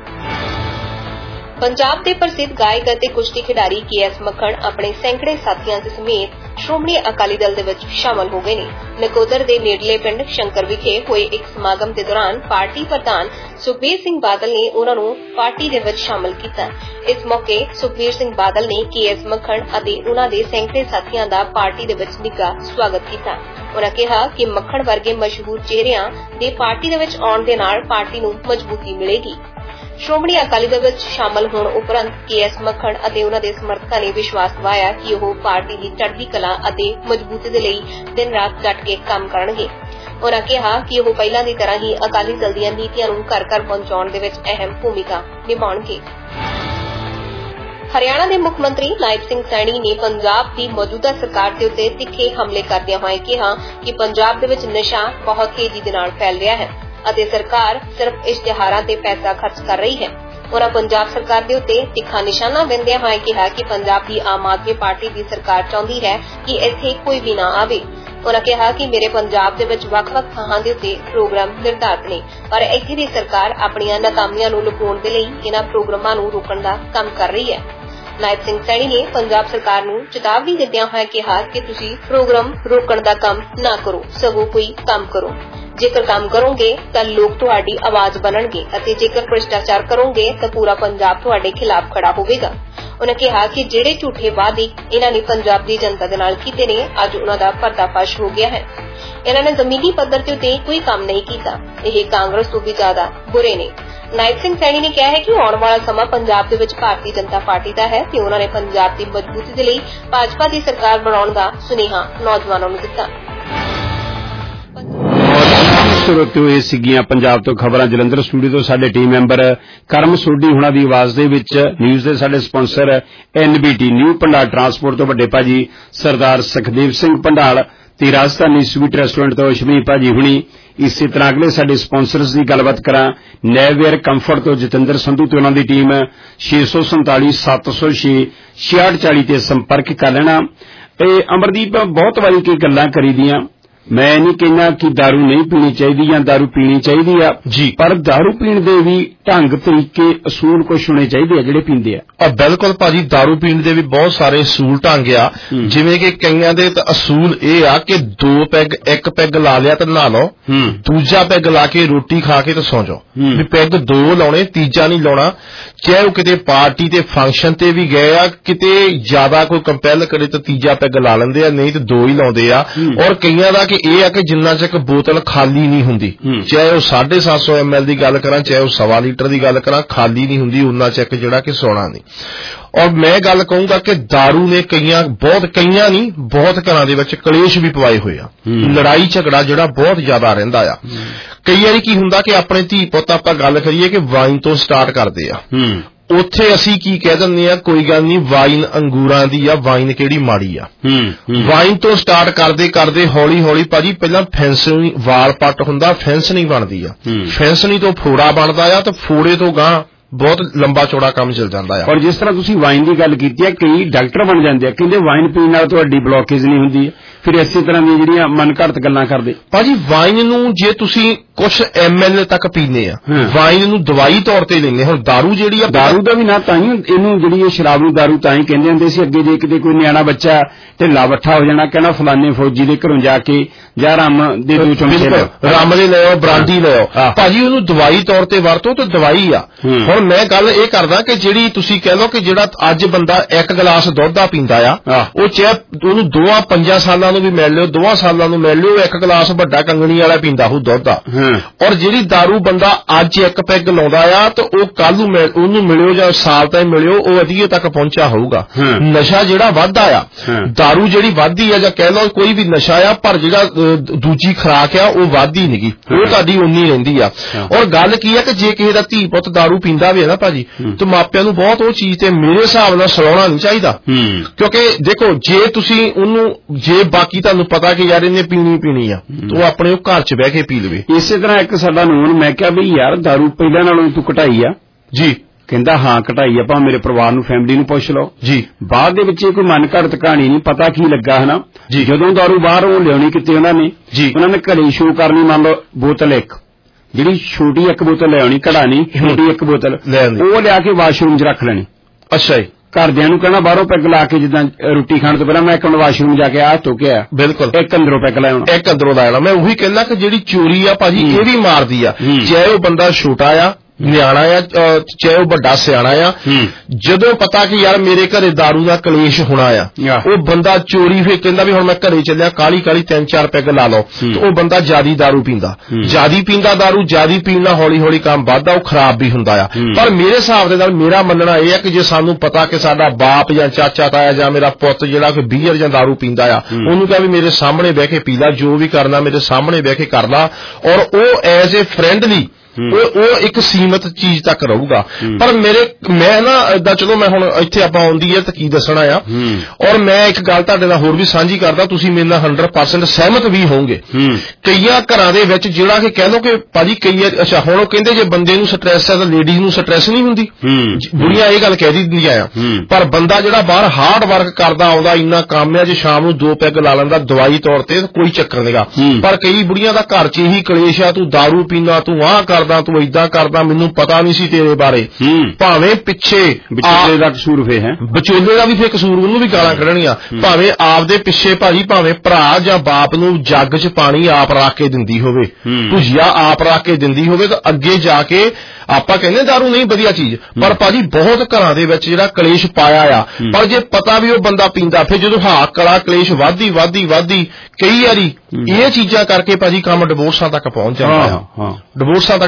ਪੰਜਾਬ ਦੇ ਪ੍ਰਸਿੱਧ ਗਾਇਕ ਅਤੇ ਕੁਸ਼ਤੀ ਖਿਡਾਰੀ ਕੇ.ਐਸ. ਮੱਖਣ ਆਪਣੇ ਸੈਂਕੜੇ ਸਾਥੀਆਂ ਦੇ ਸਮੇਤ ਸ਼੍ਰੋਮਣੀ ਅਕਾਲੀ ਦਲ ਦੇ ਵਿੱਚ ਸ਼ਾਮਲ ਹੋ ਗਏ ਨੇ। ਨਕੋਦਰ ਦੇ ਨੇੜਲੇ ਪਿੰਡ ਸ਼ੰਕਰ ਵਿਖੇ ਹੋਏ ਇੱਕ ਸਮਾਗਮ ਦੇ ਦੌਰਾਨ ਪਾਰਟੀ ਪ੍ਰਧਾਨ ਸੁਖਬੀਰ ਸਿੰਘ ਬਾਦਲ ਨੇ ਉਹਨਾਂ ਨੂੰ ਪਾਰਟੀ ਦੇ ਵਿੱਚ ਸ਼ਾਮਲ ਕੀਤਾ। ਇਸ ਮੌਕੇ ਸੁਖਬੀਰ ਸਿੰਘ ਬਾਦਲ ਨੇ ਕੇ.ਐਸ. ਮੱਖਣ ਅਤੇ ਉਹਨਾਂ ਦੇ ਸੈਂਕੜੇ ਸਾਥੀਆਂ ਦਾ ਪਾਰਟੀ ਦੇ ਵਿੱਚ ਨਿੱਘਾ ਸਵਾਗਤ ਕੀਤਾ। ਉਹਨਾਂ ਕਿਹਾ ਕਿ ਮੱਖਣ ਵਰਗੇ ਮਸ਼ਹੂਰ ਚਿਹਰਿਆਂ ਦੇ ਪਾਰਟੀ ਦੇ ਵਿੱਚ ਆਉਣ ਦੇ ਨਾਲ ਪਾਰਟੀ ਨੂੰ ਮਜ਼ਬੂਤੀ ਮਿਲੇਗੀ। ਸ਼੍ਰੋਮਣੀ ਅਕਾਲੀ ਦਲ ਵਿੱਚ ਸ਼ਾਮਲ ਹੋਣ ਉਪਰੰਤ ਕੇ.ਐਸ. ਮੱਖਣ ਅਤੇ ਉਹਨਾਂ ਦੇ ਸਮਰਥਕਾਂ ਨੇ ਵਿਸ਼ਵਾਸ ਦਿਵਾਇਆ ਕਿ ਉਹ ਪਾਰਟੀ ਦੀ ਚੜ੍ਹਦੀ ਕਲਾ ਅਤੇ ਮਜ਼ਬੂਤੀ ਦੇ ਲਈ ਦਿਨ ਰਾਤ ਡਟ ਕੇ ਕੰਮ ਕਰਨਗੇ। ਉਹਨਾਂ ਕਿਹਾ ਕਿ ਉਹ ਪਹਿਲਾਂ ਦੀ ਤਰ੍ਹਾਂ ਹੀ ਅਕਾਲੀ ਦਲ ਦੀਆਂ ਨੀਤੀਆਂ ਨੂੰ ਘਰ-ਘਰ ਪਹੁੰਚਾਉਣ ਦੇ ਵਿੱਚ ਅਹਿਮ ਭੂਮਿਕਾ ਨਿਭਾਉਣਗੇ। ਹਰਿਆਣਾ ਦੇ ਮੁੱਖ ਮੰਤਰੀ ਨਾਇਬ ਸਿੰਘ ਸੈਣੀ ਨੇ ਪੰਜਾਬ ਦੀ ਮੌਜੂਦਾ ਸਰਕਾਰ ਦੇ ਉੱਤੇ ਤਿੱਖੇ ਹਮਲੇ ਕਰਦਿਆਂ ਹੋਏ ਕਿਹਾ ਕਿ ਪੰਜਾਬ ਦੇ ਵਿੱਚ ਨਸ਼ਾ ਬਹੁਤ ਤੇਜ਼ੀ ਦੇ ਨਾਲ ਫੈਲ ਰਿਹਾ ਹੈ ਅਤੇ ਸਰਕਾਰ ਸਿਰਫ ਇਸ਼ਤਿਹਾਰਾਂ ਤੇ ਪੈਸਾ ਖਰਚ ਕਰ ਰਹੀ ਹੈ। ਉਹਨਾਂ ਪੰਜਾਬ ਸਰਕਾਰ ਦੇ ਉੱਤੇ ਤਿੱਖਾ ਨਿਸ਼ਾਨਾ ਬਿੰਦਿਆਂ ਹੋਏ ਕਿਹਾ ਕਿ ਪੰਜਾਬ ਦੀ ਆਮ ਆਦਮੀ ਪਾਰਟੀ ਦੀ ਸਰਕਾਰ ਚਾਹੁੰਦੀ ਹੈ ਕਿ ਇੱਥੇ ਕੋਈ ਵੀ ਨਾ ਆਵੇ। ਉਹਨਾਂ ਕਿਹਾ ਕਿ ਮੇਰੇ ਪੰਜਾਬ ਦੇ ਵਿੱਚ ਵੱਖ-ਵੱਖ ਥਾਵਾਂ ਦੇ ਉੱਤੇ ਪ੍ਰੋਗਰਾਮ ਨਿਰਧਾਰਤ ਨੇ, ਪਰ ਇੱਥੇ ਦੀ ਸਰਕਾਰ ਆਪਣੀਆਂ ਨਾਕਾਮੀਆਂ ਨੂੰ ਲੁਕਾਉਣ ਦੇ ਲਈ ਇਹਨਾਂ ਪ੍ਰੋਗਰਾਮਾਂ ਨੂੰ ਰੋਕਣ ਦਾ ਕੰਮ ਕਰ ਰਹੀ ਹੈ। ਨਾਇਬ ਸਿੰਘ ਸੈਣੀ ਨੇ ਪੰਜਾਬ ਸਰਕਾਰ ਨੂੰ ਚੇਤਾਵਨੀ ਦਿੰਦਿਆਂ ਹੋਇਆ ਕਿਹਾ ਕਿ ਤੁਸੀਂ ਪ੍ਰੋਗਰਾਮ ਰੋਕਣ ਦਾ ਕੰਮ ਨਾ ਕਰੋ, ਸਗੋਂ ਕੋਈ ਕੰਮ ਕਰੋ। ਜੇਕਰ ਕੰਮ ਕਰੋਗੇ ਤਾਂ ਲੋਕ ਤੁਹਾਡੀ ਆਵਾਜ਼ ਬਣਨਗੇ ਅਤੇ ਜੇਕਰ ਭ੍ਰਿਸ਼ਟਾਚਾਰ ਕਰੋਗੇ ਤਾਂ ਪੂਰਾ ਪੰਜਾਬ ਤੁਹਾਡੇ ਖਿਲਾਫ ਖੜਾ ਹੋਵੇਗਾ। ਉਹਨਾਂ ਕਿਹਾ ਕਿ ਜਿਹੜੇ ਝੂਠੇ ਵਾਅਦੇ ਇਹਨਾਂ ਨੇ ਪੰਜਾਬ ਦੀ ਜਨਤਾ ਦੇ ਨਾਲ ਕੀਤੇ ਨੇ, ਅੱਜ ਉਹਨਾਂ ਦਾ ਪਰਦਾਫਾਸ਼ ਹੋ ਗਿਆ ਹੈ। ਇਹਨਾਂ ਨੇ ਜ਼ਮੀਨੀ ਪੱਧਰ ਤੇ ਉੱਤੇ ਕੋਈ ਕੰਮ ਨਹੀਂ ਕੀਤਾ। ਇਹ ਕਾਂਗਰਸ ਤੋਂ ਵੀ ਜ਼ਿਆਦਾ ਬੁਰੇ ਨੇ। ਨਾਇਬ ਸਿੰਘ ਸੈਣੀ ਨੇ ਕਿਹਾ ਹੈ ਕਿ ਆਉਣ ਵਾਲਾ ਸਮਾਂ ਪੰਜਾਬ ਦੇ ਵਿੱਚ ਭਾਰਤੀ ਜਨਤਾ ਪਾਰਟੀ ਦਾ ਹੈ ਤੇ ਉਹਨਾਂ ਨੇ ਪੰਜਾਬ ਦੀ ਮਜ਼ਬੂਤੀ ਦੇ ਲਈ ਭਾਜਪਾ ਦੀ ਸਰਕਾਰ ਬਣਾਉਣ ਦਾ ਸੁਨੇਹਾ ਨੌਜਵਾਨਾਂ ਨੂੰ ਦਿੱਤਾ। ਸਰੋਤਿਓ, ਇਹ ਸੀਗੀਆਂ ਪੰਜਾਬ ਤੋਂ ਖਬਰਾਂ। ਜਲੰਧਰ ਸਟੂਡੀਓ ਤੋਂ ਸਾਡੇ ਟੀਮ ਮੈਂਬਰ ਕਰਮ ਸੋਢੀ ਹੁਣਾਂ ਦੀ ਆਵਾਜ਼ ਦੇ ਵਿੱਚ ਨਿਊਜ਼ ਦੇ ਸਾਡੇ sponsor NBT new Bhandal transport ਤੋਂ ਵੱਡੇ ਭਾਜੀ ਸਰਦਾਰ ਸੁਖਦੇਵ ਸਿੰਘ ਭੰਡਾਲ ਤੇ ਰਾਜਧਾਨੀ ਸਵੀਟ ਰੈਸਟੋਰੈਂਟ ਤੋਂ ਅਸ਼ਮੀ ਭਾਜੀ ਹੁਣੀ। ਇਸੇ ਤਰ੍ਹਾਂ ਅਗਲੇ ਸਾਡੇ ਸਪਾਂਸਰਸ ਦੀ ਗੱਲਬਾਤ ਕਰਾਂ। ਨੈਵਵੇਅਰ ਕੰਫਰਟ ਤੋਂ ਜਤਿੰਦਰ ਸੰਧੂ ਤੇ ਉਹਨਾਂ ਦੀ ਟੀਮ 647 706 6640 ਤੇ ਸੰਪਰਕ ਕਰ ਲੈਣਾ। ਇਹ ਅਮਰਦੀਪ ਬਹੁਤ ਵਾਰੀ ਕੀ ਗੱਲਾਂ ਕਰੀਦੀਆਂ, ਮੈਂ ਨਹੀਂ ਕਹਿੰਦਾ ਕਿ ਦਾਰੂ ਨਹੀਂ ਪੀਣੀ ਚਾਹੀਦੀ ਜਾਂ ਦਾਰੂ ਪੀਣੀ ਚਾਹੀਦੀ ਆ ਜੀ, ਪਰ ਦਾਰੂ ਪੀਣ ਦੇ ਵੀ ਢੰਗ ਤਰੀਕੇ ਅਸੂਲ ਕੁਝ ਹੋਣੇ ਚਾਹੀਦੇ ਆ ਜਿਹੜੇ ਪੀਂਦੇ ਆ। ਬਿਲਕੁਲ ਭਾਜੀ, ਦਾਰੂ ਪੀਣ ਦੇ ਵੀ ਬਹੁਤ ਸਾਰੇ ਅਸੂਲ ਢੰਗ ਆ, ਜਿਵੇਂ ਕਿ ਕਈਆਂ ਦੇ ਤਾਂ ਅਸੂਲ ਇਹ ਆ ਕਿ 2 ਪੈਗ 1 ਪੈਗ ਲਾ ਲਿਆ ਤੇ ਨਹਾ ਲਓ, ਦੂਜਾ ਪੈਗ ਲਾ ਕੇ ਰੋਟੀ ਖਾ ਕੇ ਤੇ ਸੌਂ ਜਾਓ। ਵੀ ਪੈਗ 2 ਲਾਉਣੇ, ਤੀਜਾ ਨਹੀਂ ਲਾਉਣਾ। ਚਾਹੇ ਉਹ ਕਿਤੇ ਪਾਰਟੀ ਤੇ ਫੰਕਸ਼ਨ ਤੇ ਵੀ ਗਏ ਆ, ਕਿਤੇ ਜ਼ਿਆਦਾ ਕੋਈ ਕੰਪੈਲ ਕਰੇ ਤਾਂ ਤੀਜਾ ਪੈਗ ਲਾ ਲੈਂਦੇ ਆ, ਨਹੀਂ ਤੇ 2 ਹੀ ਲਾਉਂਦੇ ਆ। ਔਰ ਕਈਆਂ ਦਾ ਇਹ ਆ ਕਿ ਜਿੰਨਾ ਚਿਰ ਬੋਤਲ ਖਾਲੀ ਨਹੀਂ ਹੁੰਦੀ, ਚਾਹੇ ਉਹ 750 ml ਦੀ ਗੱਲ ਕਰਾਂ, ਚਾਹੇ ਉਹ 1.25 ਲੀਟਰ ਦੀ ਗੱਲ ਕਰਾਂ, ਖਾਲੀ ਨਹੀਂ ਹੁੰਦੀ ਉਹਨਾਂ ਚਿਰ ਜਿਹੜਾ ਕਿ ਸੌਣਾ ਨਹੀਂ। ਔਰ ਮੈਂ ਗੱਲ ਕਹੂੰਗਾ ਕਿ ਦਾਰੂ ਨੇ ਕਈਆਂ ਨਹੀਂ ਬਹੁਤ ਘਰਾਂ ਦੇ ਵਿੱਚ ਕਲੇਸ਼ ਵੀ ਪਵਾਏ ਹੋਏ ਆ। ਲੜਾਈ ਝਗੜਾ ਜਿਹੜਾ ਬਹੁਤ ਜ਼ਿਆਦਾ ਰਹਿੰਦਾ ਆ। ਕਈ ਵਾਰੀ ਕੀ ਹੁੰਦਾ ਕਿ ਆਪਣੇ ਧੀ ਪੁੱਤ ਆਪਾਂ ਗੱਲ ਕਰੀਏ ਕਿ ਵਾਈਨ ਤੋਂ ਸਟਾਰਟ ਕਰਦੇ ਆ, ਉੱਥੇ ਅਸੀਂ ਕੀ ਕਹਿ ਦਿੰਦੇ ਆ, ਕੋਈ ਗੱਲ ਨਹੀਂ ਵਾਈਨ ਅੰਗੂਰਾਂ ਦੀ ਆ, ਵਾਈਨ ਕਿਹੜੀ ਮਾੜੀ ਆ। ਵਾਈਨ ਤੋਂ ਸਟਾਰਟ ਕਰਦੇ ਕਰਦੇ ਹੌਲੀ ਹੌਲੀ ਭਾਜੀ ਪਹਿਲਾਂ ਫੈਂਸਣੀ ਵਾਲ ਪੱਟ ਹੁੰਦਾ, ਫੈਂਸਣੀ ਬਣਦੀ ਆ, ਫੈਂਸਣੀ ਤੋਂ ਫੋੜਾ ਬਣਦਾ ਆ, ਤੇ ਫੋੜੇ ਤੋਂ ਗਾਂ ਬਹੁਤ ਲੰਬਾ ਚੌੜਾ ਕੰਮ ਚੱਲ ਜਾਂਦਾ ਆ। ਔਰ ਜਿਸ ਤਰ੍ਹਾਂ ਤੁਸੀਂ ਵਾਈਨ ਦੀ ਗੱਲ ਕੀਤੀ ਹੈ, ਕਈ ਡਾਕਟਰ ਬਣ ਜਾਂਦੇ ਆ, ਕਹਿੰਦੇ ਵਾਈਨ ਪੀਣ ਨਾਲ ਤੁਹਾਡੀ ਬਲੌਕੇਜ ਨਹੀਂ ਹੁੰਦੀ। ਫਿਰ ਇਸੇ ਤਰ੍ਹਾਂ ਦੀਆਂ ਜਿਹੜੀਆਂ ਮਨ ਘੜਤ ਗੱਲਾਂ ਕਰਦੇ ਭਾਜੀ। ਵਾਈਨ ਨੂੰ ਜੇ ਤੁਸੀਂ ਕੁਝ ml ਤੱਕ ਪੀਨੇ ਆ, ਵਾਈਨ ਨੂੰ ਦਵਾਈ ਤੌਰ ਤੇ ਲੈਂਦੇ। ਹੁਣ ਦਾਰੂ ਜਿਹੜੀ ਆ, ਦਾਰੂ ਦਾ ਵੀ ਨਾ ਤਾਂ ਹੀ ਇਹਨੂੰ ਜਿਹੜੀ ਇਹ ਸ਼ਰਾਬ ਨੂੰ ਦਾਰੂ ਤਾਂ ਹੀ ਕਹਿੰਦੇ ਹੁੰਦੇ ਸੀ ਅੱਗੇ। ਜੇ ਕਿਤੇ ਕੋਈ ਨਿਆਣਾ ਬੱਚਾ ਢਿੱਲਾ ਬੱਠਾ ਹੋ ਜਾਣਾ, ਕਹਿਣਾ ਫਲਾਨੇ ਫੌਜੀ ਦੇ ਘਰੋਂ ਜਾ ਕੇ ਜਾਂ ਰੰਮ ਦੇ 2 ਚਮਚੇ ਲਓ, ਰੰਮ ਦੇ ਲਿਓ, ਬਰਾਂਡੀ ਲਿਓ ਭਾਜੀ, ਉਹਨੂੰ ਦਵਾਈ ਤੌਰ ਤੇ ਵਰਤੋ ਤੇ ਦਵਾਈ ਆ। ਹੁਣ ਮੈਂ ਗੱਲ ਇਹ ਕਰਦਾ ਕਿ ਜਿਹੜੀ ਤੁਸੀਂ ਕਹਿ ਲਓ ਕਿ ਜਿਹੜਾ ਅੱਜ ਬੰਦਾ 1 ਗਲਾਸ ਦੁੱਧ ਦਾ ਪੀਂਦਾ ਆ, ਉਹ ਚਾਹੇ ਉਹਨੂੰ 2-5 ਸਾਲਾਂ ਨੂੰ ਵੀ ਮਿਲ ਲਿਓ, 2 ਸਾਲਾਂ ਨੂੰ ਮਿਲ ਲਿਓ, 1 ਗਲਾਸ ਵੱਡਾ ਕੰਗਣੀ ਵਾਲਾ ਪੀਂਦਾ ਉਹ ਦੁੱਧ ਦਾ। ਔਰ ਜਿਹੜੀ ਦਾਰੂ ਬੰਦਾ ਅੱਜ 1 ਪੈਗ ਲਾਉਂਦਾ ਆ, ਤੇ ਉਹ ਕੱਲ ਨੂੰ ਉਹਨੂੰ ਮਿਲਿਓ ਜਾਂ ਸਾਲ ਤਾਈਂ ਮਿਲਿਓ, ਉਹ ਅਧੀਏ ਤੱਕ ਪਹੁੰਚਿਆ ਹੋਊਗਾ। ਨਸ਼ਾ ਜਿਹੜਾ ਵੱਧਦਾ ਆ, ਦਾਰੂ ਜਿਹੜੀ ਵੱਧਦੀ ਆ, ਜਾਂ ਕਹਿ ਲਓ ਕੋਈ ਵੀ ਨਸ਼ਾ ਆ, ਪਰ ਜਿਹੜਾ ਦੂਜੀ ਖੁਰਾਕ ਆ ਉਹ ਵੱਧਦੀ ਨਹੀਂਗੀ, ਉਹ ਤੁਹਾਡੀ ਉਨੀ ਰਹਿੰਦੀ ਆ। ਔਰ ਗੱਲ ਕੀ ਆ ਕਿ ਜੇ ਕਿਸੇ ਦਾ ਧੀ ਪੁੱਤ ਦਾਰੂ ਪੀਂਦਾ ਵੀ ਹੈ ਨਾ ਭਾਜੀ, ਤੇ ਮਾਪਿਆਂ ਨੂੰ ਬਹੁਤ ਉਹ ਚੀਜ਼ ਤੇ ਮੇਰੇ ਹਿਸਾਬ ਨਾਲ ਸਲਾਉਣਾ ਨਹੀਂ ਚਾਹੀਦਾ। ਕਿਉਂਕਿ ਦੇਖੋ, ਜੇ ਤੁਸੀਂ ਉਹਨੂੰ, ਜੇ ਬਾਕੀ ਤੁਹਾਨੂੰ ਪਤਾ ਕਿ ਯਾਰ ਇਹਨੇ ਪੀਣੀ ਆ, ਤਾਂ ਉਹ ਆਪਣੇ ਉਹ ਘਰ 'ਚ ਬਹਿ ਕੇ ਪੀ ਲਵੇ। ਇਸੇ ਤਰ੍ਹਾਂ ਇੱਕ ਸਾਡਾ ਨੂਨ, ਮੈਂ ਕਿਹਾ ਵੀ ਯਾਰ ਦਾਰੂ ਪਹਿਲਾਂ ਨਾਲੋਂ ਤੂੰ ਘਟਾਈ ਆ ਜੀ। ਕਹਿੰਦਾ ਹਾਂ ਘਟਾਈ ਆਪਾਂ, ਮੇਰੇ ਪਰਿਵਾਰ ਨੂੰ ਫੈਮਿਲੀ ਨੂੰ ਪੁੱਛ ਲਓ ਜੀ। ਬਾਅਦ ਦੇ ਵਿੱਚ ਕੋਈ ਮਨ ਘੜਤ ਕਹਾਣੀ ਨਹੀਂ, ਪਤਾ ਕੀ ਲੱਗਾ ਹਨਾ ਜੀ। ਜਦੋਂ ਦਾਰੂ ਬਾਹਰੋਂ ਲਿਆਉਣੀ ਕਿਤੇ ਉਹਨਾਂ ਨੇ ਘਰੇ ਸ਼ੋਅ ਕਰਨੀ, ਮੰਨ ਲਓ ਬੋਤਲ 1, ਜਿਹੜੀ ਛੋਟੀ 1 ਬੋਤਲ ਲਿਆਉਣੀ, ਘੜਾਣੀ ਛੋਟੀ 1 ਬੋਤਲ, ਉਹ ਲਿਆ ਕੇ ਵਾਸ਼ਰੂਮ 'ਚ ਰੱਖ ਲੈਣੀ। ਅੱਛਾ ਜੀ। ਘਰਦਿਆਂ ਨੂੰ ਕਹਿਣਾ ਬਾਹਰੋਂ ਪੈਗ ਲਾ ਕੇ, ਜਿੱਦਾਂ ਰੋਟੀ ਖਾਣ ਤੋਂ ਪਹਿਲਾਂ ਮੈਂ ਇੱਕ ਵਾਸ਼ਰੂਮ ਜਾ ਕੇ ਆ ਧੋ ਕੇ ਆਇਆ, ਬਿਲਕੁਲ 1 ਅੰਦਰੋਂ ਪੈਗ ਲਾਇਆ, 1 ਅੰਦਰੋਂ ਲਾਇਆ। ਮੈਂ ਉਹੀ ਕਹਿੰਦਾ ਕਿ ਜਿਹੜੀ ਚੋਰੀ ਆ ਭਾਜੀ, ਇਹ ਵੀ ਮਾਰਦੀ ਆ, ਚਾਹੇ ਉਹ ਬੰਦਾ ਛੋਟਾ ਆ, ਨਿਆਣਾ ਆ, ਚਾਹੇ ਉਹ ਵੱਡਾ ਸਿਆਣਾ ਆ। ਜਦੋਂ ਪਤਾ ਕਿ ਯਾਰ ਮੇਰੇ ਘਰੇ ਦਾਰੂ ਦਾ ਕਲੇਸ਼ ਹੋਣਾ ਆ, ਉਹ ਬੰਦਾ ਚੋਰੀ ਫੇਰ ਕਹਿੰਦਾ ਵੀ ਹੁਣ ਮੈਂ ਘਰੇ ਚੱਲਿਆ, ਕਾਲੀ 3-4 ਪੈਗ ਲਾ ਲਓ, ਤੇ ਉਹ ਬੰਦਾ ਜਿਆਦੀ ਦਾਰੂ ਪੀਂਦਾ, ਦਾਰੂ ਜਿਆਦੀ ਪੀਣ ਨਾਲ ਹੌਲੀ ਹੌਲੀ ਕੰਮ ਵੱਧਦਾ, ਉਹ ਖਰਾਬ ਵੀ ਹੁੰਦਾ ਆ। ਪਰ ਮੇਰੇ ਹਿਸਾਬ ਦੇ ਨਾਲ ਮੇਰਾ ਮੰਨਣਾ ਇਹ ਹੈ ਕਿ ਜੇ ਸਾਨੂੰ ਪਤਾ ਕਿ ਸਾਡਾ ਬਾਪ ਜਾਂ ਚਾਚਾ ਤਾਇਆ ਜਾਂ ਮੇਰਾ ਪੁੱਤ ਜਿਹੜਾ ਕੋਈ ਬੀਅਰ ਜਾਂ ਦਾਰੂ ਪੀਂਦਾ ਆ, ਉਹਨੂੰ ਕਹਾਂ ਵੀ ਮੇਰੇ ਸਾਹਮਣੇ ਬਹਿ ਕੇ ਪੀ ਲਾ, ਜੋ ਵੀ ਕਰਨਾ ਮੇਰੇ ਸਾਹਮਣੇ ਬਹਿ ਕੇ ਕਰ ਲਾ, ਔਰ ਉਹ ਐਜ਼ ਏ ਫਰੈਂਡਲੀ ਉਹ ਇੱਕ ਸੀਮਤ ਚੀਜ਼ ਤੱਕ ਰਹੂਗਾ। ਪਰ ਮੈਂ ਨਾ ਏਦਾਂ, ਚਲੋ ਮੈਂ ਹੁਣ ਇੱਥੇ ਆਪਾਂ ਆਉਂਦੀ ਹੈ ਤਾਂ ਕੀ ਦੱਸਣਾ ਆ। ਔਰ ਮੈਂ ਇੱਕ ਗੱਲ ਤੁਹਾਡੇ ਨਾਲ ਹੋਰ ਵੀ ਸਾਂਝੀ ਕਰਦਾ, ਤੁਸੀਂ ਮੇਰੇ ਨਾਲ 100% ਸਹਿਮਤ ਵੀ ਹੋਵੋਗੇ। ਕਈਆਂ ਘਰਾਂ ਦੇ ਵਿੱਚ ਜਿਹੜਾ ਕਿ ਕਹਿ ਲਓ ਕਿ ਭਾਜੀ ਅੱਛਾ ਹੁਣ ਉਹ ਕਹਿੰਦੇ ਜੇ ਬੰਦੇ ਨੂੰ ਸਟ੍ਰੈਸ ਹੈ ਤਾਂ ਲੇਡੀਜ਼ ਨੂੰ ਸਟ੍ਰੈਸ ਨਹੀਂ ਹੁੰਦੀ, ਬੁੜੀਆਂ ਇਹ ਗੱਲ ਕਹਿ ਦਿੰਦੀਆਂ ਆ। ਪਰ ਬੰਦਾ ਜਿਹੜਾ ਬਾਹਰ ਹਾਰਡ ਵਰਕ ਕਰਦਾ ਆਉਂਦਾ, ਇੰਨਾ ਕੰਮ ਆ, ਜੇ ਸ਼ਾਮ ਨੂੰ 2 ਪੈਗ ਲਾ ਲੈਂਦਾ ਦਵਾਈ ਤੌਰ ਤੇ, ਕੋਈ ਚੱਕਰ ਨਹੀਂਗਾ। ਪਰ ਕਈ ਬੁੜੀਆਂ ਦਾ ਘਰ 'ਚ ਇਹੀ ਕਲੇਸ਼ ਆ, ਤੂੰ ਦਾਰੂ ਪੀਂਦਾ, ਤੂੰ ਆਹ ਤੂੰ ਏਦਾਂ ਕਰਦਾ, ਮੈਨੂੰ ਪਤਾ ਨਹੀਂ ਸੀ ਤੇਰੇ ਬਾਰੇ। ਭਾਵੇਂ ਪਿੱਛੇ ਵਿਚੋਲੇ ਦਾ ਕਸੂਰ ਫੇ ਹੈ, ਵਿਚੋਲੇ ਦਾ ਵੀ ਫੇ ਕਸੂਰ, ਉਹਨੂੰ ਵੀ ਗਾਲਾਂ ਕੱਢਣੀਆਂ। ਭਾਵੇਂ ਆਪਦੇ ਪਿੱਛੇ ਭਾਜੀ, ਭਾਵੇਂ ਭਰਾ ਜਾਂ ਬਾਪ ਨੂੰ ਜੱਗ 'ਚ ਪਾਣੀ ਆਪ ਰੱਖ ਕੇ ਦਿੰਦੀ ਹੋਵੇ, ਭੁਜੀਆ ਆਪ ਰੱਖ ਕੇ ਦਿੰਦੀ ਹੋਵੇ, ਤਾਂ ਅੱਗੇ ਜਾ ਕੇ ਆਪਾਂ ਕਹਿੰਦੇ ਦਾਰੂ ਨਹੀਂ ਵਧੀਆ ਚੀਜ਼, ਪਰ ਭਾਜੀ ਬਹੁਤ ਘਰਾਂ ਦੇ ਵਿੱਚ ਜਿਹੜਾ ਕਲੇਸ਼ ਪਾਇਆ ਆ। ਪਰ ਜੇ ਪਤਾ ਵੀ ਉਹ ਬੰਦਾ ਪੀਂਦਾ, ਫਿਰ ਜਦੋਂ ਕਲਾ ਕਲੇਸ਼ ਵੱਧਦੀ ਕਈ ਵਾਰੀ ਇਹ ਚੀਜ਼ਾਂ ਕਰਕੇ ਭਾਜੀ ਕੰਮ ਡਿਵੋਰਸਾਂ ਤੱਕ ਪਹੁੰਚ ਜਾਂਦਾ ਆ, ਡਿਵੋਰਸਾਂ ਤੱਕ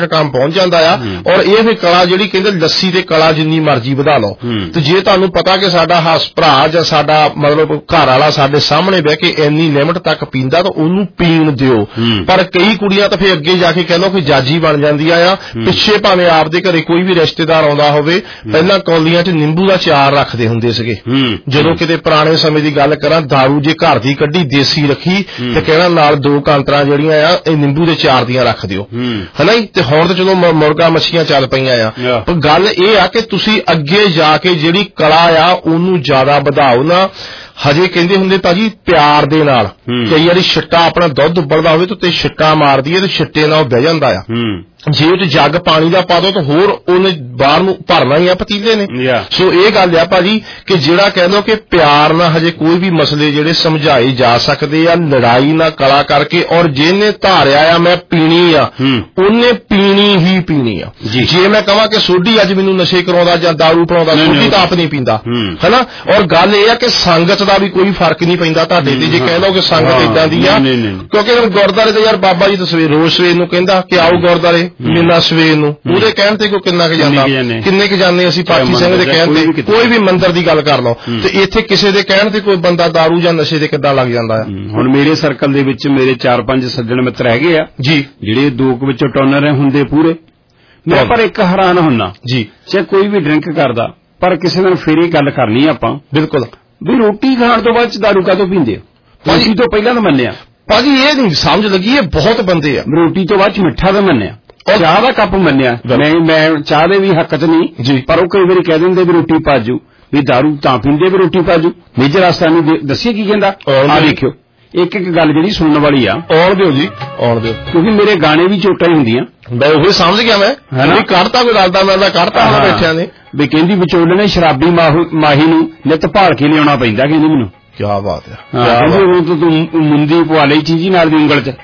ਕੰਮ ਪਹੁੰਚ ਜਾਂਦਾ ਆ। ਔਰ ਇਹ ਫਿਰ ਕਲਾ ਜਿਹੜੀ ਕਹਿੰਦੇ ਲੱਸੀ ਤੇ ਕਲਾ ਜਿੰਨੀ ਮਰਜ਼ੀ ਵਧਾ ਲਓ, ਤੇ ਜੇ ਤੁਹਾਨੂੰ ਪਤਾ ਕਿ ਸਾਡਾ ਭਰਾ ਜਾਂ ਸਾਡਾ ਮਤਲਬ ਘਰ ਵਾਲਾ ਸਾਡੇ ਸਾਹਮਣੇ ਬਹਿ ਕੇ ਇੰਨੀ ਲਿਮਟ ਤੱਕ ਪੀਂਦਾ ਤਾਂ ਉਹਨੂੰ ਪੀਣ ਦਿਓ। ਪਰ ਕਈ ਕੁੜੀਆਂ ਤਾਂ ਫਿਰ ਅੱਗੇ ਜਾ ਕੇ ਕਹਿ ਲਓ ਕਿ ਜਾਜੀ ਬਣ ਜਾਂਦੀਆਂ ਆ। ਪਿੱਛੇ ਭਾਵੇਂ ਆਪਦੇ ਘਰੇ ਕੋਈ ਵੀ ਰਿਸ਼ਤੇਦਾਰ ਆਉਂਦਾ ਹੋਵੇ, ਪਹਿਲਾਂ ਕੌਲੀਆਂ 'ਚ ਨਿੰਬੂ ਦਾ ਚਾਰ ਰੱਖਦੇ ਹੁੰਦੇ ਸੀਗੇ। ਜਦੋਂ ਕਿਤੇ ਪੁਰਾਣੇ ਸਮੇਂ ਦੀ ਗੱਲ ਕਰਾਂ, ਦਾਰੂ ਜੇ ਘਰ ਦੀ ਕੱਢੀ ਦੇਸੀ ਰੱਖੀ ਤੇ ਕਹਿਣਾ ਨਾਲ 2 ਕਾਂਤਰਾਂ ਜਿਹੜੀਆਂ ਆ ਇਹ ਨਿੰਬੂ ਦੇ ਚਾਰ ਦੀਆਂ ਰੱਖ ਦਿਓ, ਹਨਾ। ਤੇ ਹੁਣ ਤਾਂ ਚਲੋ ਮੁਰਗਾ ਮੱਛੀਆਂ ਚੱਲ ਪਈਆਂ ਆ। ਪਰ ਗੱਲ ਇਹ ਆ ਕਿ ਤੁਸੀਂ ਅੱਗੇ ਜਾ ਕੇ ਜਿਹੜੀ ਕਲਾ ਆ ਉਹਨੂੰ ਜ਼ਿਆਦਾ ਵਧਾਓ ਨਾ। ਹਜੇ ਕਹਿੰਦੇ ਹੁੰਦੇ ਭਾਜੀ ਪਿਆਰ ਦੇ ਨਾਲ, ਕਈ ਵਾਰੀ ਛਿੱਟਾ ਆਪਣਾ ਦੁੱਧ ਉਬਲਦਾ ਹੋਵੇ ਤੇ ਛਿੱਟਾ ਮਾਰਦੀ ਹੈ ਤੇ ਛਿੱਟੇ ਨਾਲ ਬਹਿ ਜਾਂਦਾ ਆ। ਜੇ ਉਹ 'ਚ ਜੱਗ ਪਾਣੀ ਦਾ ਪਾ ਦੋ ਤਾਂ ਹੋਰ ਉਹਨੇ ਬਾਹਰ ਨੂੰ ਭਰਨਾ ਹੀ ਆ ਪਤੀਲੇ ਨੇ। ਸੋ ਇਹ ਗੱਲ ਆ ਭਾਜੀ ਕਿ ਜਿਹੜਾ ਕਹਿ ਲਓ ਕਿ ਪਿਆਰ ਨਾਲ ਹਜੇ ਕੋਈ ਵੀ ਮਸਲੇ ਜਿਹੜੇ ਸਮਝਾਏ ਜਾ ਸਕਦੇ ਆ, ਲੜਾਈ ਨਾ ਕਲਾ ਕਰਕੇ। ਔਰ ਜਿਹਨੇ ਧਾਰਿਆ ਆ ਮੈਂ ਪੀਣੀ ਆ, ਉਹਨੇ ਪੀਣੀ ਹੀ ਪੀਣੀ ਆ। ਜੇ ਮੈਂ ਕਹਾਂ ਕਿ ਸੋਢੀ ਅੱਜ ਮੈਨੂੰ ਨਸ਼ੇ ਕਰਾਉਂਦਾ ਜਾਂ ਦਾਰੂ ਪਿਲਾਉਂਦਾ, ਸੋਢੀ ਤਾਂ ਆਪ ਨਹੀਂ ਪੀਂਦਾ, ਹਨਾ। ਔਰ ਗੱਲ ਇਹ ਆ ਕਿ ਸੰਗਤ ਦਾ ਵੀ ਕੋਈ ਫਰਕ ਨਹੀਂ ਪੈਂਦਾ ਤੁਹਾਡੇ ਤੇ। ਜੇ ਕਹਿ ਲਓ ਕਿ ਸੰਗਤ ਏਦਾਂ ਦੀ ਆ, ਕਿਉਂਕਿ ਗੁਰਦੁਆਰੇ ਤੇ ਯਾਰ ਬਾਬਾ ਜੀ ਤਾਂ ਰੋਜ਼ ਸਵੇਰ ਨੂੰ ਕਹਿੰਦਾ ਕਿ ਆਓ ਗੁਰਦੁਆਰੇ ਮਹੀਨਾ ਸਵੇਰ ਨੂੰ, ਉਹਦੇ ਕਹਿਣ ਤੇ ਕੋਈ ਕਿੰਨਾ ਕੁ ਜਾਂਦਾ, ਕਿੰਨੇ ਕੁ ਜਾਂਦੇ ਅਸੀਂ ਪਾਠੀ ਸਿੰਘ ਦੇ ਕਹਿਣ ਤੇ। ਕੋਈ ਵੀ ਮੰਦਰ ਦੀ ਗੱਲ ਕਰ ਲਓ ਤੇ ਇੱਥੇ ਕਿਸੇ ਦੇ ਕਹਿਣ ਤੇ ਕੋਈ ਬੰਦਾ ਦਾਰੂ ਜਾਂ ਨਸ਼ੇ ਦੇ ਕਿੱਦਾਂ ਲੱਗ ਜਾਂਦਾ ਆ। ਹੁਣ ਮੇਰੇ ਸਰਕਲ ਦੇ ਵਿੱਚ ਮੇਰੇ 4-5 ਸੱਜਣ ਮਿੱਤਰ ਹੈਗੇ ਆ ਜੀ, ਜਿਹੜੇ 2 ਵਿੱਚੋਂ ਟੋਨਰ ਹੁੰਦੇ ਪੂਰੇ। ਮੈਂ ਪਰ ਇੱਕ ਹੈਰਾਨ ਹੁੰਨਾ ਜੀ, ਚਾਹੇ ਕੋਈ ਵੀ ਡਰਿੰਕ ਕਰਦਾ, ਪਰ ਕਿਸੇ ਨਾਲ ਫੇਰ ਇਹ ਗੱਲ ਕਰਨੀ ਆਪਾਂ ਬਿਲਕੁਲ ਵੀ ਰੋਟੀ ਖਾਣ ਤੋਂ ਬਾਅਦ ਦਾਰੂ ਕਾਹਤੋਂ ਪੀਂਦੇ ਹੋ? ਰੋਟੀ ਤੋਂ ਪਹਿਲਾਂ ਤਾਂ ਮੰਨਿਆ ਭਾਜੀ, ਇਹ ਨਹੀਂ ਸਮਝ ਲੱਗੀ। ਇਹ ਬਹੁਤ ਬੰਦੇ ਆ ਰੋਟੀ ਤੋਂ ਬਾਅਦ ਮਿੱਠਾ ਤਾਂ ਮੰਨਿਆ, ਚਾਹ ਦਾ ਕੱਪ ਮੰਨਿਆ। ਮੈਂ ਚਾਹ ਦੇ ਵੀ ਹੱਕ 'ਚ ਨਹੀਂ ਜੀ, ਪਰ ਉਹ ਕਈ ਵਾਰੀ ਕਹਿ ਦਿੰਦੇ ਵੀ ਰੋਟੀ ਪਾਜੂ, ਵੀ ਦਾਰੂ ਤਾਂ ਪੀਂਦੇ ਵੀ ਰੋਟੀ ਪਾਜੂ। ਮੇਜਰ ਆਸਤਾਨੀ ਦੱਸਿਆ ਕੀ ਕਹਿੰਦਾ, ਆ ਦੇਖਿਓ ਇੱਕ ਗੱਲ ਜਿਹੜੀ ਸੁਣਨ ਵਾਲੀ ਆ। ਆਉਣ ਦਿਓ ਜੀ, ਆਉਣ ਦਿਓ, ਕਿਉਂਕਿ ਮੇਰੇ ਗਾਣੇ ਵੀ ਚੋਟਾਂ ਹੀ ਹੁੰਦੀਆਂ। ਮੈਂ ਉਹੀ ਸਮਝ ਗਿਆ, ਮੈਂ ਕੱਢਤਾ ਕੋਈ ਰਲਦਾ ਮਿਲਦਾ ਕੱਢਤਾ ਹੁਣ ਬੈਠਿਆਂ ਨੇ। ਵੀ ਕਹਿੰਦੀ ਵਿਚੋਲੇ ਨੇ ਸ਼ਰਾਬੀ ਮਾਹੀ ਨੂੰ ਨਿੱਤ ਭਾਲ ਕੇ ਲਿਆਉਣਾ ਪੈਂਦਾ, ਕਹਿੰਦੀ ਮੈਨੂੰ। ਕੀ ਬਾਤ ਹੈ, ਕਹਿੰਦੀ ਤੂੰ ਮੁੰਦੀ ਪਵਾ ਲਈ ਚੀਜ਼ੀ ਨਾਲ ਦੀ ਉਂਗਲ 'ਚ।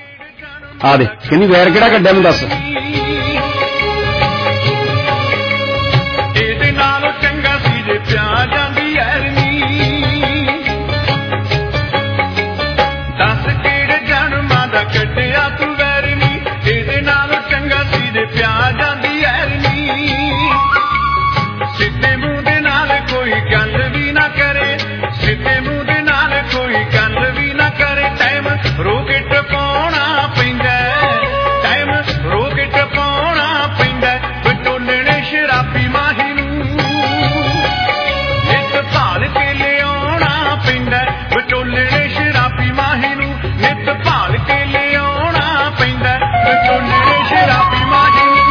ਆ ਦੇ ਕਹਿੰਦੀ ਵੈਰ ਕਿਹੜਾ ਕੱਢਿਆ ਮੈਨੂੰ ਦੱਸ। ਇਹਦੇ ਨਾਲੋਂ ਚੰਗਾ ਸੀ ਜੇ ਪਿਆ ਜਾਂਦੀ ਐਰਨੀ, ਦੱਸ ਕਿਹੜੇ ਜਨਮਾਂ ਦਾ ਕੱਢਿਆ ਤੂੰ ਵੈਰਨੀ। ਇਹਦੇ ਨਾਲੋਂ ਚੰਗਾ ਸੀ ਜੇ ਪਿਆ ਜਾਂਦੀ ਐਰਨੀ, ਸਿੱਧੇ ਮੂੰਹ ਦੇ ਨਾਲ ਕੋਈ ਗੱਲ ਵੀ ਨਾ ਕਰੇ, ਸਿੱਧੇ ਮੂੰਹ ਦੇ ਨਾਲ ਕੋਈ ਗੱਲ ਵੀ ਨਾ ਕਰੇ। ਟਾਈਮ ਰੋਕੇ ਟਪਾਉਣਾ ਪੈਂਦਾ, ਟਾਈਮ ਰੋਕੇ ਟਪਾਉਣਾ ਪੈਂਦਾ। ਬਟੋਲਣੇ ਸ਼ਰਾਬੀ ਮਾਹੀ ਨੂੰ ਨਿੱਤ ਭਾਲ ਕੇ ਲਿਆਉਣਾ ਪੈਂਦਾ, ਬਟੋਲਣੇ ਸ਼ਰਾਬੀ ਮਾਹੀ ਨੂੰ ਨਿੱਤ ਭਾਲ ਕੇ ਲਿਆਉਣਾ ਪੈਂਦਾ, ਬਟੋਲਣੇ ਸ਼ਰਾਬੀ ਮਾਹੀ ਨੂੰ।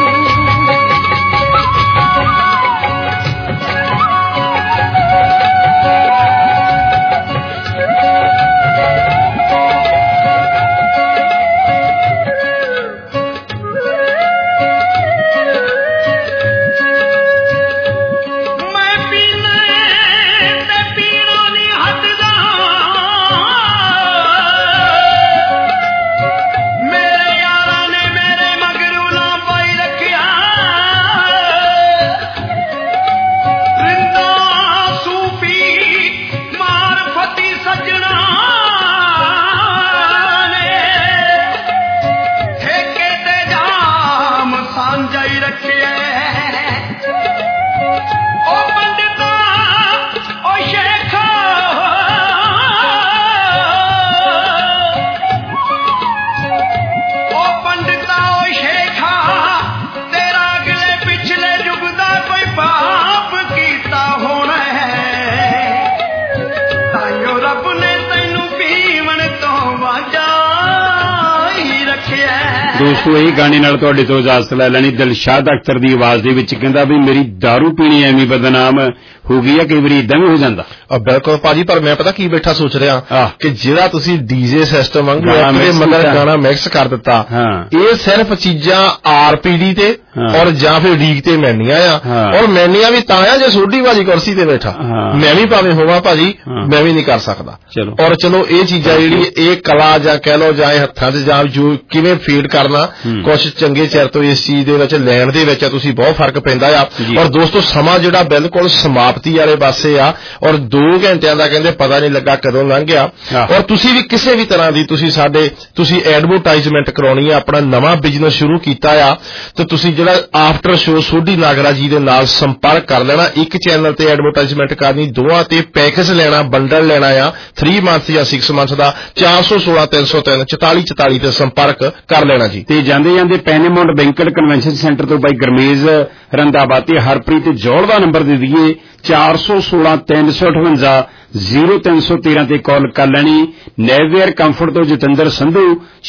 ਦੋਸਤੋ ਇਹ ਗਾਣੇ ਨਾਲ ਤੁਹਾਡੇ ਤੋਂ ਇਜਾਜ਼ਤ ਲੈ ਲੈਣੀ। ਦਿਲਸ਼ਾਦ ਅਖਤਰ ਦੀ ਆਵਾਜ਼ ਦੇ ਵਿੱਚ ਕਹਿੰਦਾ ਵੀ ਮੇਰੀ ਦਾਰੂ ਪੀਣੀ ਐਵੇਂ ਬਦਨਾਮ ਹੋ ਗਈ ਆ, ਕਈ ਵਾਰੀ ਇਦਾਂ ਵੀ ਹੋ ਜਾਂਦਾ। ਬਿਲਕੁਲ ਭਾਜੀ, ਪਰ ਮੈਂ ਪਤਾ ਕੀ ਬੈਠਾ ਸੋਚ ਰਿਹਾ ਕਿ ਜਿਹੜਾ ਤੁਸੀਂ ਡੀਜੇ ਸਿਸਟਮ ਵਾਂਗੂ ਮਤਲਬ ਗਾਣਾ ਮਿਕਸ ਕਰ ਦਿੱਤਾ, ਇਹ ਸਿਰਫ ਚੀਜ਼ਾਂ ਆਰਪੀਡੀ ਤੇ ਔਰ ਜਾਂ ਫਿਰ ਡੀਕ ਤੇ ਮੈਨੀਆਂ ਆ ਔਰ ਮੈਨੀਆਂ ਵੀ ਤਾਂ ਆ ਜੇ ਸੋਢੀ ਭਾਜੀ ਕੁਰਸੀ ਤੇ ਬੈਠਾ ਮੈਂ ਵੀ ਭਾਵੇਂ ਹੋਵਾਂ ਭਾਜੀ ਮੈਂ ਵੀ ਨਹੀਂ ਕਰ ਸਕਦਾ ਔਰ ਚਲੋ ਇਹ ਚੀਜ਼ਾਂ ਜਿਹੜੀ ਇਹ ਕਲਾ ਜਾਂ ਕਹਿ ਲਓ ਜਾਂ ਇਹ ਹੱਥਾਂ ਤੇ ਜਾਂ ਜੋ ਕਿਵੇਂ ਫੀਡ ਕਰਨਾ ਕੁਝ ਚੰਗੇ ਚਿਰ ਤੋਂ ਇਸ ਚੀਜ਼ ਦੇ ਵਿੱਚ ਲੈਣ ਦੇ ਵਿੱਚ ਤੁਸੀਂ ਬਹੁਤ ਫਰਕ ਪੈਂਦਾ ਆ ਔਰ ਦੋਸਤੋ ਸਮਾਂ ਜਿਹੜਾ ਬਿਲਕੁਲ ਸਮਾਪਤੀ ਵਾਲੇ ਪਾਸੇ ਆ ਔਰ 2 ਘੰਟਿਆਂ ਦਾ ਕਹਿੰਦੇ ਪਤਾ ਨਹੀਂ ਲੱਗਾ ਕਦੋਂ ਲੰਘ ਗਿਆ ਔਰ ਤੁਸੀਂ ਵੀ ਕਿਸੇ ਵੀ ਤਰ੍ਹਾਂ ਦੀ ਤੁਸੀਂ ਐਡਵਰਟਾਈਜ਼ਮੈਂਟ ਕਰਾਉਣੀ ਆ ਆਪਣਾ ਨਵਾਂ ਬਿਜ਼ਨਸ ਸ਼ੁਰੂ ਕੀਤਾ ਆ ਤੇ ਤੁਸੀਂ ਜਿਹੜਾ ਆਫਟਰ ਸ਼ੋ ਸੋਢੀ ਨਾਗਰਾ ਜੀ ਦੇ ਨਾਲ ਸੰਪਰਕ ਕਰ ਲੈਣਾ ਇੱਕ ਚੈਨਲ ਤੇ ਐਡਵਰਟਾਈਜ਼ਮੈਂਟ ਕਰਨੀ ਦੋਵਾਂ ਤੇ ਪੈਕੇਜ ਲੈਣਾ ਬੰਡਲ ਲੈਣਾ ਆ 3 ਮੰਥ ਜਾਂ 6 ਮੰਥ ਦਾ 416 303 4444 ਤੇ ਸੰਪਰਕ ਕਰ ਲੈਣਾ ਜੀ ਤੇ ਜਾਂਦੇ ਜਾਂਦੇ ਪੈਨੇਮੌਂਟ ਬੈਂਕਟ ਕਨਵੈਨਸ਼ਨ ਸੈਂਟਰ ਤੋਂ ਬਾਈ ਗਰਮੇਜ਼ ਰੰਦਾਵਾ ਤੇ ਹਰਪ੍ਰੀਤ ਜੋੜ ਦਾ ਨੰਬਰ ਦੇ ਦਈਏ 416 358 0313 ਤੇ ਕਾਲ ਕਰ ਲੈਣੀ ਨੈਵੀਅਰ ਕੰਫਰਟ ਤੋਂ ਜਤਿੰਦਰ ਸੰਧੂ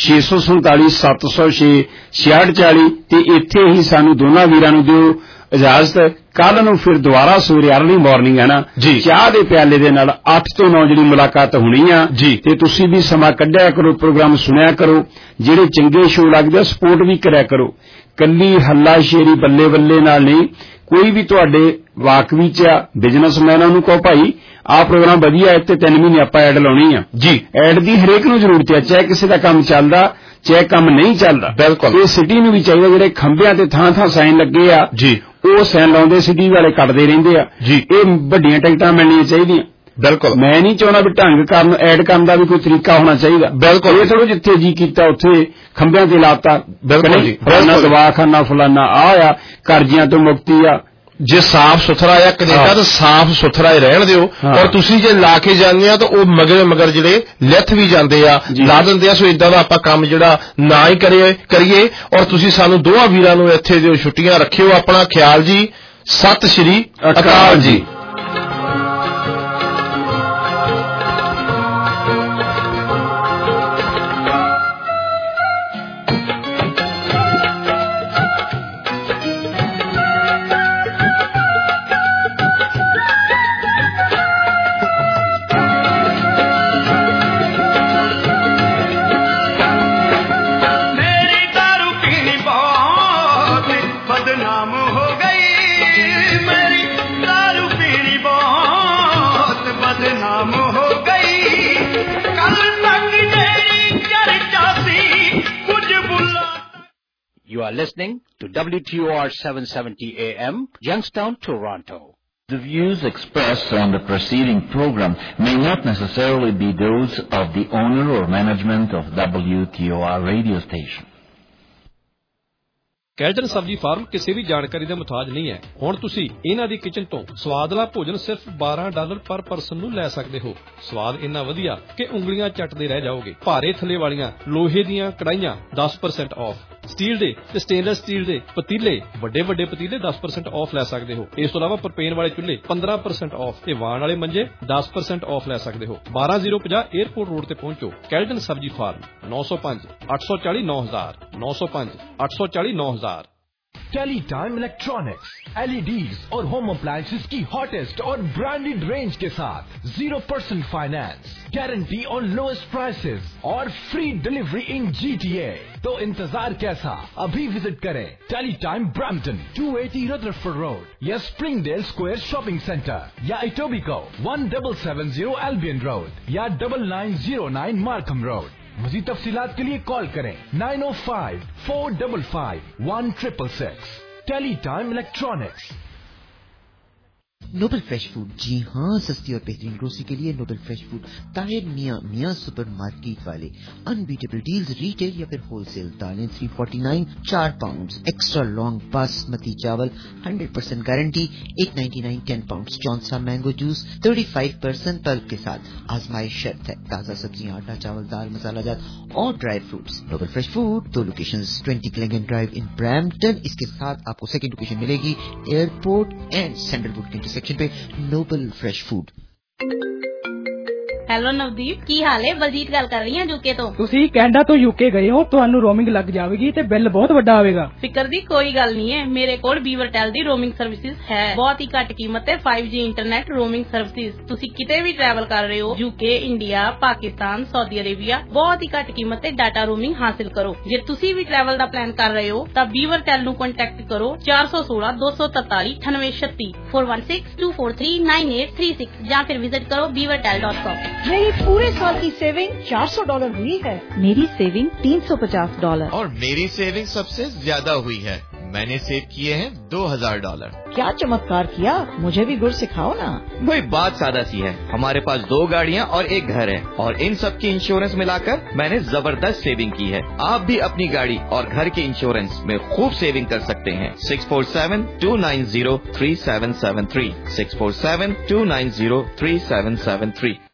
647 706 6640 ਤੇ ਇੱਥੇ ਹੀ ਸਾਨੂੰ ਦੋਨਾਂ ਵੀਰਾਂ ਨੂੰ ਦਿਓ ਇਜਾਜ਼ਤ ਕੱਲ ਨੂੰ ਫਿਰ ਦੁਬਾਰਾ ਸਵੇਰੇ ਅਰਲੀ ਮਾਰਨਿੰਗ ਹੈ ਨਾ ਚਾਹ ਦੇ ਪਿਆਲੇ ਦੇ ਨਾਲ 8 ਤੋਂ 9 ਜਿਹੜੀ ਮੁਲਾਕਾਤ ਹੋਣੀ ਆ ਤੇ ਤੁਸੀਂ ਵੀ ਸਮਾਂ ਕੱਢਿਆ ਕਰੋ ਪ੍ਰੋਗਰਾਮ ਸੁਣਿਆ ਕਰੋ ਜਿਹੜੇ ਚੰਗੇ ਸ਼ੋਅ ਲੱਗਦੇ ਸਪੋਰਟ ਵੀ ਕਰਿਆ ਕਰੋ ਕੱਲੀ ਹੱਲਾ ਸ਼ੇਰੀ ਬੱਲੇ ਬੱਲੇ ਨਾਲ ਨਹੀਂ ਕੋਈ ਵੀ ਤੁਹਾਡੇ ਵਾਕਵੀ ਚ ਆ ਬਿਜ਼ਨਸਮੈਨਾਂ ਨੂੰ ਕਹੋ ਭਾਈ ਆਹ ਪ੍ਰੋਗਰਾਮ ਵਧੀਆ ਇੱਥੇ 3 ਮਹੀਨੇ ਆਪਾਂ ਐਡ ਲਾਉਣੀ ਆ ਐਡ ਦੀ ਹਰੇਕ ਨੂੰ ਜ਼ਰੂਰਤ ਹੈ ਚਾਹੇ ਕਿਸੇ ਦਾ ਕੰਮ ਚੱਲਦਾ ਚਾਹੇ ਕੰਮ ਨਹੀਂ ਚੱਲਦਾ ਬਿਲਕੁਲ ਇਹ ਸਿਟੀ ਨੂੰ ਵੀ ਚਾਹੀਦਾ ਜਿਹੜੇ ਖੰਭਿਆਂ ਤੇ ਥਾਂ ਥਾਂ ਸਾਈਨ ਲੱਗੇ ਆ ਉਹ ਸਾਈਨ ਲਾਉਂਦੇ ਸਿਟੀ ਵਾਲੇ ਕੱਟਦੇ ਰਹਿੰਦੇ ਆ ਇਹ ਵੱਡੀਆਂ ਟਿਕਟਾਂ ਮਿਲਣੀਆਂ ਚਾਹੀਦੀਆਂ ਬਿਲਕੁਲ ਮੈਂ ਨਹੀਂ ਚਾਹੁੰਦਾ ਵੀ ਢੰਗ ਕਰਨ ਐਡ ਕਰਨ ਦਾ ਵੀ ਕੋਈ ਤਰੀਕਾ ਹੋਣਾ ਚਾਹੀਦਾ ਬਿਲਕੁਲ ਇਹ ਥੋੜ੍ਹਾ ਜਿੱਥੇ ਜੀ ਕੀਤਾ ਉੱਥੇ ਖੰਭਿਆਂ ਤੇ ਲਾਤਾ ਬਿਲਕੁਲ ਜੀ ਫਲਾਨਾ ਦਵਾਖਾਨਾ ਫਲਾਨਾ ਆ ਕਰਜ਼ਿਆਂ ਤੋਂ ਮੁਕਤੀ ਆ ਜੇ ਸਾਫ਼ ਸੁਥਰਾ ਆ ਕੈਨੇਡਾ ਤਾਂ ਸਾਫ਼ ਸੁਥਰਾ ਹੀ ਰਹਿਣ ਦਿਓ ਔਰ ਤੁਸੀਂ ਜੇ ਲਾ ਕੇ ਜਾਂਦੇ ਆ ਤਾਂ ਉਹ ਮਗਰ ਜਿਹੜੇ ਲਿੱਥ ਵੀ ਜਾਂਦੇ ਆ ਲਾ ਦਿੰਦੇ ਆ ਸੋ ਇਦਾਂ ਦਾ ਆਪਾਂ ਕੰਮ ਜਿਹੜਾ ਨਾ ਹੀ ਕਰੀਏ ਔਰ ਤੁਸੀਂ ਸਾਨੂੰ ਦੋਹਾਂ ਵੀਰਾਂ ਨੂੰ ਇੱਥੇ ਦਿਓ ਛੁੱਟੀਆਂ ਰੱਖਿਓ ਆਪਣਾ ਖਿਆਲ ਜੀ ਸਤਿ ਸ਼੍ਰੀ ਅਕਾਲ ਜੀ You are listening to WTOR 770 AM, Youngstown, Toronto. The views expressed on the preceding program may not necessarily be those of the owner or management of WTOR radio station. ਕੈਲਟਨ Sabzi farm ਕਿਸੇ ਵੀ ਜਾਣਕਾਰੀ ਦਾ ਮੁਤਾਜ ਨਹੀਂ ਹੈ। ਹੁਣ ਤੁਸੀਂ ਇਹਨਾਂ ਦੀ ਕਿਚਨ ਤੋਂ ਸਵਾਦਲਾ ਭੋਜਨ ਸਿਰਫ $12 ਪਰ ਪਰਸਨ ਨੂੰ ਲੈ ਸਕਦੇ ਹੋ। ਸਵਾਦ ਇੰਨਾ ਵਧੀਆ ਕਿ ਉਂਗਲੀਆਂ ਚੱਟਦੇ ਰਹਿ ਜਾਓਗੇ। ਭਾਰੇ ਥੱਲੇ ਵਾਲੀਆਂ ਲੋਹੇ ਦੀਆਂ ਕੜਾਈਆਂ 10% ਆਫ। ਸਟੀਲ ਦੇ ਤੇ ਸਟੇਨਲੈਸ ਸਟੀਲ ਦੇ ਪਤੀਲੇ ਵੱਡੇ ਪਤੀਲੇ 10% ਆਫ ਲੈ ਸਕਦੇ ਹੋ। ਇਸ ਤੋਂ ਇਲਾਵਾ ਪ੍ਰੋਪੇਨ ਵਾਲੇ ਚੁੱਲ੍ਹੇ 15% ਆਫ ਤੇ ਵਾਣ ਵਾਲੇ ਮੰਜੇ 10% ਆਫ ਲੈ ਸਕਦੇ ਹੋ। 12050 에ਅਰਪੋਰਟ ਰੋਡ ਤੇ ਪਹੁੰਚੋ। ਕੈਲਟਨ Sabzi farm 905 840 9000 905 840 9000। Teletime Electronics LEDs और होम अप्लायंसेस की हॉटेस्ट और ब्रांडेड रेंज के साथ 0% फाइनेंस, गारंटी और लोएस्ट प्राइसेस और फ्री डिलीवरी इन GTA। तो इंतजार कैसा, अभी विजिट करें टेलीटाइम ब्रैम्पटन 280 रदरफोर्ड रोड या स्प्रिंगडेल स्क्वायर शॉपिंग सेंटर या इटोबिको 1770 एल्बियन रोड या 9909 मार्कम रोड। मज़ीद तफसीलात के लिए कॉल करें 905-455-1666। Teletime Electronics. Noble Fresh Food, जी हाँ, सस्ती और बेहतरीन ग्रोसरी के लिए नोबल फ्रेश फूड ताहिर मियाँ सुपरमार्केट वाले। अनबीटेबल डील्स रिटेल या फिर होलसेल। दालें 349 4 पाउंड, एक्स्ट्रा लॉन्ग बासमती चावल 100% guarantee 899 10 pound. Chaunsa mango juice 35% pulp के साथ, आजमाइश शर्त है। ताज़ा सब्जियां, आटा, चावल, दाल, मसाला जात और dry fruits. Noble Fresh Food 2 locations, 20 क्लिंगन ड्राइव इन ब्रैम्पटन। इसके साथ आपको सेकेंड लोकेशन मिलेगी एयरपोर्ट एंड सैंडलवुड के इंटरसेक्शन पे। Noble Fresh Food. Hello Navdeep, ਕੀ ਹਾਲ ਹੈ? ਬਲਜੀਤ ਗੱਲ ਕਰ ਰਹੀ ਹਾਂ ਯੂਕੇ ਤੋਂ। ਤੁਸੀਂ ਕੈਨੇਡਾ ਤੋਂ ਯੂਕੇ ਗਏ ਹੋ, ਤੁਹਾਨੂੰ ਰੋਮਿੰਗ ਲੱਗ ਜਾਵੇਗੀ ਤੇ ਬਿੱਲ ਬਹੁਤ ਵੱਡਾ ਆਵੇਗਾ। ਫਿਕਰ ਦੀ ਕੋਈ ਗੱਲ ਨਹੀਂ ਹੈ, ਮੇਰੇ ਕੋਲ ਬੀਵਰਟੈਲ ਦੀ ਰੋਮਿੰਗ ਸਰਵਿਸਿਜ਼ ਹੈ। ਬਹੁਤ ਹੀ ਘੱਟ ਕੀਮਤ ਤੇ 5G ਇੰਟਰਨੈਟ ਰੋਮਿੰਗ ਸਰਵਿਸਿਜ਼। ਤੁਸੀਂ ਕਿਤੇ ਵੀ ਟਰੈਵਲ ਕਰ ਰਹੇ ਹੋ, UK, India, Pakistan, Saudi Arabia, ਬਹੁਤ ਹੀ ਘੱਟ ਕੀਮਤ ਤੇ ਡਾਟਾ ਰੋਮਿੰਗ ਹਾਸਿਲ ਕਰੋ। ਜੇ ਤੁਸੀਂ ਵੀ ਟਰੈਵਲ ਦਾ ਪਲਾਨ ਕਰ ਰਹੇ ਹੋ ਤਾਂ ਬੀਵਰਟੈਲ ਨੂੰ ਕੰਟੈਕਟ ਕਰੋ 416 243 9836 4162439836 ਜਾਂ फिर विजिट करो beavertel.com। मेरी पूरे साल की सेविंग $400 हुई है। मेरी सेविंग $350 और मेरी सेविंग सबसे ज्यादा हुई है। मैंने सेव किए हैं $2000। क्या चमत्कार किया, मुझे भी गुर सिखाओ ना। भाई बात सादा सी है, हमारे पास 2 गाड़ियाँ और 1 घर है और इन सब की इंश्योरेंस मिलाकर मैंने जबरदस्त सेविंग की है। आप भी अपनी गाड़ी और घर के इंश्योरेंस में खूब सेविंग कर सकते हैं। 647-290-3773 647-290-3773।